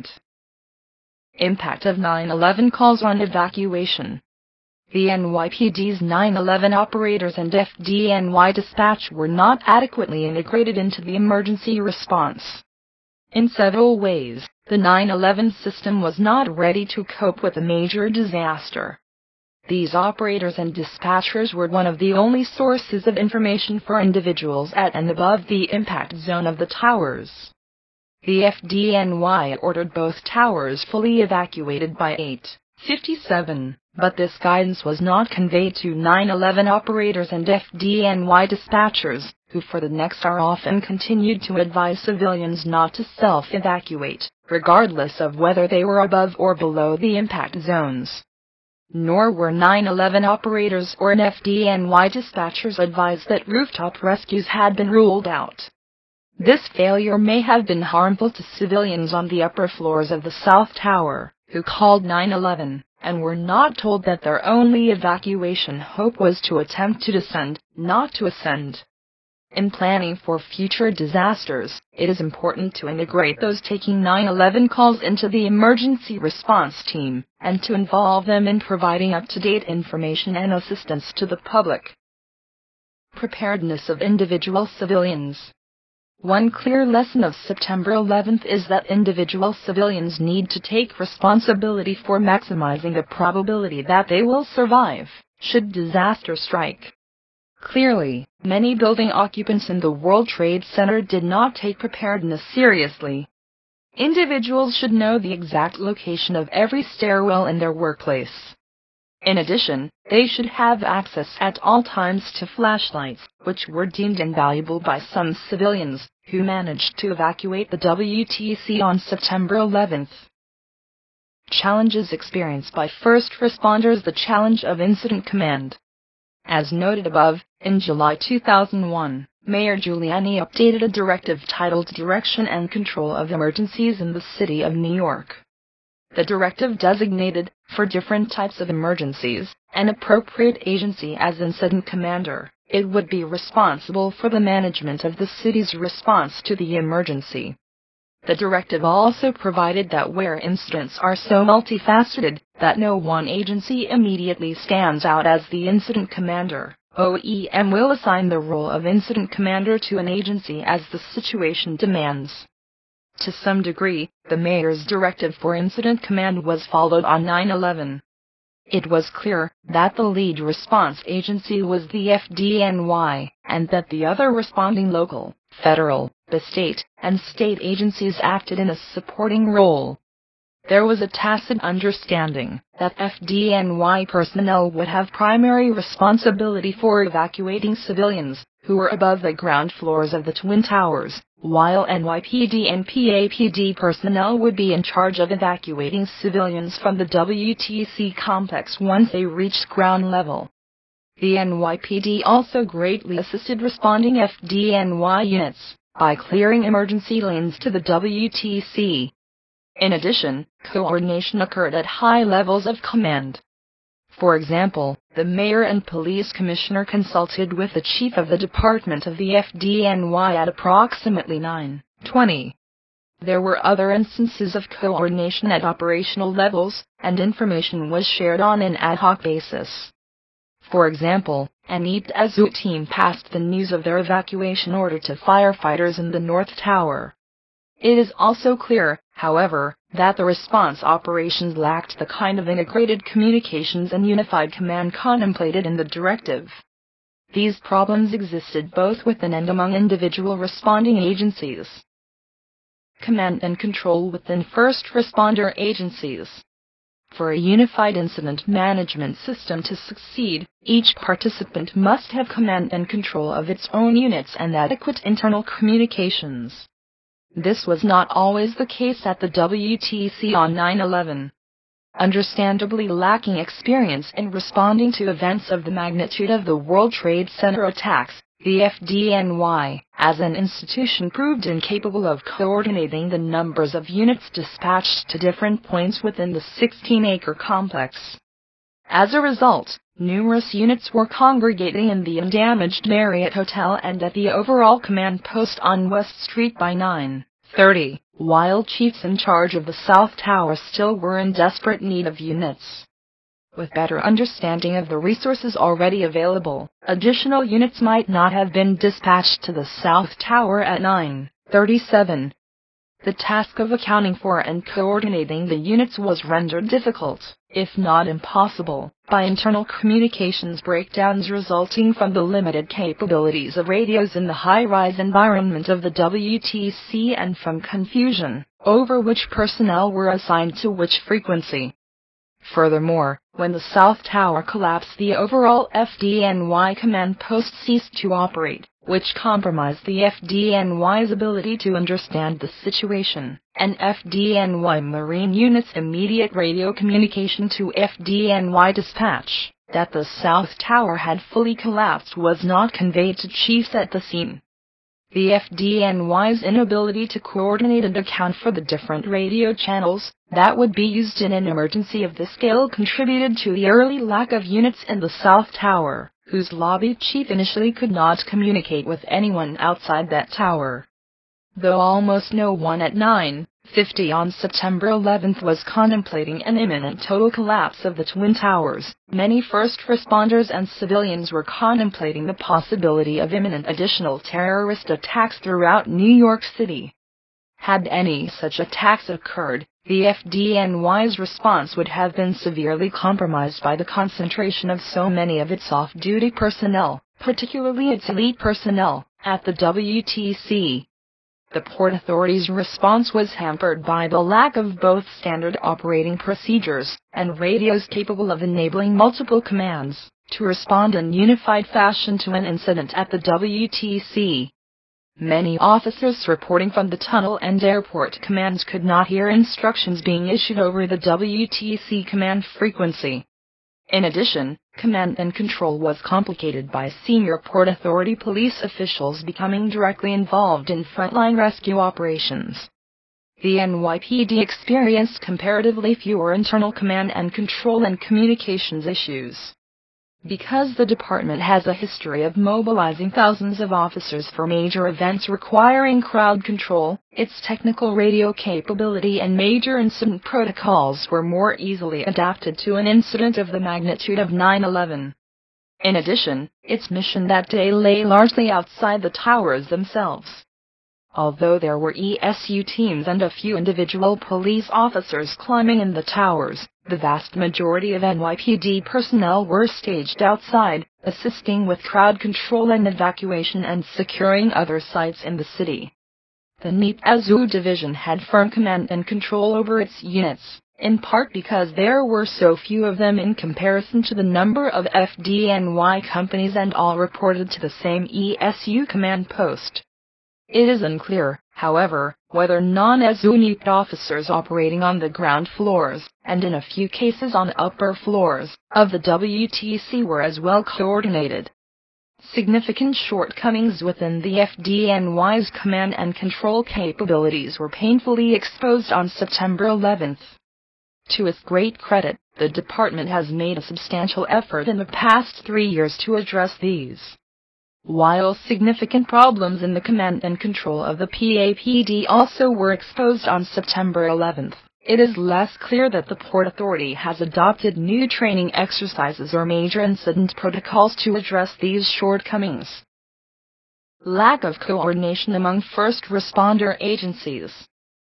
Impact of 9/11 calls on evacuation. The NYPD's 9/11 operators and FDNY dispatch were not adequately integrated into the emergency response. In several ways, the 9/11 system was not ready to cope with a major disaster. These operators and dispatchers were one of the only sources of information for individuals at and above the impact zone of the towers. The FDNY ordered both towers fully evacuated by 8:57, but this guidance was not conveyed to 9/11 operators and FDNY dispatchers, who for the next hour often continued to advise civilians not to self-evacuate, regardless of whether they were above or below the impact zones. Nor were 9/11 operators or FDNY dispatchers advised that rooftop rescues had been ruled out. This failure may have been harmful to civilians on the upper floors of the South Tower, who called 9/11, and were not told that their only evacuation hope was to attempt to descend, not to ascend. In planning for future disasters, it is important to integrate those taking 9/11 calls into the emergency response team, and to involve them in providing up-to-date information and assistance to the public. Preparedness of individual civilians. One clear lesson of September 11 is that individual civilians need to take responsibility for maximizing the probability that they will survive, should disaster strike. Clearly, many building occupants in the World Trade Center did not take preparedness seriously. Individuals should know the exact location of every stairwell in their workplace. In addition, they should have access at all times to flashlights, which were deemed invaluable by some civilians, who managed to evacuate the WTC on September 11. Challenges experienced by first responders. The challenge of incident command. As noted above, in July 2001, Mayor Giuliani updated a directive titled Direction and Control of Emergencies in the City of New York. The directive designated, for different types of emergencies, an appropriate agency as incident commander. It would be responsible for the management of the city's response to the emergency. The directive also provided that where incidents are so multifaceted that no one agency immediately stands out as the incident commander, OEM will assign the role of incident commander to an agency as the situation demands. To some degree, the mayor's directive for incident command was followed on 9/11. It was clear that the lead response agency was the FDNY, and that the other responding local, federal, state, and state agencies acted in a supporting role. There was a tacit understanding that FDNY personnel would have primary responsibility for evacuating civilians who were above the ground floors of the Twin Towers, while NYPD and PAPD personnel would be in charge of evacuating civilians from the WTC complex once they reached ground level. The NYPD also greatly assisted responding FDNY units by clearing emergency lanes to the WTC. In addition, coordination occurred at high levels of command. For example, the mayor and police commissioner consulted with the chief of the department of the FDNY at approximately 9:20. There were other instances of coordination at operational levels, and information was shared on an ad hoc basis. For example, an EPSU team passed the news of their evacuation order to firefighters in the North Tower. It is also clear, however, that the response operations lacked the kind of integrated communications and unified command contemplated in the directive. These problems existed both within and among individual responding agencies. Command and control within first responder agencies. For a unified incident management system to succeed, each participant must have command and control of its own units and adequate internal communications. This was not always the case at the WTC on 9/11. Understandably lacking experience in responding to events of the magnitude of the World Trade Center attacks, the FDNY, as an institution, proved incapable of coordinating the numbers of units dispatched to different points within the 16-acre complex. As a result, numerous units were congregating in the undamaged Marriott Hotel and at the overall command post on West Street by 9:30, while chiefs in charge of the South Tower still were in desperate need of units. With better understanding of the resources already available, additional units might not have been dispatched to the South Tower at 9:37. The task of accounting for and coordinating the units was rendered difficult, if not impossible, by internal communications breakdowns resulting from the limited capabilities of radios in the high-rise environment of the WTC and from confusion over which personnel were assigned to which frequency. Furthermore, when the South Tower collapsed, the overall FDNY command post ceased to operate, which compromised the FDNY's ability to understand the situation, and FDNY Marine units' immediate radio communication to FDNY dispatch that the South Tower had fully collapsed was not conveyed to chiefs at the scene. The FDNY's inability to coordinate and account for the different radio channels that would be used in an emergency of this scale contributed to the early lack of units in the South Tower, whose lobby chief initially could not communicate with anyone outside that tower. Though almost no one at 9:50 on September 11 was contemplating an imminent total collapse of the Twin Towers, many first responders and civilians were contemplating the possibility of imminent additional terrorist attacks throughout New York City. Had any such attacks occurred, the FDNY's response would have been severely compromised by the concentration of so many of its off-duty personnel, particularly its elite personnel, at the WTC. The Port Authority's response was hampered by the lack of both standard operating procedures and radios capable of enabling multiple commands to respond in unified fashion to an incident at the WTC. Many officers reporting from the tunnel and airport commands could not hear instructions being issued over the WTC command frequency. In addition, command and control was complicated by senior Port Authority police officials becoming directly involved in frontline rescue operations. The NYPD experienced comparatively fewer internal command and control and communications issues. Because the department has a history of mobilizing thousands of officers for major events requiring crowd control, its technical radio capability and major incident protocols were more easily adapted to an incident of the magnitude of 9/11. In addition, its mission that day lay largely outside the towers themselves. Although there were ESU teams and a few individual police officers climbing in the towers, the vast majority of NYPD personnel were staged outside, assisting with crowd control and evacuation and securing other sites in the city. The NYPD division had firm command and control over its units, in part because there were so few of them in comparison to the number of FDNY companies, and all reported to the same ESU command post. It is unclear, however, whether non-ESU NYPD officers operating on the ground floors, and in a few cases on upper floors, of the WTC were as well coordinated. Significant shortcomings within the FDNY's command and control capabilities were painfully exposed on September 11. To its great credit, the department has made a substantial effort in the past 3 years to address these. While significant problems in the command and control of the PAPD also were exposed on September 11, it is less clear that the Port Authority has adopted new training exercises or major incident protocols to address these shortcomings. Lack of coordination among first responder agencies.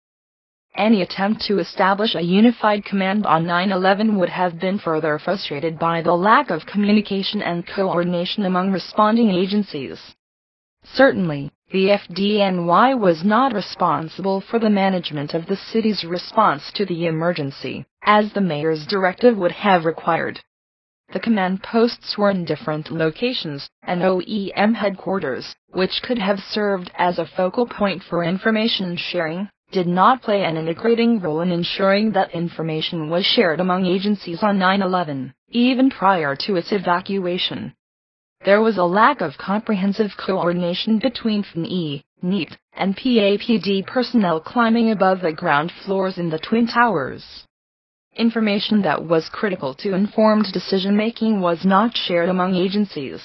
Any attempt to establish a unified command on 9/11 would have been further frustrated by the lack of communication and coordination among responding agencies. Certainly, the FDNY was not responsible for the management of the city's response to the emergency, as the mayor's directive would have required. The command posts were in different locations, and OEM headquarters, which could have served as a focal point for information sharing, did not play an integrating role in ensuring that information was shared among agencies on 9/11, even prior to its evacuation. There was a lack of comprehensive coordination between FNE, NEAT, and PAPD personnel climbing above the ground floors in the Twin Towers. Information that was critical to informed decision-making was not shared among agencies.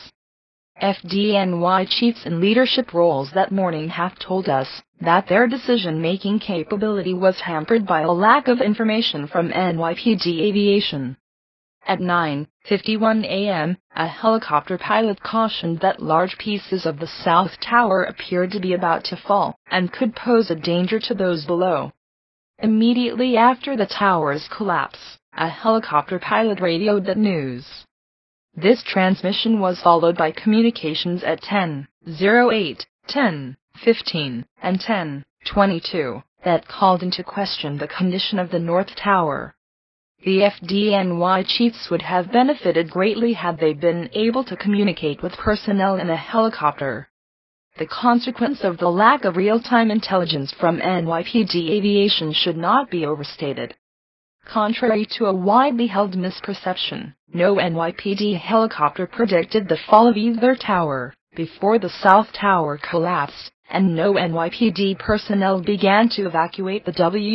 FDNY chiefs in leadership roles that morning have told us that their decision-making capability was hampered by a lack of information from NYPD Aviation. At 9:51 a.m., a helicopter pilot cautioned that large pieces of the South Tower appeared to be about to fall and could pose a danger to those below. Immediately after the tower's collapse, a helicopter pilot radioed that news. This transmission was followed by communications at 10:08, 10:15, and 10:22 that called into question the condition of the North Tower. The FDNY chiefs would have benefited greatly had they been able to communicate with personnel in a helicopter. The consequence of the lack of real-time intelligence from NYPD Aviation should not be overstated. Contrary to a widely held misperception, no NYPD helicopter predicted the fall of either tower before the South Tower collapsed, and no NYPD personnel began to evacuate the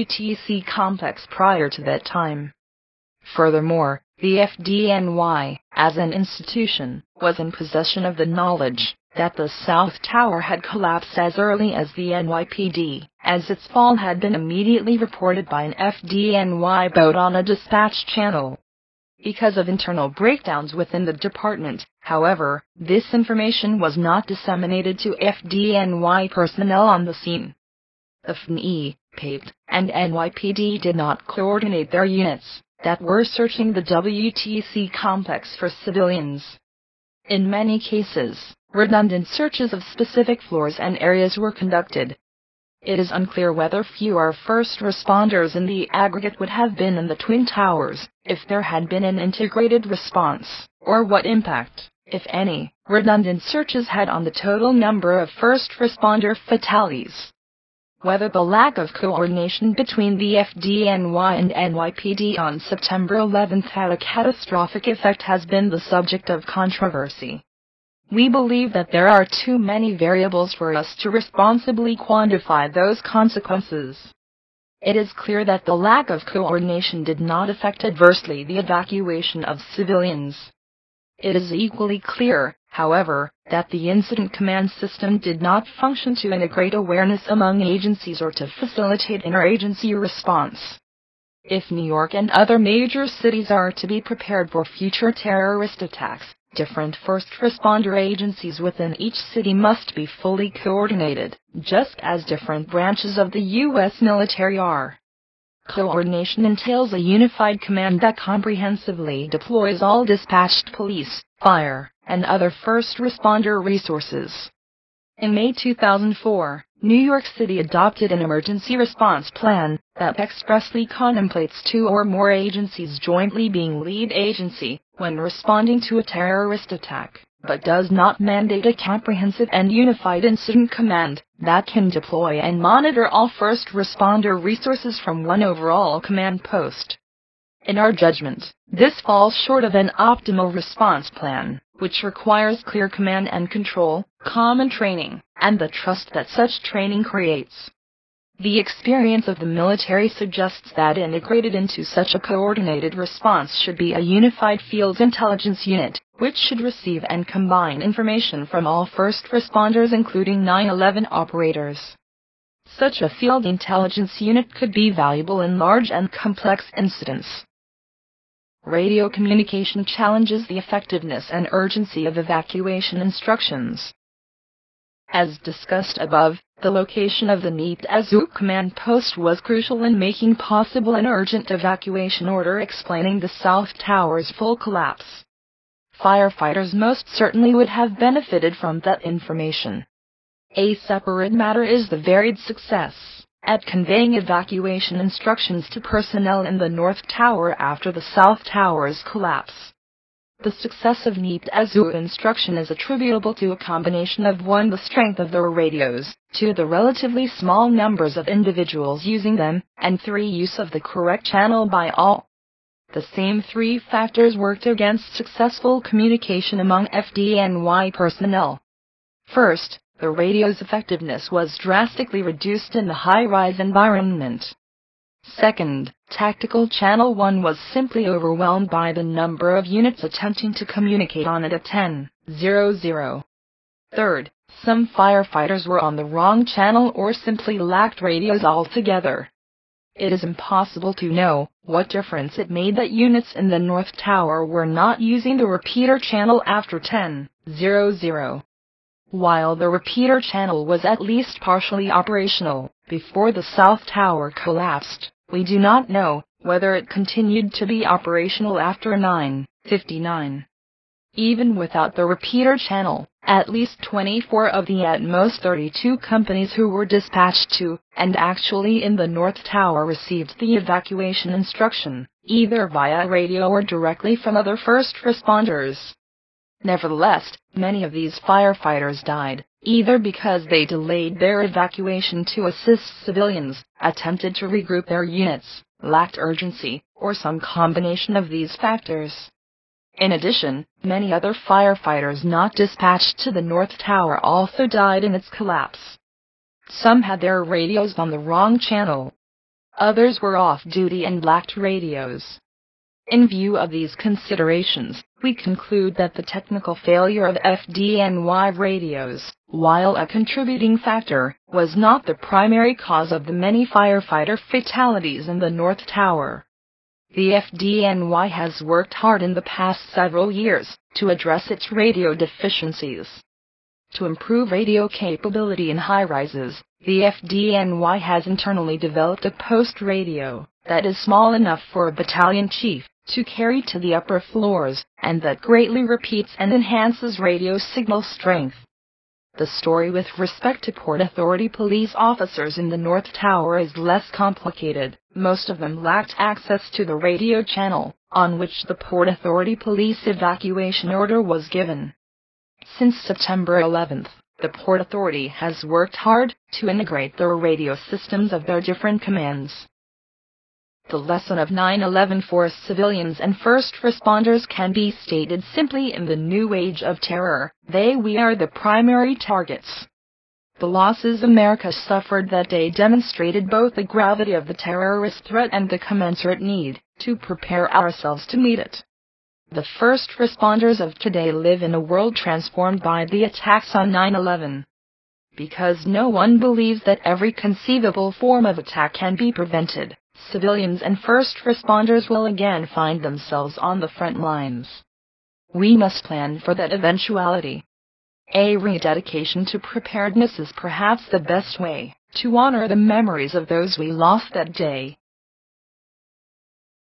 WTC complex prior to that time. Furthermore, the FDNY, as an institution, was in possession of the knowledge that the South Tower had collapsed as early as the NYPD, as its fall had been immediately reported by an FDNY boat on a dispatch channel. Because of internal breakdowns within the department, however, this information was not disseminated to FDNY personnel on the scene. The FNE, PAPD, and NYPD did not coordinate their units that were searching the WTC complex for civilians. In many cases, redundant searches of specific floors and areas were conducted. It is unclear whether fewer first responders in the aggregate would have been in the Twin Towers if there had been an integrated response, or what impact, if any, redundant searches had on the total number of first responder fatalities. Whether the lack of coordination between the FDNY and NYPD on September 11 had a catastrophic effect has been the subject of controversy. We believe that there are too many variables for us to responsibly quantify those consequences. It is clear that the lack of coordination did not affect adversely the evacuation of civilians. It is equally clear, however, that the incident command system did not function to integrate awareness among agencies or to facilitate interagency response. If New York and other major cities are to be prepared for future terrorist attacks, different first responder agencies within each city must be fully coordinated, just as different branches of the U.S. military are. Coordination entails a unified command that comprehensively deploys all dispatched police, fire, and other first responder resources. In May 2004, New York City adopted an emergency response plan that expressly contemplates 2 or more agencies jointly being lead agency when responding to a terrorist attack, but does not mandate a comprehensive and unified incident command that can deploy and monitor all first responder resources from one overall command post. In our judgment, this falls short of an optimal response plan, which requires clear command and control, common training, and the trust that such training creates. The experience of the military suggests that integrated into such a coordinated response should be a unified field intelligence unit, which should receive and combine information from all first responders including 9/11 operators. Such a field intelligence unit could be valuable in large and complex incidents. Radio communication challenges the effectiveness and urgency of evacuation instructions. As discussed above, the location of the NEAT Azuk command post was crucial in making possible an urgent evacuation order explaining the South Tower's full collapse. Firefighters most certainly would have benefited from that information. A separate matter is the varied success at conveying evacuation instructions to personnel in the North Tower after the South Tower's collapse. The success of NEPTAZU instruction is attributable to a combination of 1. The strength of the radios, 2. The relatively small numbers of individuals using them, and 3. Use of the correct channel by all. The same 3 factors worked against successful communication among FDNY personnel. First, the radio's effectiveness was drastically reduced in the high-rise environment. Second, Tactical Channel 1 was simply overwhelmed by the number of units attempting to communicate on it at 10:00. Third, some firefighters were on the wrong channel or simply lacked radios altogether. It is impossible to know what difference it made that units in the North Tower were not using the repeater channel after 10:00. While the repeater channel was at least partially operational before the South Tower collapsed, we do not know whether it continued to be operational after 9:59. Even without the repeater channel, at least 24 of the at most 32 companies who were dispatched to, and actually in the North Tower received the evacuation instruction, either via radio or directly from other first responders. Nevertheless, many of these firefighters died, either because they delayed their evacuation to assist civilians, attempted to regroup their units, lacked urgency, or some combination of these factors. In addition, many other firefighters not dispatched to the North Tower also died in its collapse. Some had their radios on the wrong channel. Others were off duty and lacked radios. In view of these considerations, we conclude that the technical failure of FDNY radios, while a contributing factor, was not the primary cause of the many firefighter fatalities in the North Tower. The FDNY has worked hard in the past several years to address its radio deficiencies. To improve radio capability in high-rises, the FDNY has internally developed a post radio that is small enough for a battalion chief to carry to the upper floors, and that greatly repeats and enhances radio signal strength. The story with respect to Port Authority police officers in the North Tower is less complicated. Most of them lacked access to the radio channel, on which the Port Authority police evacuation order was given. Since September 11th, the Port Authority has worked hard to integrate the radio systems of their different commands. The lesson of 9/11 for civilians and first responders can be stated simply in the new age of terror: we are the primary targets. The losses America suffered that day demonstrated both the gravity of the terrorist threat and the commensurate need to prepare ourselves to meet it. The first responders of today live in a world transformed by the attacks on 9/11. Because no one believes that every conceivable form of attack can be prevented, civilians and first responders will again find themselves on the front lines. We must plan for that eventuality. A rededication to preparedness is perhaps the best way to honor the memories of those we lost that day.